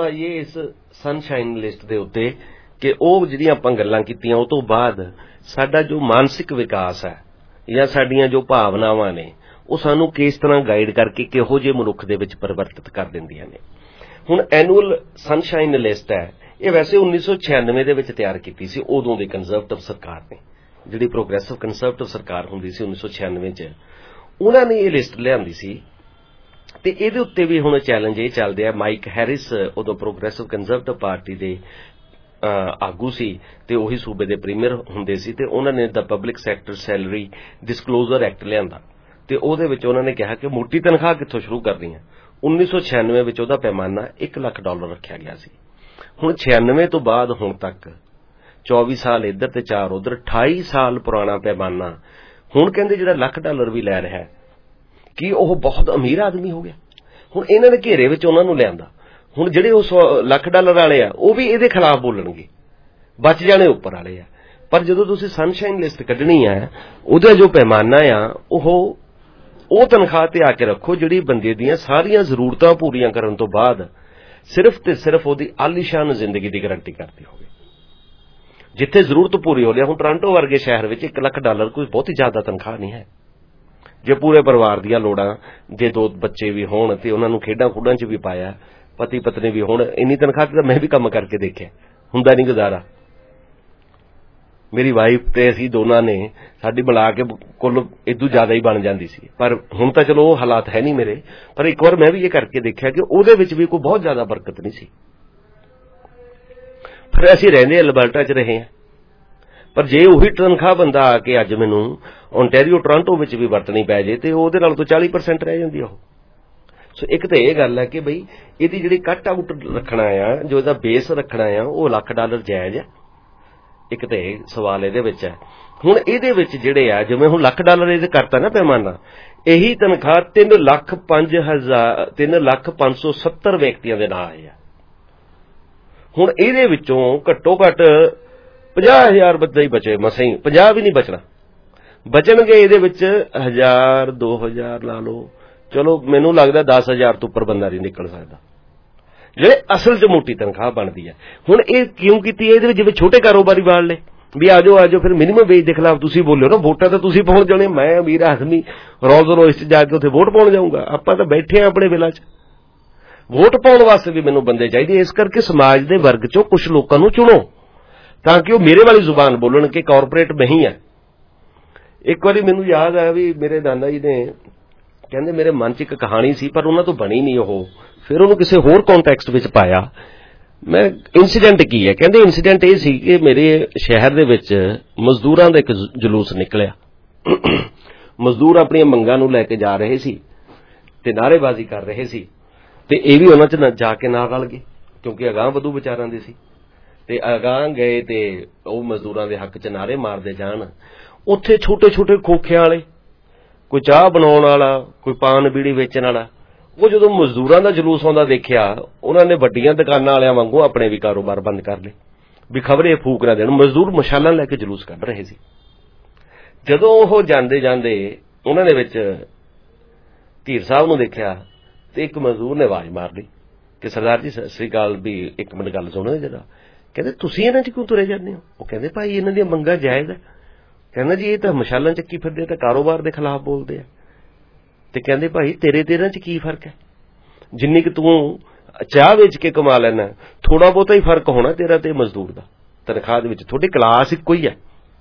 ਆਈਏ ਇਸ ਸਨਸ਼ਾਈਨ ਲਿਸਟ ਦੇ ਉੱਤੇ ਕਿ ਉਹ ਜਿਹੜੀਆਂ ਆਪਾਂ ਗੱਲਾਂ ਕੀਤੀਆਂ ਉਹ ਤੋਂ ਬਾਅਦ ਸਾਡਾ ਜੋ ਮਾਨਸਿਕ ਵਿਕਾਸ ਹੈ ਜਾਂ ਸਾਡੀਆਂ ਜੋ ਭਾਵਨਾਵਾਂ ਨੇ ਉਹ ਸਾਨੂੰ ਕਿਸ ਤਰ੍ਹਾਂ ਗਾਈਡ ਕਰਕੇ ਕਿਹੋ ਜਿਹੇ ਮਨੁੱਖ ਦੇ ਵਿੱਚ ਪਰਿਵਰਤਿਤ ਕਰ ਦਿੰਦੀਆਂ ਨੇ। ਹੁਣ ਐਨੂਅਲ ਸਨਸ਼ਾਈਨ ਲਿਸਟ ਹੈ, ਇਹ ਵੈਸੇ 1996 ਦੇ ਵਿੱਚ ਤਿਆਰ ਕੀਤੀ ਸੀ ਉਦੋਂ ਦੀ ਕੰਜ਼ਰਵੇਟਿਵ ਸਰਕਾਰ ਨੇ, ਜਿਹੜੀ ਪ੍ਰੋਗਰੈਸਿਵ ਕੰਜ਼ਰਵੇਟਿਵ ਸਰਕਾਰ ਹੁੰਦੀ ਸੀ 1996 ਚ, ਉਹਨਾਂ ਨੇ ਇਹ ਲਿਸਟ ਲਿਆਂਦੀ ਸੀ। ਤੇ ਇਹਦੇ ਉੱਤੇ ਵੀ ਹੁਣ ਚੈਲੰਜ ਇਹ ਚੱਲਦੇ ਆ। ਮਾਈਕ ਹੈਰਿਸ ਉਦੋਂ ਪ੍ਰੋਗਰੈਸਿਵ ਕੰਜ਼ਰਵੇਟਿਵ ਪਾਰਟੀ ਦੇ ਆਗੂ ਸੀ ਤੇ ਉਹੀ ਸੂਬੇ ਦੇ ਪ੍ਰੀਮੀਅਰ ਹੁੰਦੇ ਸੀ, ਤੇ ਉਹਨਾਂ ਨੇ ਦਾ public sector salary disclosure act ਲਿਆਂਦਾ ਤੇ ਉਹਦੇ ਵਿੱਚ ਉਹਨਾਂ ਨੇ ਕਿਹਾ ਕਿ ਮੋਟੀ ਤਨਖਾਹ ਕਿੱਥੋਂ ਸ਼ੁਰੂ ਕਰਨੀ ਹੈ। 1996 ਵਿੱਚ ਉਹਦਾ ਪੈਮਾਨਾ $1 ਲੱਖ ਰੱਖਿਆ ਗਿਆ ਸੀ। ਹੁਣ 96 ਤੋਂ ਬਾਅਦ ਹੁਣ ਤੱਕ 24 ਸਾਲ ਇੱਧਰ ਤੇ 4 ਉੱਧਰ, 28 ਸਾਲ ਪੁਰਾਣਾ ਪੈਮਾਨਾ ਹੁਣ ਕਹਿੰਦੇ ਜਿਹੜਾ $1 ਲੱਖ ਵੀ ਲੈ ਰਿਹਾ ਕਿ ਉਹ ਬਹੁਤ ਅਮੀਰ ਆਦਮੀ ਹੋ ਗਿਆ। ਹੁਣ ਇਹਨਾਂ ਦੇ ਘੇਰੇ ਵਿੱਚ ਉਹਨਾਂ ਨੂੰ ਲਿਆਂਦਾ। ਹੁਣ ਜਿਹੜੇ ਉਹ $100 ਲੱਖ ਵਾਲੇ ਆ ਉਹ ਵੀ ਇਹਦੇ ਖਿਲਾਫ ਬੋਲਣਗੇ, ਬਚ ਜਾਣੇ ਉੱਪਰ ਵਾਲੇ ਆ। ਪਰ ਜਦੋਂ ਤੁਸੀਂ ਸਨਸ਼ਾਈਨ ਲਿਸਟ ਕੱਢਣੀ ਆ ਉਹਦਾ ਜੋ ਪੈਮਾਨਾ ਆ ਉਹ ਤਨਖਾਹ ਤੇ ਆ ਕੇ ਰੱਖੋ ਜਿਹੜੀ ਬੰਦੇ ਦੀਆਂ ਸਾਰੀਆਂ ਜ਼ਰੂਰਤਾਂ ਪੂਰੀਆਂ ਕਰਨ ਤੋਂ ਬਾਅਦ ਸਿਰਫ ਤੇ ਸਿਰਫ ਉਹਦੀ ਆਲੀਸ਼ਾਨ ਜ਼ਿੰਦਗੀ ਦੀ ਗਾਰੰਟੀ ਕਰਦੀ ਹੋਵੇ। ਜਿੱਥੇ ਜ਼ਰੂਰਤ ਪੂਰੀ ਹੋ ਲਿਆ, ਹੁਣ ਟੋਰਾਂਟੋ ਵਰਗੇ ਸ਼ਹਿਰ ਵਿੱਚ $1 ਲੱਖ ਕੋਈ ਬਹੁਤੀ ਜ਼ਿਆਦਾ ਤਨਖਾਹ ਨਹੀਂ ਹੈ। ਜੇ ਪੂਰੇ ਪਰਿਵਾਰ ਦੀਆਂ ਲੋੜਾਂ, ਜੇ 2 ਬੱਚੇ ਵੀ ਹੋਣ ਤੇ ਉਹਨਾਂ ਨੂੰ ਖੇਡਾਂ ਖੂਡਾਂ 'ਚ ਵੀ ਪਾਇਆ, ਪਤੀ ਪਤਨੀ ਵੀ ਹੋਣ, ਇੰਨੀ ਤਨਖਾਹ ਤੇ ਤਾਂ ਮੈਂ ਵੀ ਕੰਮ ਕਰਕੇ ਦੇਖਿਆ, ਹੁੰਦਾ ਨਹੀਂ ਗੁਜ਼ਾਰਾ। ਮੇਰੀ ਵਾਈਫ ਤੇ ਅਸੀਂ ਦੋਨਾਂ ਨੇ ਸਾਡੀ ਮਿਲਾ ਕੇ ਕੁੱਲ ਇਦੋਂ ਜ਼ਿਆਦਾ ਹੀ ਬਣ ਜਾਂਦੀ ਸੀ। ਪਰ ਹੁਣ ਤਾਂ ਚਲੋ ਉਹ ਹਾਲਾਤ ਹੈ ਨਹੀਂ ਮੇਰੇ, ਪਰ ਇੱਕ ਵਾਰ ਮੈਂ ਵੀ ਇਹ ਕਰਕੇ ਦੇਖਿਆ ਕਿ ਉਹਦੇ ਵਿੱਚ ਵੀ ਕੋਈ ਬਹੁਤ ਜ਼ਿਆਦਾ ਬਰਕਤ ਨਹੀਂ ਸੀ। ਫਿਰ ਅਸੀਂ ਰਹਿੰਦੇ ਅਲਬਰਟਾ 'ਚ ਰਹੇ ਹਾਂ, ਪਰ ਜੇ ਉਹੀ ਤਨਖਾਹ ਬੰਦਾ ਆ ਕੇ ਅੱਜ ਮੈਨੂੰ ਓਨਟਾਰੀਓ ਟੋਰਾਂਟੋ ਵਿੱਚ ਵੀ ਵਰਤਣੀ ਪੈ ਜੇ ਤੇ ਉਹਦੇ ਨਾਲ ਤੋਂ 40% ਰਹਿ ਜਾਂਦੀ ਉਹ। ਸੋ ਇੱਕ ਤਾਂ ਇਹ ਗੱਲ ਹੈ ਕਿ ਬਈ ਇਹਦੀ ਜਿਹੜੀ ਕੱਟ ਆਊਟ ਰੱਖਣਾ ਆ, ਜੋ ਇਹਦਾ ਬੇਸ ਰੱਖਣਾ ਆ, ਉਹ $1 ਲੱਖ ਜਾਇਜ਼ ਹੈ। ਇੱਕ ਤਾਂ ਇਹ ਸਵਾਲ ਇਹਦੇ ਵਿੱਚ ਹੈ। ਹੁਣ ਇਹਦੇ ਵਿੱਚ ਜਿਹੜੇ ਆ ਜਿਵੇਂ ਹੁਣ $1 ਲੱਖ ਇਹਦੇ ਕਰਤਾ ਨਾ ਪੈਮਾਨਾ, ਇਹੀ ਤਨਖਾਹ 3,05,70 ਵਿਅਕਤੀਆਂ ਦੇ ਨਾਂ ਆਏ ਆ। ਹੁਣ ਇਹਦੇ ਵਿੱਚੋਂ ਘੱਟੋ ਘੱਟ 50,000 ਬੰਦੇ ਹੀ ਬਚੇ, ਮਸਾਂ ਹੀ 50 ਵੀ ਨਹੀਂ ਬਚਣਾ, ਬਚਣਗੇ ਇਹਦੇ ਵਿੱਚ 1,000 2,000 ਲਾ ਲਓ, ਚਲੋ ਮੈਨੂੰ ਲੱਗਦਾ 10,000 ਤੋਂ ਉੱਪਰ ਬੰਦਾ ਨਹੀਂ ਨਿਕਲ ਸਕਦਾ ਜਿਹੜੇ ਅਸਲ 'ਚ ਮੋਟੀ ਤਨਖਾਹ ਬਣਦੀ ਹੈ। ਹੁਣ ਇਹ ਕਿਉਂ ਕੀਤੀ ਹੈ? ਇਹਦੇ ਵਿੱਚ ਜਿਵੇਂ ਛੋਟੇ ਕਾਰੋਬਾਰੀ ਵਾਲ ਨੇ ਵੀ ਆਜੋ ਫਿਰ ਮਿਨੀਮਮ ਵੇਜ ਦੇ ਖਿਲਾਫ ਤੁਸੀਂ ਬੋਲਿਓ ਨਾ, ਵੋਟਾਂ ਤਾਂ ਤੁਸੀਂ ਪਾਉਣ ਜਾਣੇ, ਮੈਂ ਅਮੀਰ ਆਦਮੀ ਰੋਜ਼ ਰੋਜ਼ 'ਚ ਜਾ ਕੇ ਉੱਥੇ ਵੋਟ ਪਾਉਣ ਜਾਊਂਗਾ? ਆਪਾਂ ਤਾਂ ਬੈਠੇ ਆ ਆਪਣੇ ਵਿਲਾ 'ਚ, ਵੋਟ ਪਾਉਣ ਵਾਸਤੇ ਵੀ ਮੈਨੂੰ ਬੰਦੇ ਚਾਹੀਦੇ। ਇਸ ਕਰਕੇ ਸਮਾਜ ਦੇ ਵਰਗ 'ਚੋਂ ਕੁਝ ਲੋਕਾਂ ਨੂੰ ਚੁਣੋ ਤਾਂ ਕਿ ਉਹ ਮੇਰੇ ਵਾਲੀ ਜ਼ੁਬਾਨ ਬੋਲਣ ਕਿ ਕਾਰਪੋਰੇਟ ਨਹੀਂ ਹੈ। ਇੱਕ ਵਾਰੀ ਮੈਨੂੰ ਯਾਦ ਆਇਆ ਵੀ ਮੇਰੇ ਦਾਦਾ ਜੀ ਨੇ ਕਹਿੰਦੇ ਮੇਰੇ ਮਨ 'ਚ ਇੱਕ ਕਹਾਣੀ ਸੀ ਪਰ ਉਹਨਾਂ ਤੋਂ ਬਣੀ ਨਹੀਂ ਉਹ, ਫਿਰ ਉਹਨੂੰ ਕਿਸੇ ਹੋਰ ਕੰਟੈਕਸਟ ਵਿੱਚ ਪਾਇਆ। ਮੈਂ ਇਨਸੀਡੈਂਟ ਕੀ ਹੈ? ਕਹਿੰਦੇ ਇਨਸੀਡੈਂਟ ਇਹ ਸੀ ਕਿ ਮੇਰੇ ਸ਼ਹਿਰ ਦੇ ਵਿੱਚ ਮਜ਼ਦੂਰਾਂ ਦਾ ਇੱਕ ਜਲੂਸ ਨਿਕਲਿਆ। ਮਜ਼ਦੂਰ ਆਪਣੀਆਂ ਮੰਗਾਂ ਨੂੰ ਲੈ ਕੇ ਜਾ ਰਹੇ ਸੀ ਤੇ ਨਾਅਰੇਬਾਜ਼ੀ ਕਰ ਰਹੇ ਸੀ ਤੇ ਇਹ ਵੀ ਉਹਨਾਂ 'ਚ ਜਾ ਕੇ ਨਾਲ ਰਲ ਗਏ ਕਿਉਂਕਿ ਅਗਾਂਹ ਵਧੂ ਵਿਚਾਰਾਂ ਦੇ ਸੀ ਤੇ ਅਗਾਂਹ ਗਏ ਤੇ ਉਹ ਮਜ਼ਦੂਰਾਂ ਦੇ ਹੱਕ 'ਚ ਨਾਅਰੇ ਮਾਰਦੇ ਜਾਣ। ਉੱਥੇ ਛੋਟੇ ਛੋਟੇ ਖੋਖਿਆਂ ਵਾਲੇ, ਕੋਈ ਚਾਹ ਬਣਾਉਣ ਵਾਲਾ, ਕੋਈ ਪਾਨ ਬੀੜੀ ਵੇਚਣ ਵਾਲਾ, ਉਹ ਜਦੋਂ ਮਜ਼ਦੂਰਾਂ ਦਾ ਜਲੂਸ ਆਉਂਦਾ ਦੇਖਿਆ ਉਹਨਾਂ ਨੇ ਵੱਡੀਆਂ ਦੁਕਾਨਾਂ ਵਾਲਿਆਂ ਵਾਂਗੂ ਆਪਣੇ ਵੀ ਕਾਰੋਬਾਰ ਬੰਦ ਕਰ ਲਏ ਵੀ ਖਬਰੇ ਫੂਕ ਨਾ ਦੇਣ। ਮਜ਼ਦੂਰ ਮਸ਼ਾਲਾਂ ਲੈ ਕੇ ਜਲੂਸ ਕੱਢ ਰਹੇ ਸੀ। ਜਦੋਂ ਉਹ ਜਾਂਦੇ ਜਾਂਦੇ ਉਹਨਾਂ ਦੇ ਵਿੱਚ ਧੀਰ ਸਾਹਿਬ ਨੂੰ ਦੇਖਿਆ ਤੇ ਇੱਕ ਮਜ਼ਦੂਰ ਨੇ ਆਵਾਜ਼ ਮਾਰ ਲਈ ਕਿ ਸਰਦਾਰ ਜੀ ਸਤਿ ਸ੍ਰੀ ਅਕਾਲ, ਵੀ ਇੱਕ ਮਿੰਟ ਗੱਲ ਸੁਣੋ ਜਰਾ। ਕਹਿੰਦੇ ਤੁਸੀਂ ਇਹਨਾਂ 'ਚ ਕਿਉਂ ਤੁਰੇ ਜਾਂਦੇ ਹੋ? ਉਹ ਕਹਿੰਦੇ ਭਾਈ ਇਹਨਾਂ ਦੀਆਂ ਮੰਗਾਂ ਜਾਇਜ਼ ਹੈ। ਕਹਿੰਦਾ ਜੀ ਇਹ ਤਾਂ ਮਸ਼ਾਲਾਂ ਚੱਕੀ ਫਿਰਦੇ, ਤਾਂ ਕਾਰੋਬਾਰ ਦੇ ਖਿਲਾਫ ਬੋਲਦੇ ਆ। ਤੇ ਕਹਿੰਦੇ ਭਾਈ ਤੇਰੇ 'ਚ ਕੀ ਫਰਕ ਹੈ? ਜਿੰਨੀ ਕਿ ਤੂੰ ਚਾਹ ਵੇਚ ਕੇ ਕਮਾ ਲੈਣਾ, ਥੋੜਾ ਬਹੁਤਾ ਹੀ ਫਰਕ ਹੋਣਾ ਤੇਰਾ ਤੇ ਮਜ਼ਦੂਰ ਦਾ ਤਨਖਾਹ ਦੇ ਵਿੱਚ। ਤੁਹਾਡੀ ਕਲਾਸ ਇੱਕੋ ਹੀ ਹੈ।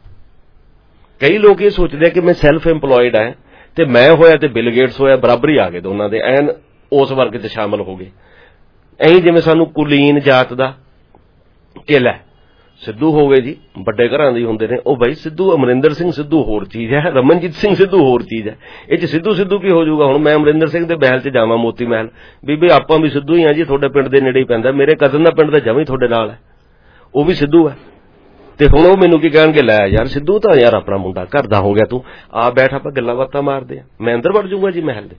ਕਈ ਲੋਕ ਇਹ ਸੋਚਦੇ ਆ ਕਿ ਮੈਂ ਸੈਲਫ ਇੰਪਲੋਇਡ ਹੈ ਤੇ ਮੈਂ ਹੋਇਆ ਤੇ ਬਿਲ ਗੇਟਸ ਹੋਇਆ, ਬਰਾਬਰ ਹੀ ਆ ਗਏ ਦੋਨਾਂ ਦੇ, ਐਨ ਉਸ ਵਰਗ 'ਚ ਸ਼ਾਮਲ ਹੋ ਗਏ। ਐਂ ਜਿਵੇਂ ਸਾਨੂੰ ਕੁਲੀਨ ਜਾਤ ਦਾ ਕਿਲਾ ਸਿੱਧੂ ਹੋ ਗਏ ਜੀ, ਵੱਡੇ ਘਰਾਂ ਦੇ ਹੁੰਦੇ ਨੇ ਉਹ। ਬਾਈ ਸਿੱਧੂ, ਅਮਰਿੰਦਰ ਸਿੰਘ ਸਿੱਧੂ ਹੋਰ ਚੀਜ਼ ਹੈ, ਰਮਨਜੀਤ ਸਿੰਘ ਸਿੱਧੂ ਹੋਰ ਚੀਜ਼ ਹੈ। ਇਹ 'ਚ ਸਿੱਧੂ ਕੀ ਹੋ ਜਾਊਗਾ? ਹੁਣ ਮੈਂ ਅਮਰਿੰਦਰ ਸਿੰਘ ਦੇ ਮਹਿਲ 'ਚ ਜਾਵਾਂ, ਮੋਤੀ ਮਹਿਲ, ਬੀਬੀ ਆਪਾਂ ਵੀ ਸਿੱਧੂ ਹੀ ਆ ਜੀ, ਤੁਹਾਡੇ ਪਿੰਡ ਦੇ ਨੇੜੇ ਹੀ ਪੈਂਦਾ, ਮੇਰੇ ਕਜ਼ਨ ਦਾ ਪਿੰਡ ਤਾਂ ਜਮਾਂ ਹੀ ਤੁਹਾਡੇ ਨਾਲ ਹੈ, ਉਹ ਵੀ ਸਿੱਧੂ ਹੈ। ਤੇ ਹੁਣ ਉਹ ਮੈਨੂੰ ਕੀ ਕਹਿਣਗੇ, ਲੈ ਯਾਰ ਸਿੱਧੂ ਤਾਂ ਯਾਰ ਆਪਣਾ ਮੁੰਡਾ ਘਰ ਦਾ ਹੋ ਗਿਆ, ਤੂੰ ਆ ਬੈਠ, ਆਪਾਂ ਗੱਲਾਂ ਬਾਤਾਂ ਮਾਰਦੇ ਆ, ਮੈਂ ਅੰਦਰ ਵੜ ਜਾਊਗਾ ਜੀ ਮਹਿਲ ਦੇ।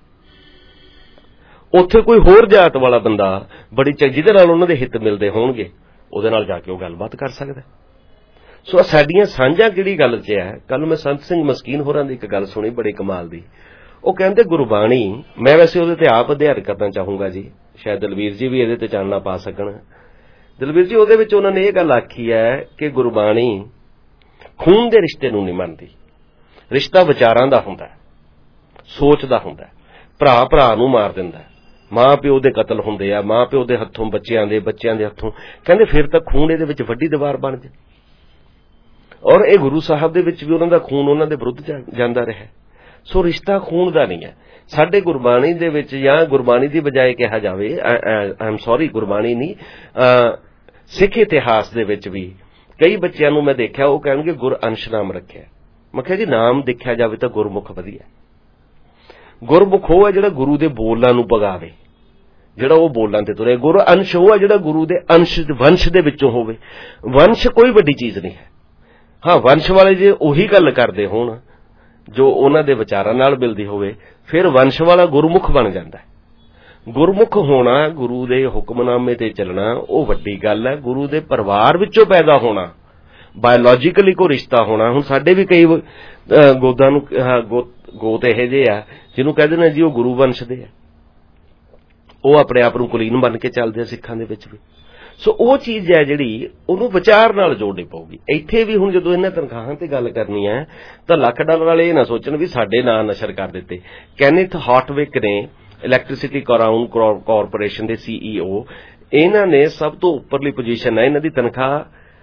ਉੱਥੇ ਕੋਈ ਹੋਰ ਜਾਤ ਵਾਲਾ ਬੰਦਾ ਬੜੀ ਜਿਹਦੇ ਨਾਲ ਉਹਨਾਂ ਦੇ ਹਿੱਤ ਮਿਲਦੇ ਹੋਣਗੇ, ਉਹਦੇ ਨਾਲ ਜਾ ਕੇ ਉਹ ਗੱਲਬਾਤ ਕਰ ਸਕਦਾ। ਸੋ ਸਾਡੀਆਂ ਸਾਂਝਾਂ ਕਿਹੜੀ ਗੱਲ 'ਚ ਹੈ? ਕੱਲ ਮੈਂ ਸੰਤ ਸਿੰਘ ਮਸਕੀਨ ਹੋਰਾਂ ਦੀ ਇੱਕ ਗੱਲ ਸੁਣੀ ਬੜੀ ਕਮਾਲ ਦੀ। ਉਹ ਕਹਿੰਦੇ ਗੁਰਬਾਣੀ, ਮੈਂ ਵੈਸੇ ਉਹਦੇ ਤੇ ਆਪ ਅਧਿਐਨ ਕਰਨਾ ਚਾਹੂੰਗਾ ਜੀ, शायद दलवीर जी भी ਇਹਦੇ ਤੇ ਚਾਨਣਾ ਪਾ ਸਕਣ। ਦਲਵੀਰ ਜੀ ਉਹਦੇ ਵਿੱਚ ਉਹਨਾਂ ਨੇ ਇਹ ਗੱਲ ਆਖੀ ਹੈ ਕਿ ਗੁਰਬਾਣੀ ਖੂਨ ਦੇ ਰਿਸ਼ਤੇ ਨੂੰ ਨਹੀਂ ਮੰਨਦੀ। ਰਿਸ਼ਤਾ ਵਿਚਾਰਾਂ ਦਾ ਹੁੰਦਾ, ਸੋਚ ਦਾ ਹੁੰਦਾ। ਭਰਾ ਭਰਾ ਨੂੰ ਮਾਰ ਦਿੰਦਾ, ਮਾਂ ਪਿਓ ਦੇ ਕਤਲ ਹੁੰਦੇ ਆ, ਮਾਂ ਪਿਓ ਦੇ ਹੱਥੋਂ ਬੱਚਿਆਂ ਦੇ ਹੱਥੋਂ। ਕਹਿੰਦੇ ਫਿਰ ਤਾਂ ਖੂਨ ਇਹਦੇ ਵਿੱਚ ਵੱਡੀ ਦੀਵਾਰ ਬਣ ਜਾਏ। ਔਰ ਇਹ ਗੁਰੂ ਸਾਹਿਬ ਦੇ ਵਿੱਚ ਵੀ ਉਹਨਾਂ ਦਾ ਖੂਨ ਉਹਨਾਂ ਦੇ ਵਿਰੁੱਧ ਜਾਂਦਾ ਰਿਹਾ। ਸੋ ਰਿਸ਼ਤਾ ਖੂਨ ਦਾ ਨਹੀਂ ਹੈ। ਸਾਡੇ ਗੁਰਬਾਣੀ ਦੇ ਵਿੱਚ ਜਾਂ ਗੁਰਬਾਣੀ ਦੀ ਬਜਾਏ ਕਿਹਾ ਜਾਵੇ, ਆਮ ਸੌਰੀ ਗੁਰਬਾਣੀ ਨਹੀਂ, ਸਿੱਖ ਇਤਿਹਾਸ ਦੇ ਵਿੱਚ ਵੀ ਕਈ ਬੱਚਿਆਂ ਨੂੰ ਮੈਂ ਦੇਖਿਆ ਉਹ ਕਹਿਣਗੇ ਗੁਰ ਅੰਸ਼ ਨਾਮ ਰੱਖਿਆ। ਮੈਂ ਕਿਹਾ ਜੀ ਨਾਮ ਦੇਖਿਆ ਜਾਵੇ ਤਾਂ ਗੁਰਮੁਖ ਵਧੀਆ। ਗੁਰਮੁਖ ਉਹ ਹੈ ਜਿਹੜਾ ਗੁਰੂ ਦੇ ਬੋਲਾਂ ਨੂੰ ਪਗਾਵੇ, ਜਿਹੜਾ ਉਹ ਬੋਲਾਂ ਤੇ ਤੁਰੇ। ਗੁਰ ਅੰਸ਼ ਉਹ ਹੈ ਜਿਹੜਾ ਗੁਰੂ ਦੇ ਅੰਸ਼ ਵੰਸ਼ ਦੇ ਵਿੱਚੋਂ ਹੋਵੇ। ਵੰਸ਼ ਕੋਈ ਵੱਡੀ ਚੀਜ਼ ਨਹੀਂ ਹੈ। ਹਾਂ, ਵੰਸ਼ ਵਾਲੇ ਜੇ ਉਹੀ ਗੱਲ ਕਰਦੇ ਹੋਣ ਜੋ ਉਹਨਾਂ ਦੇ ਵਿਚਾਰਾਂ ਨਾਲ ਮਿਲਦੀ ਹੋਵੇ, ਫਿਰ ਵੰਸ਼ ਵਾਲਾ ਗੁਰਮੁਖ ਬਣ ਜਾਂਦਾ ਹੈ। ਗੁਰਮੁਖ ਹੋਣਾ, ਗੁਰੂ ਦੇ ਹੁਕਮਨਾਮੇ ਤੇ ਚੱਲਣਾ, ਉਹ ਵੱਡੀ ਗੱਲ ਹੈ। ਗੁਰੂ ਦੇ ਪਰਿਵਾਰ ਵਿੱਚੋਂ ਪੈਦਾ ਹੋਣਾ, ਬਾਇਓਲੋਜੀਕਲੀ ਕੋਈ ਰਿਸ਼ਤਾ ਹੋਣਾ। ਹੁਣ ਸਾਡੇ ਵੀ ਕਈ ਗੋਦਾਂ ਨੂੰ ਗੋਤ ਇਹੋ ਜਿਹੇ ਆ ਜਿਹਨੂੰ ਕਹਿੰਦੇ ਨੇ ਜੀ ਉਹ ਗੁਰੂ ਵੰਸ਼ ਦੇ ਆ, ਉਹ ਆਪਣੇ ਆਪ ਨੂੰ ਕੁਲੀਨ ਬਣ ਕੇ ਚੱਲਦੇ ਆ ਸਿੱਖਾਂ ਦੇ ਵਿੱਚ ਵੀ। ਸੋ ਉਹ ਚੀਜ਼ ਹੈ ਜਿਹੜੀ ਉਹਨੂੰ ਵਿਚਾਰ ਨਾਲ ਜੋੜਨੀ ਪਊਗੀ। ਇੱਥੇ ਵੀ ਹੁਣ ਜਦੋਂ ਇਹਨਾਂ ਤਨਖਾਹਾਂ ਤੇ ਗੱਲ ਕਰਨੀ ਹੈ ਤਾਂ $1,00,000 ਵਾਲੇ ਇਹ ਨਾ ਸੋਚਣ ਵੀ ਸਾਡੇ ਨਾਂ ਨਸ਼ਰ ਕਰ ਦਿੱਤੇ। ਕੈਨਿਥ ਹਾਰਟਵਿਕ ਨੇ, ਇਲੈਕਟ੍ਰਿਸਿਟੀ ਕਰਾਊਨ ਕਾਰਪੋਰੇਸ਼ਨ ਦੇ CEO, ਇਹਨਾਂ ਨੇ ਸਭ ਤੋਂ ਉੱਪਰਲੀ ਪੋਜੀਸ਼ਨ ਹੈ। ਇਹਨਾਂ ਦੀ ਤਨਖਾਹ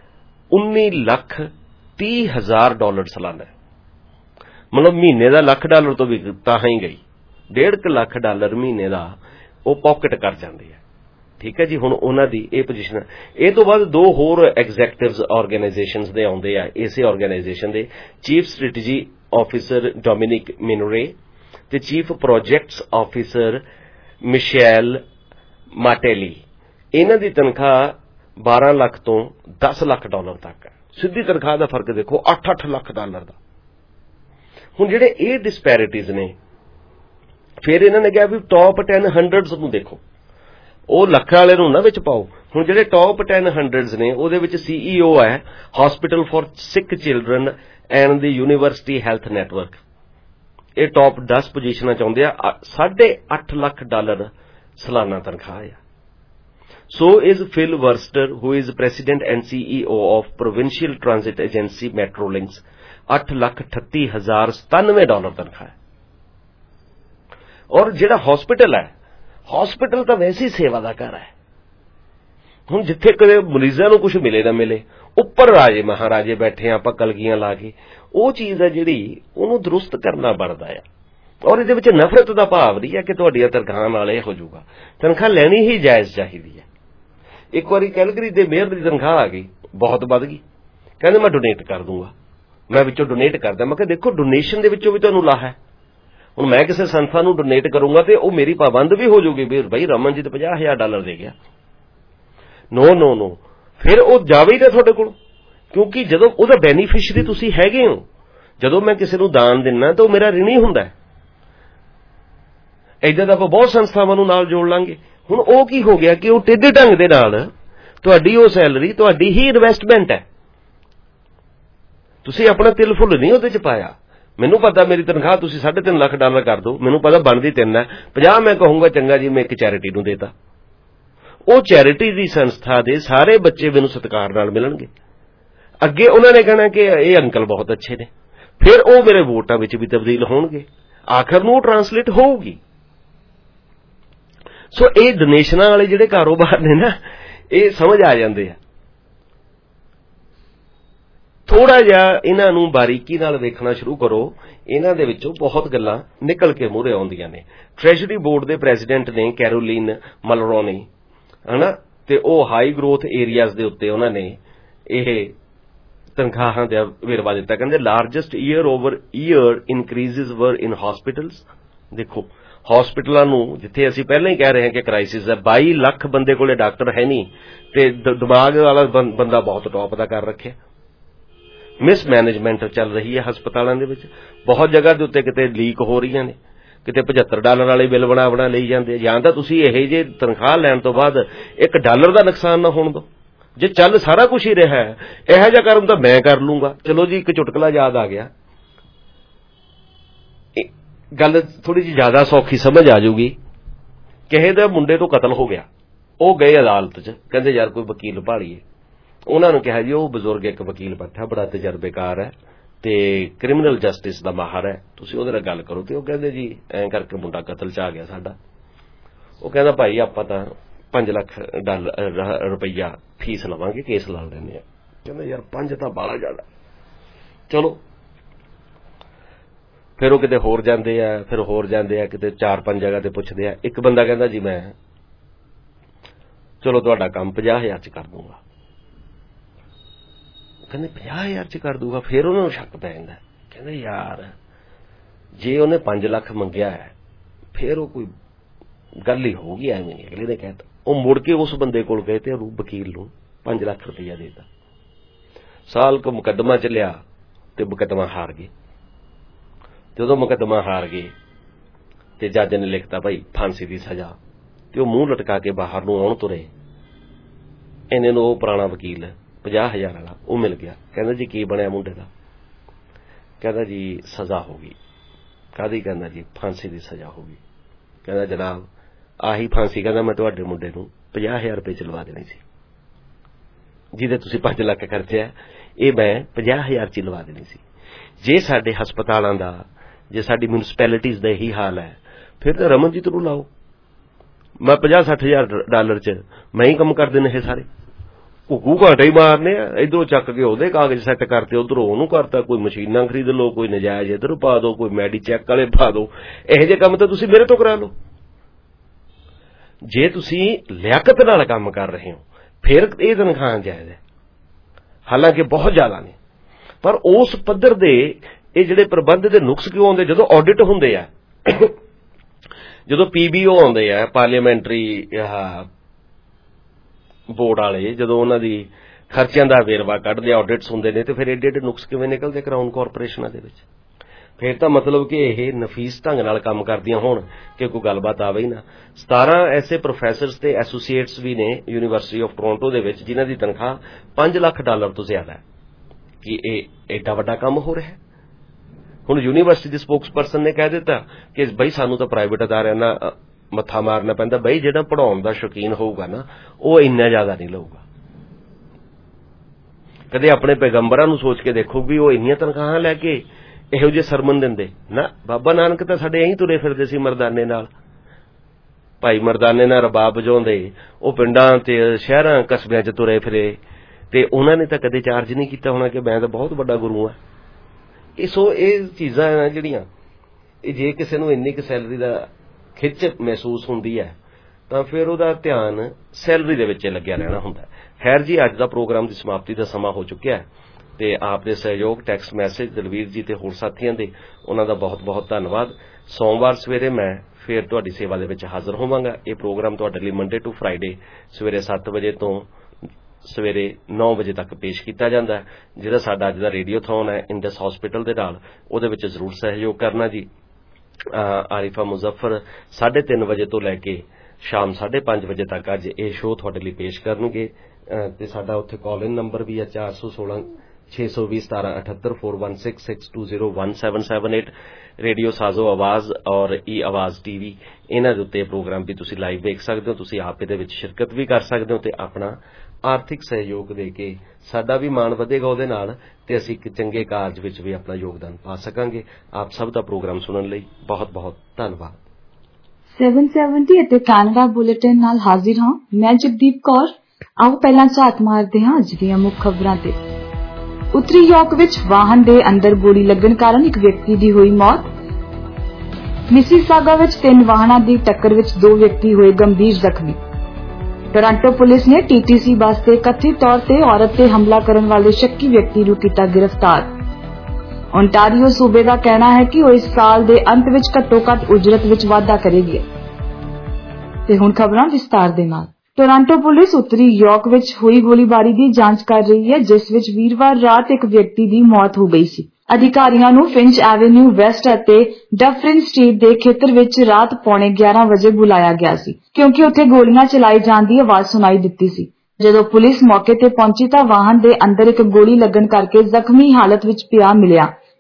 $19,30,000 ਸਾਲਾਨਾ ਹੈ। ਮਤਲਬ ਮਹੀਨੇ ਦਾ $1,00,000 ਤੋਂ ਵੀ ਤਾਂ ਹੀ ਗਈ। $1.5 ਲੱਖ ਮਹੀਨੇ ਦਾ ਉਹ ਪਾਕਟ ਕਰ ਜਾਂਦੇ ਆ। ਠੀਕ ਹੈ ਜੀ। ਹੁਣ ਉਹਨਾਂ ਦੀ ਇਹ ਪੋਜੀਸ਼ਨ ਹੈ। ਇਹ ਤੋਂ ਬਾਅਦ 2 ਹੋਰ ਐਗਜ਼ੈਕਟਿਵਸ ਆਰਗੇਨਾਈਜੇਸ਼ਨਸ ਦੇ ਆਉਂਦੇ ਆ ਇਸੇ ਆਰਗੇਨਾਈਜੇਸ਼ਨ ਦੇ, chief strategy officer Dominic Minore ਤੇ chief projects officer Michelle Matteli. ਇਹਨਾਂ ਦੀ ਤਨਖਾਹ 12 ਲੱਖ ਤੋਂ $10 ਲੱਖ ਤੱਕ ਹੈ। ਸਿੱਧੀ ਤਨਖਾਹ ਦਾ ਫਰਕ ਦੇਖੋ, $8 ਲੱਖ ਦਾ। ਹੁਣ ਜਿਹੜੇ ਇਹ ਡਿਸਪੈਰਿਟੀਜ਼ ਨੇ, ਫਿਰ ਇਹਨਾਂ ਨੇ ਕਿਹਾ ਵੀ ਟੌਪ 10 100s ਨੂੰ ਦੇਖੋ, ਉਹ ਲੱਖ ਵਾਲੇ ਨੂੰ ਨਾ ਵਿੱਚ ਪਾਓ। ਹੁਣ ਜਿਹੜੇ ਟੌਪ 10 100s ਨੇ ਉਹਦੇ ਵਿੱਚ CEO ਹੈ hospital for sick children and the university health network. ਇਹ ਟੌਪ 10 ਪੋਜੀਸ਼ਨਾਂ ਚਾਹੁੰਦੇ ਆ। $8.5 ਲੱਖ ਸਾਲਾਨਾ ਤਨਖਾਹ ਆ। So is Phil Wurster, who is president and CEO of Provincial Transit Agency Metrolinx, $8,38,097 ਤਨਖਾਹ ਹੈ। ਔਰ ਜਿਹੜਾ ਹਸਪੀਟਲ ਹੈ, ਹਸਪੀਟਲ ਤਾਂ ਵੈਸੇ ਹੀ ਸੇਵਾ ਦਾ ਘਰ ਹੈ। ਹੁਣ ਜਿੱਥੇ ਕਦੇ ਮਰੀਜ਼ਾਂ ਨੂੰ ਕੁਝ ਮਿਲੇ ਨਾ ਮਿਲੇ, ਉੱਪਰ ਰਾਜੇ ਮਹਾਰਾਜੇ ਬੈਠੇ ਆ, ਆਪਾਂ ਕਲਗੀਆਂ ਲਾ ਕੇ, ਉਹ ਚੀਜ਼ ਹੈ ਜਿਹੜੀ ਉਹਨੂੰ ਦਰੁਸਤ ਕਰਨਾ ਬਣਦਾ ਆ। ਔਰ ਇਹਦੇ ਵਿੱਚ ਨਫ਼ਰਤ ਦਾ ਭਾਵ ਨਹੀਂ ਹੈ ਕਿ ਤੁਹਾਡੀਆਂ ਤਨਖਾਹਾਂ ਨਾਲ ਇਹ ਹੋ ਜਾਊਗਾ। ਤਨਖਾਹ ਲੈਣੀ ਹੀ ਜਾਇਜ਼ ਚਾਹੀਦੀ ਹੈ। ਇੱਕ ਵਾਰੀ ਕੈਲਗਰੀ ਦੇ ਮੇਅਰ ਦੀ ਤਨਖਾਹ ਆ ਗਈ, ਬਹੁਤ ਵੱਧ ਗਈ। ਕਹਿੰਦੇ ਮੈਂ ਡੋਨੇਟ ਕਰ ਦੂੰਗਾ, ਮੈਂ ਵਿੱਚੋਂ ਡੋਨੇਟ ਕਰਦਾ। ਮੈਂ ਕਿਹਾ ਦੇਖੋ ਡੋਨੇਸ਼ਨ ਦੇ ਵਿੱਚੋਂ ਵੀ ਤੁਹਾਨੂੰ ਲਾਹਾ ਹੈ। ਹੁਣ ਮੈਂ ਕਿਸੇ ਸੰਸਥਾ ਨੂੰ ਡੋਨੇਟ ਕਰੂੰਗਾ ਤੇ ਉਹ ਮੇਰੀ ਪਾਬੰਦ ਵੀ ਹੋ ਜਾਊਗੀ ਵੀ ਭਾਈ ਰਮਨਜੀਤ $50,000 ਦੇ ਗਿਆ। ਨੋ, ਫਿਰ ਉਹ ਜਾਵੇ ਹੀ ਨਾ ਤੁਹਾਡੇ ਕੋਲ, ਕਿਉਂਕਿ ਜਦੋਂ ਉਹਦਾ ਬੈਨੀਫਿਸ਼ਰੀ ਤੁਸੀਂ ਹੈਗੇ ਹੋ। ਜਦੋਂ ਮੈਂ ਕਿਸੇ ਨੂੰ ਦਾਨ ਦਿੰਨਾ ਤਾਂ ਉਹ ਮੇਰਾ ਰਿਣੀ ਹੁੰਦਾ ਹੈ। ਏਦਾਂ ਦਾ ਆਪਾਂ ਬਹੁਤ ਸੰਸਥਾਵਾਂ ਨੂੰ ਨਾਲ ਜੋੜ ਲਾਂਗੇ। ਹੁਣ ਉਹ ਕੀ ਹੋ ਗਿਆ ਕਿ ਉਹ ਟੇਢੇ ਢੰਗ ਦੇ ਨਾਲ ਤੁਹਾਡੀ ਉਹ ਸੈਲਰੀ ਤੁਹਾਡੀ ਹੀ ਇਨਵੈਸਟਮੈਂਟ ਹੈ। ਤੁਸੀਂ ਆਪਣਾ ਤਿਲ ਫੁੱਲ ਨਹੀਂ ਉਹਦੇ ਚ ਪਾਇਆ। ਮੈਨੂੰ ਪਤਾ ਮੇਰੀ ਤਨਖਾਹ ਤੁਸੀਂ $3.5 ਲੱਖ ਕਰ ਦਿਓ, ਮੈਨੂੰ ਪਤਾ ਬਣਦੀ 3 ਹੈ, 50 ਮੈਂ ਕਹੂੰਗਾ ਚੰਗਾ ਜੀ ਮੈਂ ਇੱਕ ਚੈਰਿਟੀ ਨੂੰ ਦੇਤਾ। ਉਹ ਚੈਰਿਟੀ ਦੀ ਸੰਸਥਾ ਦੇ ਸਾਰੇ ਬੱਚੇ ਮੈਨੂੰ ਸਤਿਕਾਰ ਨਾਲ ਮਿਲਣਗੇ। ਅੱਗੇ ਉਹਨਾਂ ਨੇ ਕਹਿਣਾ ਕਿ ਇਹ ਅੰਕਲ ਬਹੁਤ ਅੱਛੇ ਨੇ, ਫਿਰ ਉਹ ਮੇਰੇ ਵੋਟਾਂ ਵਿੱਚ ਵੀ ਤਬਦੀਲ ਹੋਣਗੇ। ਆਖਰ ਨੂੰ ਉਹ ਟਰਾਂਸਲੇਟ ਹੋਊਗੀ। ਸੋ ਇਹ ਡੋਨੇਸ਼ਨਾਂ ਵਾਲੇ ਜਿਹੜੇ ਕਾਰੋਬਾਰ ਨੇ ਨਾ, ਇਹ ਸਮਝ ਆ ਜਾਂਦੇ ਆ। ਥੋੜਾ ਜਿਹਾ ਇਹਨਾਂ ਨੂੰ ਬਾਰੀਕੀ ਨਾਲ ਵੇਖਣਾ ਸ਼ੁਰੂ ਕਰੋ, ਇਹਨਾਂ ਦੇ ਵਿੱਚੋਂ ਬਹੁਤ ਗੱਲਾਂ ਨਿਕਲ ਕੇ ਮੂਹਰੇ ਆਉਂਦੀਆਂ ਨੇ। ਟ੍ਰੈਜਰੀ ਬੋਰਡ ਦੇ ਪ੍ਰੈਜ਼ੀਡੈਂਟ ਨੇ ਕੈਰੋਲੀਨ ਮਲਰੋਨੀ, ਹਨਾ, ਤੇ ਉਹ ਹਾਈ ਗਰੋਥ ਏਰੀਆਜ਼ ਦੇ ਉੱਤੇ ਉਹਨਾਂ ਨੇ ਇਹ ਤਨਖਾਹਾਂ ਦਾ ਵੇਰਵਾ ਦਿੱਤਾ। ਕਹਿੰਦੇ largest year over year increases were in hospitals. ਦੇਖੋ ਹਸਪੀਟਲਾਂ ਨੂੰ, ਜਿੱਥੇ ਅਸੀਂ ਪਹਿਲਾਂ ਹੀ ਕਹਿ ਰਹੇ ਹਾਂ ਕਿ ਕ੍ਰਾਈਸਿਸ ਹੈ, 22 ਲੱਖ ਬੰਦੇ ਕੋਲੇ ਡਾਕਟਰ ਹੈ ਨਹੀਂ ਤੇ ਦਿਮਾਗ ਵਾਲਾ ਬੰਦਾ ਬਹੁਤ ਟੌਪ ਦਾ ਕਰ ਰੱਖਿਆ। ਮਿਸਮੈਨੇਜਮੈਂਟ ਚੱਲ ਰਹੀ ਹੈ ਹਸਪਤਾਲਾਂ ਦੇ ਵਿੱਚ। ਬਹੁਤ ਜਗ੍ਹਾ ਦੇ ਉੱਤੇ ਕਿਤੇ ਲੀਕ ਹੋ ਰਹੀਆਂ ਨੇ, ਕਿਤੇ $75 ਵਾਲੇ ਬਿੱਲ ਬਣਾ ਲਈ ਜਾਂਦੇ। ਜਾਂ ਤਾਂ ਤੁਸੀਂ ਇਹੋ ਜਿਹੇ ਤਨਖਾਹ ਲੈਣ ਤੋਂ ਬਾਅਦ $1 ਦਾ ਨੁਕਸਾਨ ਨਾ ਹੋਣ ਦਿਓ। ਜੇ ਚੱਲ ਸਾਰਾ ਕੁਝ ਹੀ ਰਿਹਾ ਹੈ, ਇਹੋ ਜਿਹਾ ਕਰਮ ਤਾਂ ਮੈਂ ਕਰ ਲੂੰਗਾ। ਚਲੋ ਜੀ, ਇੱਕ ਚੁਟਕਲਾ ਯਾਦ ਆ ਗਿਆ, ਗੱਲ ਥੋੜੀ ਜਿਹੀ ਜ਼ਿਆਦਾ ਸੌਖੀ ਸਮਝ ਆ ਜਾਊਗੀ ਕਿਸੇ ਦੇ ਮੁੰਡੇ ਤੋਂ ਕਤਲ ਹੋ ਗਿਆ, ਉਹ ਗਏ ਅਦਾਲਤ 'ਚ, ਕਹਿੰਦੇ ਯਾਰ ਕੋਈ ਵਕੀਲ ਭਾਲੀਏ। ਉਹਨਾਂ ਨੂੰ ਕਿਹਾ ਜੀ ਉਹ ਬਜ਼ੁਰਗ ਇੱਕ ਵਕੀਲ ਬੈਠਾ, ਬੜਾ ਤਜਰਬੇਕਾਰ ਹੈ ਤੇ ਕ੍ਰਿਮੀਨਲ ਜਸਟਿਸ ਦਾ ਮਾਹਰ ਹੈ, ਤੁਸੀਂ ਉਹਦੇ ਨਾਲ ਗੱਲ ਕਰੋ। ਤੇ ਉਹ ਕਹਿੰਦੇ ਜੀ ਐਂ ਕਰਕੇ ਮੁੰਡਾ ਕਤਲ 'ਚ ਆ ਗਿਆ ਸਾਡਾ। ਉਹ ਕਹਿੰਦਾ ਭਾਈ ਆਪਾਂ ਤਾਂ 5 ਲੱਖ ਰੁਪਈਆ ਫੀਸ ਲਵਾਂਗੇ, ਕੇਸ ਲਾ ਲੈਂਦੇ ਆ। ਕਹਿੰਦਾ ਯਾਰ 5 ਤਾਂ ਬਾਹਲਾ ਜ਼ਿਆਦਾ, ਚਲੋ। ਫਿਰ ਉਹ ਕਿਤੇ ਹੋਰ ਜਾਂਦੇ ਆ, ਫਿਰ ਹੋਰ ਜਾਂਦੇ ਆ, ਕਿਤੇ 4-5 ਜਗ੍ਹਾ ਤੇ ਪੁੱਛਦੇ ਆ। ਇੱਕ ਬੰਦਾ ਕਹਿੰਦਾ ਜੀ ਮੈਂ ਚਲੋ ਤੁਹਾਡਾ ਕੰਮ 50,000 ਚ ਕਰ ਦੂੰਗਾ। ਕਹਿੰਦੇ 50,000 ਚ ਕਰ ਦੂਗਾ। ਫਿਰ ਉਹਨਾਂ ਨੂੰ ਸ਼ੱਕ ਪੈ ਜਾਂਦਾ, ਕਹਿੰਦੇ ਯਾਰ ਜੇ ਉਹਨੇ 5 ਲੱਖ ਮੰਗਿਆ ਹੈ ਫਿਰ ਉਹ ਕੋਈ ਗੱਲ ਹੀ ਹੋਊਗੀ, ਐਵੇਂ ਨਹੀਂ। ਅਗਲੇ ਨੇ ਕਹਿਤਾ। ਉਹ ਮੁੜ ਕੇ ਉਸ ਬੰਦੇ ਕੋਲ ਗਏ ਤੇ ਉਹਨੂੰ ਵਕੀਲ ਨੂੰ 5 ਲੱਖ ਰੁਪਈਆ ਦੇ ਦਿੱਤਾ। ਸਾਲ ਕੁ ਮੁਕੱਦਮਾ ਚੱਲਿਆ ਤੇ ਮੁਕੱਦਮਾ ਹਾਰ ਗਏ। ਜਦੋਂ ਮੁਕੱਦਮਾ ਹਾਰ ਗਏ ਤੇ ਜੱਜ ਨੇ ਲਿਖਤਾ ਭਾਈ ਫਾਂਸੀ ਦੀ ਸਜ਼ਾ, ਤੇ ਉਹ ਮੂੰਹ ਲਟਕਾ ਕੇ ਬਾਹਰ ਨੂੰ ਆਉਣ ਤੁਰੇ। ਇਹਨੇ ਨੂੰ ਉਹ ਪੁਰਾਣਾ ਵਕੀਲ 50,000 ਵਾਲਾ ਉਹ ਮਿਲ ਗਿਆ। ਕਹਿੰਦਾ ਜੀ ਕੀ ਬਣਿਆ ਮੁੰਡੇ ਦਾ? ਕਹਿੰਦਾ ਜੀ ਸਜ਼ਾ ਹੋ ਗਈ। ਕਾਹਦੀ? ਕਹਿੰਦਾ ਜੀ ਫਾਂਸੀ ਦੀ ਸਜ਼ਾ ਹੋ ਗਈ। ਕਹਿੰਦਾ ਜਨਾਬ ਆਹੀ ਫਾਂਸੀ, ਕਹਿੰਦਾ ਮੈਂ ਤੁਹਾਡੇ ਮੁੰਡੇ ਨੂੰ 50,000 ਰੁਪਏ ਚ ਲਵਾ ਦੇਣੀ ਸੀ, ਜਿਹਦੇ ਤੁਸੀਂ 5 ਲੱਖ ਖਰਚਿਆ, ਇਹ ਮੈਂ 50,000 ਚ ਲਵਾ ਦੇਣੀ ਸੀ। ਜੇ ਸਾਡੇ ਹਸਪਤਾਲਾਂ ਦਾ, ਜੇ ਸਾਡੀ ਮਿਊਨਿਸਪੈਲਿਟੀਜ਼ ਦਾ ਇਹੀ ਹਾਲ ਹੈ, ਫਿਰ ਤਾਂ ਰਮਨਜੀਤ ਨੂੰ ਲਾਓ। ਮੈਂ 50-60,000 ਡਾਲਰ ਚ ਮੈਂ ਹੀ ਕੰਮ ਕਰ ਦੇਣੇ ਇਹ ਸਾਰੇ। ਘੁੱਗੂ ਘਾਟੇ ਹੀ ਮਾਰਨੇ ਆ। ਇਧਰੋਂ ਚੱਕ ਕੇ ਉਹਦੇ ਕਾਗਜ਼ ਸੈੱਟ ਕਰਤੇ, ਉਧਰੋਂ ਉਹਨੂੰ ਕਰਤਾ, ਕੋਈ ਮਸ਼ੀਨਾਂ ਖਰੀਦ ਲਓ, ਕੋਈ ਨਜਾਇਜ਼ ਇੱਧਰ ਪਾ ਦੋ, ਕੋਈ ਮੈਡੀ ਚੈੱਕ ਵਾਲੇ ਪਾ ਦੋ। ਇਹੋ ਜਿਹੇ ਕੰਮ ਤਾਂ ਤੁਸੀਂ ਮੇਰੇ ਤੋਂ ਕਰਾ ਲਓ। ਜੇ ਤੁਸੀਂ ਲਿਆਕਤ ਨਾਲ ਕੰਮ ਕਰ ਰਹੇ ਹੋ ਫਿਰ ਇਹ ਤਨਖਾਹਾਂ ਜਾਇਜ਼ ਹੈ, ਹਾਲਾਂਕਿ ਬਹੁਤ ਜ਼ਿਆਦਾ ਨੇ। ਪਰ ਉਸ ਪੱਧਰ ਦੇ ਇਹ ਜਿਹੜੇ ਪ੍ਰਬੰਧ ਦੇ ਨੁਕਸ ਕਿਉਂ ਆਉਂਦੇ? ਜਦੋਂ ਆਡਿਟ ਹੁੰਦੇ ਆ, ਜਦੋਂ PBO ਆਉਂਦੇ ਆ, ਪਾਰਲੀਮੈਂਟਰੀ ਬੋਰਡ ਵਾਲੇ, ਜਦੋਂ ਉਹਨਾਂ ਦੀ ਖਰਚਿਆਂ ਦਾ ਵੇਰਵਾ ਕੱਢਦੇ, ਆਡਿਟਸ ਹੁੰਦੇ ਨੇ, ਤੇ ਫਿਰ ਏਡੇ ਏਡੇ ਨੁਕਸ ਕਿਵੇਂ ਨਿਕਲਦੇ ਕਰਾਊਨ ਕਾਰਪੋਰੇਸ਼ਨਾਂ ਦੇ ਵਿੱਚ? ਫਿਰ ਤਾਂ ਮਤਲਬ ਕਿ ਇਹ ਨਫੀਸ ਢੰਗ ਨਾਲ ਕੰਮ ਕਰਦੀਆਂ ਹੋਣ ਕਿ ਕੋਈ ਗੱਲਬਾਤ ਆਵੇ ਹੀ ਨਾ। 17 ਐਸੇ ਪ੍ਰੋਫੈਸਰਸ ਤੇ ਐਸੋਸੀਏਟਸ ਵੀ ਨੇ ਯੂਨੀਵਰਸਿਟੀ ਆਫ ਟੋਰਾਂਟੋ ਦੇ ਵਿੱਚ, ਜਿਨ੍ਹਾਂ ਦੀ ਤਨਖਾਹ 5 ਲੱਖ ਡਾਲਰ ਤੋਂ ਜ਼ਿਆਦਾ ਹੈ। ਕਿ ਇਹ ਏਡਾ ਵੱਡਾ ਕੰਮ ਹੋ ਰਿਹਾ ਹੈ। ਹੁਣ ਯੂਨੀਵਰਸਿਟੀ ਦੇ ਸਪੋਕਸਪਰਸਨ ਨੇ ਕਹਿ ਦਿੱਤਾ ਕਿ ਬਈ ਸਾਨੂੰ ਤਾਂ ਪ੍ਰਾਈਵੇਟ ਅਦਾਰਿਆਂ ਨਾਲ ਮੱਥਾ ਮਾਰਨਾ ਪੈਂਦਾ। ਬਈ ਜਿਹੜਾ ਪੜ੍ਹਾਉਣ ਦਾ ਸ਼ੌਕੀਨ ਹੋਊਗਾ ਨਾ, ਉਹ ਇੰਨਾ ਜ਼ਿਆਦਾ ਨਹੀਂ ਲਊਗਾ। ਕਦੇ ਆਪਣੇ ਪੈਗੰਬਰਾਂ ਨੂੰ ਸੋਚ ਕੇ ਦੇਖੋ ਵੀ ਉਹ ਇੰਨੀਆਂ ਤਨਖਾਹਾਂ ਲੈ ਕੇ ਇਹੋ ਜਿਹੇ ਸਰਮਨ ਦਿੰਦੇ ਨਾ। ਬਾਬਾ ਨਾਨਕ ਤਾਂ ਸਾਡੇ ਐਂ ਤੁਰੇ ਫਿਰਦੇ ਸੀ ਮਰਦਾਨੇ ਨਾਲ, ਭਾਈ ਮਰਦਾਨੇ ਨਾਲ ਰਬਾਬ ਵਜਾਉਂਦੇ, ਉਹ ਪਿੰਡਾਂ ਤੇ ਸ਼ਹਿਰਾਂ ਕਸਬਿਆਂ 'ਚ ਤੁਰੇ ਫਿਰੇ, ਤੇ ਉਹਨਾਂ ਨੇ ਤਾਂ ਕਦੇ ਚਾਰਜ ਨਹੀਂ ਕੀਤਾ ਹੋਣਾ ਕਿ ਮੈਂ ਤਾਂ ਬਹੁਤ ਵੱਡਾ ਗੁਰੂ ਹਾਂ। ਇਹ ਚੀਜ਼ਾਂ ਜਿਹੜੀਆਂ, ਇਹ ਜੇ ਕਿਸੇ ਨੂੰ ਇੰਨੀ ਕੁ ਸੈਲਰੀ ਦਾ ਖਿੱਚ ਮਹਿਸੂਸ ਹੁੰਦੀ ਹੈ ਤਾਂ ਫਿਰ ਉਹਦਾ ਧਿਆਨ ਸੈਲਰੀ ਦੇ ਵਿੱਚ ਲੱਗਿਆ ਰਹਿਣਾ ਹੁੰਦਾ। ਖੈਰ ਜੀ, ਅੱਜ ਦਾ ਪ੍ਰੋਗਰਾਮ ਦੀ ਸਮਾਪਤੀ ਦਾ ਸਮਾਂ ਹੋ ਚੁੱਕਿਆ ਹੈ ਤੇ ਆਪ ਦੇ ਸਹਿਯੋਗ, ਟੈਕਸਟ ਮੈਸੇਜ, ਦਲਵੀਰ ਜੀ ਤੇ ਹੋਰ ਸਾਥੀਆਂ ਦੇ, ਉਹਨਾਂ ਦਾ ਬਹੁਤ ਬਹੁਤ ਧੰਨਵਾਦ। ਸੋਮਵਾਰ ਸਵੇਰੇ ਮੈਂ ਫਿਰ ਤੁਹਾਡੀ ਸੇਵਾ ਦੇ ਵਿੱਚ ਹਾਜ਼ਰ ਹੋਵਾਂਗਾ। ਇਹ ਪ੍ਰੋਗਰਾਮ ਤੁਹਾਡੇ ਲਈ ਮੰਡੇ ਟੂ ਫਰਾਈਡੇ ਸਵੇਰੇ 7 ਵਜੇ ਤੋਂ ਸਵੇਰੇ 9 ਵਜੇ ਤੱਕ ਪੇਸ਼ ਕੀਤਾ ਜਾਂਦਾ ਹੈ। ਜਿਹੜਾ ਸਾਡਾ ਅੱਜ ਦਾ ਰੇਡੀਓਥੌਨ ਹੈ ਇੰਡਸ ਹਸਪੀਟਲ ਦੇ ਨਾਲ, ਉਹਦੇ ਵਿੱਚ ਜ਼ਰੂਰ ਸਹਿਯੋਗ ਕਰਨਾ ਜੀ। ਆਰਿਫਾ ਮੁਜ਼ੱਫਰ 3:30 ਵਜੇ ਤੋਂ ਲੈ ਕੇ ਸ਼ਾਮ 5:30 ਵਜੇ ਤੱਕ ਅੱਜ ਇਹ ਸ਼ੋਅ ਤੁਹਾਡੇ ਲਈ ਪੇਸ਼ ਕਰਨਗੇ। ਤੇ ਸਾਡਾ ਉੱਥੇ ਕਾਲ ਇਨ ਨੰਬਰ ਵੀ ਹੈ 416 620 1778 4166201778। ਰੇਡੀਓ ਸਾਜ਼ੋ ਆਵਾਜ਼ ਔਰ ਆਵਾਜ਼ TV, ਇਹਨਾਂ ਦੇ ਉੱਤੇ ਪ੍ਰੋਗਰਾਮ ਵੀ ਤੁਸੀਂ ਲਾਈਵ ਵੇਖ ਸਕਦੇ ਹੋ। ਤੁਸੀਂ ਆਪ ਇਹਦੇ ਵਿੱਚ ਸ਼ਿਰਕਤ ਵੀ ਕਰ ਸਕਦੇ ਹੋ ਤੇ ਆਪਣਾ ਆਰਥਿਕ ਸਹਿਯੋਗ ਦੇ ਕੇ ਸਾਡਾ ਵੀ ਮਾਣ ਵਧੇਗਾ ਉਹਦੇ ਨਾਲ, ਤੇ ਅਸੀਂ ਇੱਕ ਚੰਗੇ ਕਾਰਜ ਵਿੱਚ ਵੀ ਆਪਣਾ ਯੋਗਦਾਨ ਪਾ ਸਕਾਂਗੇ। ਆਪ ਸਭ ਦਾ ਪ੍ਰੋਗਰਾਮ ਸੁਣਨ ਲਈ ਬਹੁਤ ਬਹੁਤ ਧੰਨਵਾਦ। 770 ਅਤੇ ਕੈਨੇਡਾ ਬੁਲੇਟਿਨ ਨਾਲ ਹਾਜ਼ਰ ਹਾਂ ਮੈਂ ਜਗਦੀਪ ਕੌਰ। ਆਓ ਪਹਿਲਾਂ ਝਾਤ ਮਾਰਦੇ ਹਾਂ ਅੱਜ ਦੀਆਂ ਮੁੱਖ ਖਬਰਾਂ ਤੇ। ਉੱਤਰੀ ਯਾਰਕ ਵਿੱਚ ਵਾਹਨ ਦੇ ਅੰਦਰ ਗੋਲੀ ਲੱਗਣ ਕਾਰਨ ਇੱਕ ਵਿਅਕਤੀ ਦੀ ਹੋਈ ਮੌਤ। ਮਿਸੀਸਾਗਾ ਵਿੱਚ 3 ਵਾਹਨਾਂ ਦੀ ਟੱਕਰ ਵਿੱਚ 2 ਵਿਅਕਤੀ ਹੋਏ ਗੰਭੀਰ ਜ਼ਖਮੀ। ਟੋਰਾਂਟੋ ਪੁਲਿਸ ਨੇ TTC ਬੱਸ ਤੇ ਕਥਿਤ ਤੌਰ ਤੇ ਔਰਤ ਤੇ ਹਮਲਾ ਕਰਨ ਵਾਲੇ ਸ਼ੱਕੀ ਵਿਅਕਤੀ ਨੂੰ ਕੀਤਾ ਗ੍ਰਿਫਤਾਰ। ਓਨਟਾਰੀਓ ਸੂਬੇ ਦਾ ਕਹਿਣਾ ਹੈ ਕਿ ਉਹ ਇਸ ਸਾਲ ਦੇ ਅੰਤ ਵਿੱਚ ਘੱਟੋ-ਘੱਟ ਉਜਰਤ ਵਿੱਚ ਵਾਧਾ ਕਰੇਗੀ। ਤੇ ਹੁਣ ਖਬਰਾਂ ਵਿਸਤਾਰ ਦੇ ਨਾਲ। ਟੋਰਾਂਟੋ ਪੁਲਿਸ ਉੱਤਰੀ ਯਾਰਕ ਵਿੱਚ ਹੋਈ ਗੋਲੀਬਾਰੀ ਦੀ ਜਾਂਚ ਕਰ ਰਹੀ ਹੈ, ਜਿਸ ਵਿੱਚ ਵੀਰਵਾਰ ਰਾਤ ਇੱਕ ਵਿਅਕਤੀ ਦੀ ਮੌਤ ਹੋ ਗਈ ਸੀ। ਅਧਿਕਾਰੀਆਂ ਨੂੰ ਫਿੰਚ ਐਵੇਨਿਊ ਵੈਸਟ ਅਤੇ ਡਫਰਿਨ ਸਟਰੀਟ ਦੇ ਖੇਤਰ ਵਿੱਚ ਰਾਤ 11:15 ਵਜੇ ਬੁਲਾਇਆ ਗਿਆ ਸੀ, ਕਿਉਂਕਿ ਉੱਥੇ ਗੋਲੀਆਂ ਚਲਾਏ ਜਾਣ ਦੀ ਆਵਾਜ਼ ਸੁਣਾਈ ਦਿੱਤੀ ਸੀ। ਜਦੋਂ ਪੁਲਿਸ ਮੌਕੇ ਤੇ ਪਹੁੰਚੀ ਤਾਂ ਵਾਹਨ ਦੇ ਅੰਦਰ ਇੱਕ ਗੋਲੀ ਲੱਗਣ ਕਰਕੇ ਜ਼ਖਮੀ ਹਾਲਤ ਵਿੱਚ ਪਿਆ ਮਿਲਿਆ।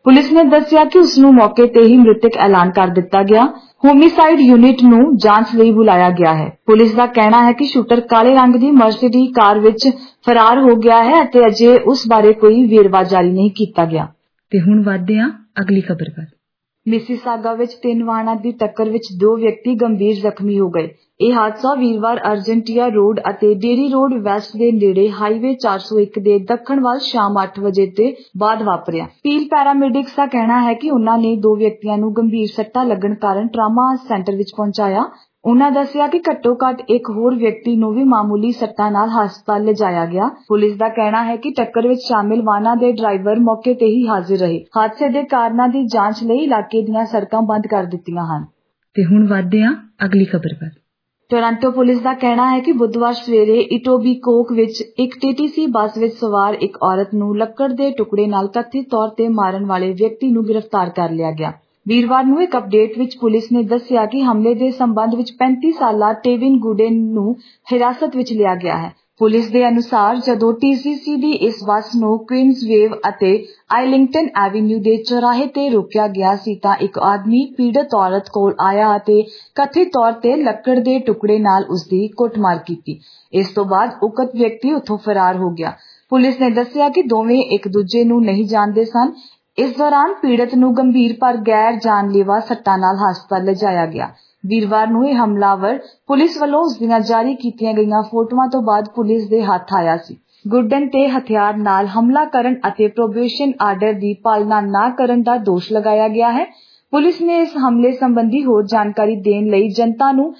ਪੁਲਿਸ ਨੇ ਦੱਸਿਆ ਕਿ ਉਸ ਨੂੰ ਮੌਕੇ ਤੇ ਹੀ ਮ੍ਰਿਤਕ ਐਲਾਨ ਕਰ ਦਿੱਤਾ ਗਿਆ। ਹੋਮਿਸਾਈਡ ਯੂਨਿਟ ਨੂੰ ਜਾਂਚ ਲਈ ਬੁਲਾਇਆ ਗਿਆ ਹੈ। ਪੁਲਿਸ ਦਾ ਕਹਿਣਾ ਹੈ ਕਿ ਸ਼ੂਟਰ ਕਾਲੇ ਰੰਗ ਦੀ ਮਰਸੀਡੀਜ਼ ਕਾਰ ਵਿੱਚ ਫਰਾਰ ਹੋ ਗਿਆ ਹੈ ਅਤੇ ਅਜੇ ਉਸ ਬਾਰੇ ਕੋਈ ਵੇਰਵਾ ਜਾਰੀ ਨਹੀਂ ਕੀਤਾ ਗਿਆ। ਤੇ ਹੁਣ ਵਧਦੇ ਹਾਂ ਅਗਲੀ ਖਬਰ ਵੱਲ। ਮਿਸੀਸਾਗਾ ਵਿੱਚ 3 ਵਾਹਨਾਂ ਦੀ ਟੱਕਰ ਵਿੱਚ 2 ਵਿਅਕਤੀ ਗੰਭੀਰ ਜ਼ਖਮੀ ਹੋ ਗਏ। ਇਹ ਹਾਦਸਾ ਵੀਰਵਾਰ ਅਰਜੈਂਟੀਆ ਰੋਡ ਅਤੇ ਡੇਰੀ ਰੋਡ ਵੈਸਟ ਦੇ ਨੇੜੇ ਹਾਈਵੇ 401 ਦੇ ਦੱਖਣ ਵੱਲ ਸ਼ਾਮ 8 ਵਜੇ ਦੇ ਬਾਅਦ ਵਾਪਰਿਆ। ਪੀਲ ਪੈਰਾਮੈਡਿਕਸ ਦਾ ਕਹਿਣਾ ਹੈ ਕਿ ਉਨ੍ਹਾਂ ਨੇ 2 ਵਿਅਕਤੀਆਂ ਨੂੰ ਗੰਭੀਰ ਸੱਟਾਂ ਲੱਗਣ ਕਾਰਨ ਟਰਾਮਾ ਸੈਂਟਰ ਵਿੱਚ ਪਹੁੰਚਾਇਆ। ਉਨ੍ਹਾਂ ਦੱਸਿਆ ਕਿ ਘੱਟੋ-ਘੱਟ ਇੱਕ ਹੋਰ ਵਿਅਕਤੀ ਨੂੰ ਵੀ ਮਾਮੂਲੀ ਸੱਟਾਂ ਨਾਲ ਹਸਪਤਾਲ ਲਿਜਾਇਆ ਗਿਆ। ਪੁਲਿਸ ਦਾ ਕਹਿਣਾ ਹੈ ਕਿ ਟੱਕਰ ਵਿੱਚ ਸ਼ਾਮਿਲ ਵਾਹਨਾਂ ਦੇ ਡਰਾਈਵਰ ਮੌਕੇ ਤੇ ਹੀ ਹਾਜ਼ਰ ਰਹੇ। ਹਾਦਸੇ ਦੇ ਕਾਰਨਾਂ ਦੀ ਜਾਂਚ ਲਈ ਇਲਾਕੇ ਦੀਆਂ ਸੜਕਾਂ ਬੰਦ ਕਰ ਦਿੱਤੀਆਂ ਹਨ। ਤੇ ਹੁਣ ਵਧਦੇ ਹਾਂ ਅਗਲੀ ਖਬਰ ਵੱਲ। ਟੋਰਾਂਟੋ ਪੁਲਿਸ ਦਾ ਕਹਿਣਾ ਹੈ ਕਿ ਬੁੱਧਵਾਰ ਸਵੇਰੇ ਇਟੋਬੀਕੋਕ ਵਿੱਚ ਇੱਕ TTC ਬੱਸ ਵਿੱਚ ਸਵਾਰ ਇੱਕ ਔਰਤ ਨੂੰ ਲੱਕੜ ਦੇ ਟੁਕੜੇ ਨਾਲ ਕਥਿਤ ਤੌਰ ਤੇ ਮਾਰਨ ਵਾਲੇ ਵਿਅਕਤੀ ਨੂੰ ਗ੍ਰਿਫਤਾਰ ਕਰ ਲਿਆ ਗਿਆ। ਵੀਰਵਾਰ ਨੂੰ ਇੱਕ ਅਪਡੇਟ ਵਿੱਚ ਪੁਲਿਸ ਨੇ ਦੱਸਿਆ ਕਿ ਹਮਲੇ ਦੇ ਸੰਬੰਧ ਵਿੱਚ 35 ਸਾਲਾ ਟੇਵਿਨ ਗੁਡੇਨ ਨੂੰ ਹਿਰਾਸਤ ਵਿੱਚ ਲਿਆ ਗਿਆ ਹੈ। ਪੁਲਿਸ ਦੇ ਅਨੁਸਾਰ ਜਦੋਂ TCC ਦੀ ਇਸ ਬੱਸ ਨੂੰ ਕੁਈਨਜ਼ਵੇਵ ਅਤੇ ਆਈਲਿੰਗਟਨ ਐਵੀਨਿਊ ਦੇ ਚੌਰਾਹੇ ਤੇ ਰੋਕਿਆ ਗਿਆ ਸੀ ਤਾਂ ਇੱਕ ਆਦਮੀ ਪੀੜਤ ਔਰਤ ਕੋਲ ਆਇਆ ਅਤੇ ਕਥਿਤ ਤੌਰ ਤੇ ਲੱਕੜ ਦੇ ਟੁਕੜੇ ਨਾਲ ਉਸ ਦੀ ਕੁੱਟਮਾਰ ਕੀਤੀ। ਇਸ ਤੋਂ ਬਾਅਦ ਉਕਤ ਵਿਅਕਤੀ ਉੱਥੋਂ ਫਰਾਰ ਹੋ ਗਿਆ। ਪੁਲਿਸ ਨੇ ਦੱਸਿਆ ਕਿ ਦੋਵੇਂ ਇੱਕ ਦੂਜੇ ਨੂੰ ਨਹੀਂ ਜਾਣਦੇ ਸਨ। ਇਸ ਦੌਰਾਨ ਪੀੜਤ ਨੂੰ ਗੰਭੀਰ ਪਰ ਗੈਰ ਜਾਨਲੇਵਾ ਸੱਟਾਂ ਨਾਲ ਹਸਪਤਾਲ ਲਿਜਾਇਆ ਗਿਆ। ਵੀਰਵਾਰ ਨੂੰ ਇਹ ਹਮਲਾਵਰ ਪੁਲਿਸ ਵੱਲੋਂ ਉਸ ਦੀਆਂ ਜਾਰੀ ਕੀਤੀਆਂ ਗਈਆਂ ਫੋਟੋਆਂ ਤੋਂ ਬਾਅਦ ਪੁਲਿਸ ਦੇ ਹੱਥ ਆਇਆ ਸੀ। ਗੁੱਡਨ ਤੇ ਹਥਿਆਰ ਨਾਲ ਹਮਲਾ ਕਰਨ ਅਤੇ ਪ੍ਰੋਬੇਸ਼ਨ ਆਰਡਰ ਦੀ ਪਾਲਣਾ ਨਾ ਕਰਨ ਦਾ ਦੋਸ਼ ਲਗਾਇਆ ਗਿਆ ਹੈ। ਪੁਲਿਸ ਨੇ ਇਸ ਹਮਲੇ ਸੰਬੰਧੀ ਹੋਰ ਜਾਣਕਾਰੀ ਦੇਣ ਲਈ ਜਨਤਾ ਨੂੰ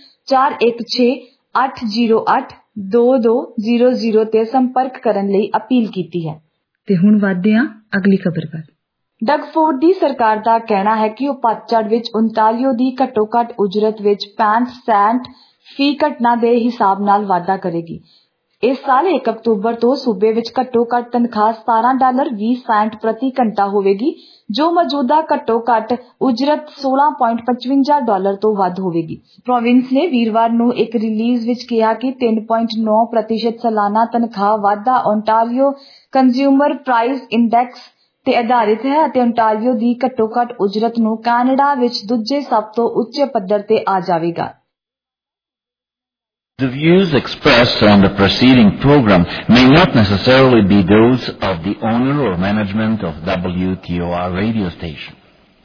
4168082200 ਤੇ ਸੰਪਰਕ ਕਰਨ ਲਈ ਅਪੀਲ ਕੀਤੀ ਹੈ। ਤੇ ਹੁਣ ਵਧਦੇ ਹਾਂ ਅਗਲੀ ਖਬਰ ਵੱਲ। ਡਗ ਫੋਰਡ ਦੀ ਸਰਕਾਰ ਦਾ ਕਹਿਣਾ ਹੈ ਕਿ ਉਹ ਪਤਝੜ ਵਿੱਚ ਓਨਟਾਰੀਓ ਦੀ ਘੱਟੋ-ਘੱਟ ਉਜਰਤ ਵਿੱਚ 65 ਸੈਂਟ ਫੀ ਘਟਨਾ ਦੇ ਹਿਸਾਬ ਨਾਲ ਵਾਧਾ ਕਰੇਗੀ। ਇਸ ਸਾਲ 1 ਅਕਤੂਬਰ ਤੋਂ ਸੂਬੇ ਵਿੱਚ ਘੱਟੋ-ਘੱਟ ਤਨਖਾਹ $17.20 ਪ੍ਰਤੀ ਘੰਟਾ ਹੋਵੇਗੀ, ਜੋ ਮੌਜੂਦਾ ਘੱਟੋ-ਘੱਟ ਉਜਰਤ $16.55 ਤੋਂ ਵੱਧ ਹੋਵੇਗੀ। ਪ੍ਰੋਵਿੰਸ ਨੇ ਵੀਰਵਾਰ ਨੂੰ ਇੱਕ ਰਿਲੀਜ਼ ਵਿੱਚ ਕਿਹਾ ਕਿ 3.9% ਸਾਲਾਨਾ ਤਨਖਾਹ ਵਾਧਾ ਓਨਟਾਰੀਓ ਕੰਜ਼ਿਊਮਰ ਪ੍ਰਾਈਸ ਇੰਡੈਕਸ ਤੇ ਆਧਾਰਿਤ ਹੈ ਅਤੇ ਓਨਟਾਰੀਓ ਦੀ ਘੱਟੋ-ਘੱਟ ਉਜਰਤ ਨੂੰ ਕੈਨੇਡਾ ਵਿੱਚ ਦੂਜੇ ਸਭ ਤੋਂ ਉੱਚੇ ਪੱਧਰ ਤੇ ਆ ਜਾਵੇਗਾ। The views expressed on the preceding program may not necessarily be those of the owner or management of WTOR radio station.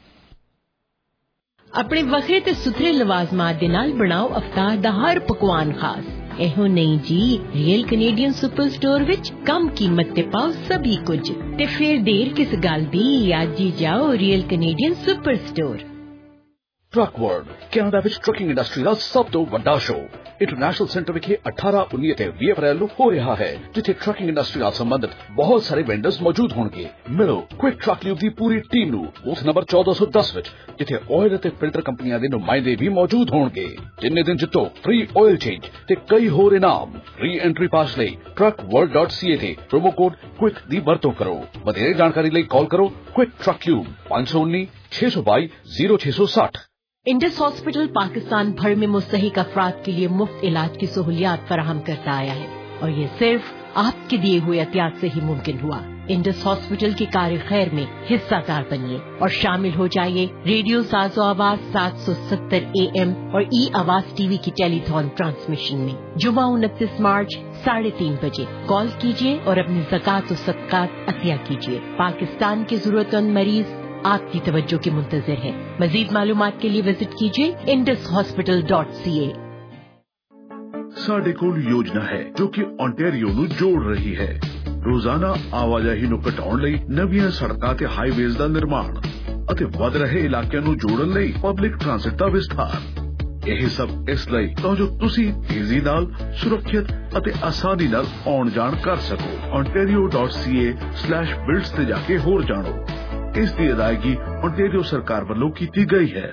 ਆਪਣੇ ਵੱਖਰੇ ਤੇ ਸੁਥਰੇ ਲਵਾਜ਼ਮਾਤ ਦੇ ਨਾਲ ਬਣਾਓ ਅਫਤਾਰ ਦਾ ਹਰ ਪਕਵਾਨ ਖਾਸ। ਇਹੋ ਨਹੀਂ ਜੀ, ਰੀਅਲ ਕੈਨੇਡੀਅਨ ਸੁਪਰ ਸਟੋਰ ਵਿੱਚ ਕਮ ਕੀਮਤ ਤੇ ਪਾਓ ਸਭੀ ਕੁਝ। ਤੇ ਫਿਰ ਦੇਰ ਕਿਸ ਗੱਲ ਦੀ, ਅੱਜ ਹੀ ਜਾਓ real Canadian super store. Truck world Canada ਵਿੱਚ ਟਰੱਕਿੰਗ ਇੰਡਸਟਰੀ ਦਾ ਸਭ ਤੋਂ ਵੱਡਾ ਸ਼ੋਅ ਇੰਟਰਨੈਸ਼ਨਲ ਸੈਂਟਰ ਵਿਖੇ 18, 19 ਅਤੇ 20 ਅਪ੍ਰੈਲ ਨੂੰ ਹੋ ਰਿਹਾ ਹੈ, ਜਿੱਥੇ ਟਰੱਕਿੰਗ ਇੰਡਸਟਰੀ ਨਾਲ ਸੰਬੰਧਿਤ ਬਹੁਤ ਸਾਰੇ ਵੈਂਡਰਸ ਮੌਜੂਦ ਹੋਣਗੇ। ਮਿਲੋ ਕੁਇਕ ਟਰੱਕ ਲਿਊਬ ਦੀ ਪੂਰੀ ਟੀਮ ਨੂੰ ਬੂਥ ਨੰਬਰ 1410 ਵਿੱਚ, ਜਿੱਥੇ ਆਇਲ ਅਤੇ ਫਿਲਟਰ ਕੰਪਨੀਆਂ ਦੇ ਨੁਮਾਇੰਦੇ ਵੀ ਮੌਜੂਦ ਹੋਣਗੇ। ਜਿੰਨੇ ਦਿਨ ਜਿੱਤੋ ਫ੍ਰੀ ਆਇਲ ਚੇਂਜ ਤੇ ਕਈ ਹੋਰ ਇਨਾਮ। ਰੀ ਐਂਟਰੀ ਪਾਸ ਲਈ truckworld.ca ਤੇ ਪ੍ਰੋਮੋ ਕੋਡ ਕੁਇਕ ਦੀ ਵਰਤੋਂ ਕਰੋ। ਵਧੇਰੇ ਜਾਣਕਾਰੀ ਲਈ ਕਾਲ ਕਰੋ Quick Truck Lube 519-622-0660। Indus hospital Pakistan भर में मुस्तहिक अफराद के लिए मुफ्त इलाज की सहूलियात फराहम करता आया है और ये सिर्फ आपके दिए हुए एहतियात से ही मुमकिन हुआ। इंडस हॉस्पिटल की कार्य खैर में हिस्सादार बनिए और शामिल हो जाइए रेडियो साजो आवाज 770 AM और ई आवाज TV की टेलीथॉन ट्रांसमिशन में। जुमा 29 मार्च 3:30 बजे कॉल कीजिए और अपनी ज़कात और सदकात अतिया कीजिए। पाकिस्तान के जरूरतमंद मरीज आपकी तवज्जो के मुंतजिर है। मजीद मालूमात के लिए विजिट कीजिए indushospital.ca। ਸਾਡੇ ਕੋਲ ਯੋਜਨਾ ਹੈ ਜੋ ਕਿ ਓਨਟਾਰੀਓ ਨੂੰ ਜੋੜ ਰਹੀ ਹੈ। ਰੋਜ਼ਾਨਾ ਆਵਾਜਾਈ ਨੂੰ ਘਟਾਉਣ ਲਈ ਨਵੀਆਂ ਸੜਕਾਂ ਤੇ ਹਾਈਵੇਜ਼ ਦਾ ਨਿਰਮਾਣ ਅਤੇ ਵਧ ਰਹੇ ਇਲਾਕਿਆਂ ਨੂੰ ਜੋੜਨ ਲਈ ਪਬਲਿਕ ਟ੍ਰਾਂਸਿਟ ਦਾ ਵਿਸਥਾਰ। ਇਹ ਸਭ ਇਸ ਲਈ ਤਾਂ ਜੋ ਤੁਸੀਂ ਤੇਜ਼ੀ ਨਾਲ, ਸੁਰੱਖਿਅਤ ਅਤੇ ਆਸਾਨੀ ਨਾਲ ਆਉਣ ਜਾਣ ਕਰ ਸਕੋ। ontario.ca/builds ਤੇ ਜਾ ਕੇ ਹੋਰ ਜਾਣੋ। ਇਸ ਦੀ ਅਦਾਇਗੀ ਓਨਟਾਰੀਓ ਸਰਕਾਰ ਵੱਲੋਂ ਕੀਤੀ ਗਈ ਹੈ।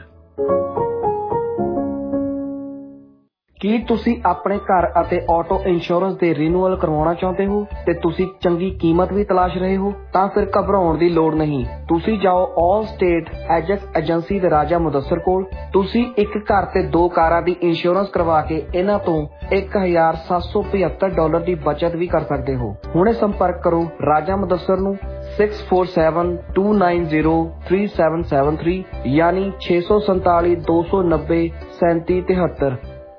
ਕੀ ਤੁਸੀਂ ਆਪਣੇ ਘਰ ਅਤੇ ਆਟੋ ਇੰਸ਼ੋਰੈਂਸ ਦੇ ਰੀਨਿਊਅਲ ਕਰਵਾਉਣਾ ਚਾਹੁੰਦੇ ਹੋ ਤੇ ਤੁਸੀਂ ਚੰਗੀ ਕੀਮਤ ਵੀ ਤਲਾਸ਼ ਰਹੇ ਹੋ? ਤਾਂ ਫਿਰ ਘਬਰਾਉਣ ਦੀ ਲੋੜ ਨਹੀਂ। ਤੁਸੀਂ ਜਾਓ ਆਲ ਸਟੇਟ ਐਜੈਕਸ ਏਜੰਸੀ ਦੇ ਰਾਜਾ ਮੁਦੱਸਰ ਕੋਲ। ਤੁਸੀਂ ਇੱਕ ਘਰ ਤੇ 2 ਕਾਰਾਂ ਦੀ ਇੰਸ਼ੋਰੈਂਸ ਕਰਵਾ ਕੇ ਇਹਨਾਂ ਤੋਂ $1,775 ਦੀ ਬਚਤ ਵੀ ਕਰ ਸਕਦੇ ਹੋ। ਹੁਣੇ ਸੰਪਰਕ ਕਰੋ ਰਾਜਾ ਮੁਦੱਸਰ ਨੂੰ 6472903773 यानी 647 290 3773।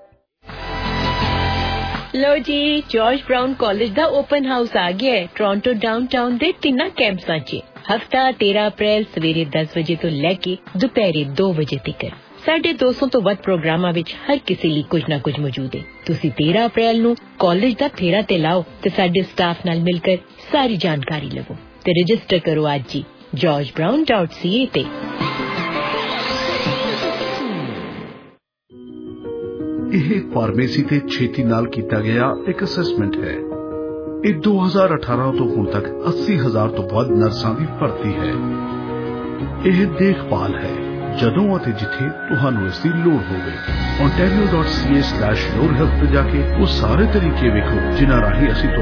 लो जी, जॉर्ज ब्राउन कॉलेज दा ओपन हाउस आ गया है टोरंटो डाउनटाउन दे 3 कैंपसां च। हफ्ता 13 अप्रैल सवेरे 10 बजे तो लैके दोपहरे 2 बजे तक 250 तो वध प्रोग्रामां विच हर किसी ਲਈ कुछ ना कुछ मौजूद है। तुसी 13 अप्रैल ਨੂੰ ਕਾਲਜ ਦਾ ਫੇਰਾ ਤੇ ਲਾਓ ਤੇ ਸਾਡੇ ਸਟਾਫ ਨਾਲ ਮਿਲ ਕੇ ਸਾਰੀ ਜਾਣਕਾਰੀ ਲਵੋ ਤੇ ਰਜਿਸਟਰ ਕਰੋ ਅੱਜ ਹੀ georgebrown.ca ਤੇ। ਇਹ ਫਾਰਮੇਸੀ ਤੇ ਛੇਤੀ ਨਾਲ ਕੀਤਾ ਗਿਆ ਇੱਕ ਅਸੈਸਮੈਂਟ ਹੈ। ਇਹ 2018 ਤੋਂ ਹੁਣ ਤੱਕ 80,000 ਤੋਂ ਵੱਧ ਨਰਸਾਂ ਦੀ ਭਰਤੀ ਹੈ। ਇਹ ਦੇਖਭਾਲ ਹੈ ਜਦੋਂ ਅਤੇ ਜਿੱਥੇ ਤੁਹਾਨੂੰ ਇਸ ਦੀ ਲੋੜ ਹੋਵੇ। ontario.ca/yourhealth ਤੇ ਜਾ ਕੇ ਉਹ ਸਾਰੇ ਤਰੀਕੇ ਵੇਖੋ ਜਿਨ੍ਹਾਂ ਰਾਹੀਂ ਅਸੀਂ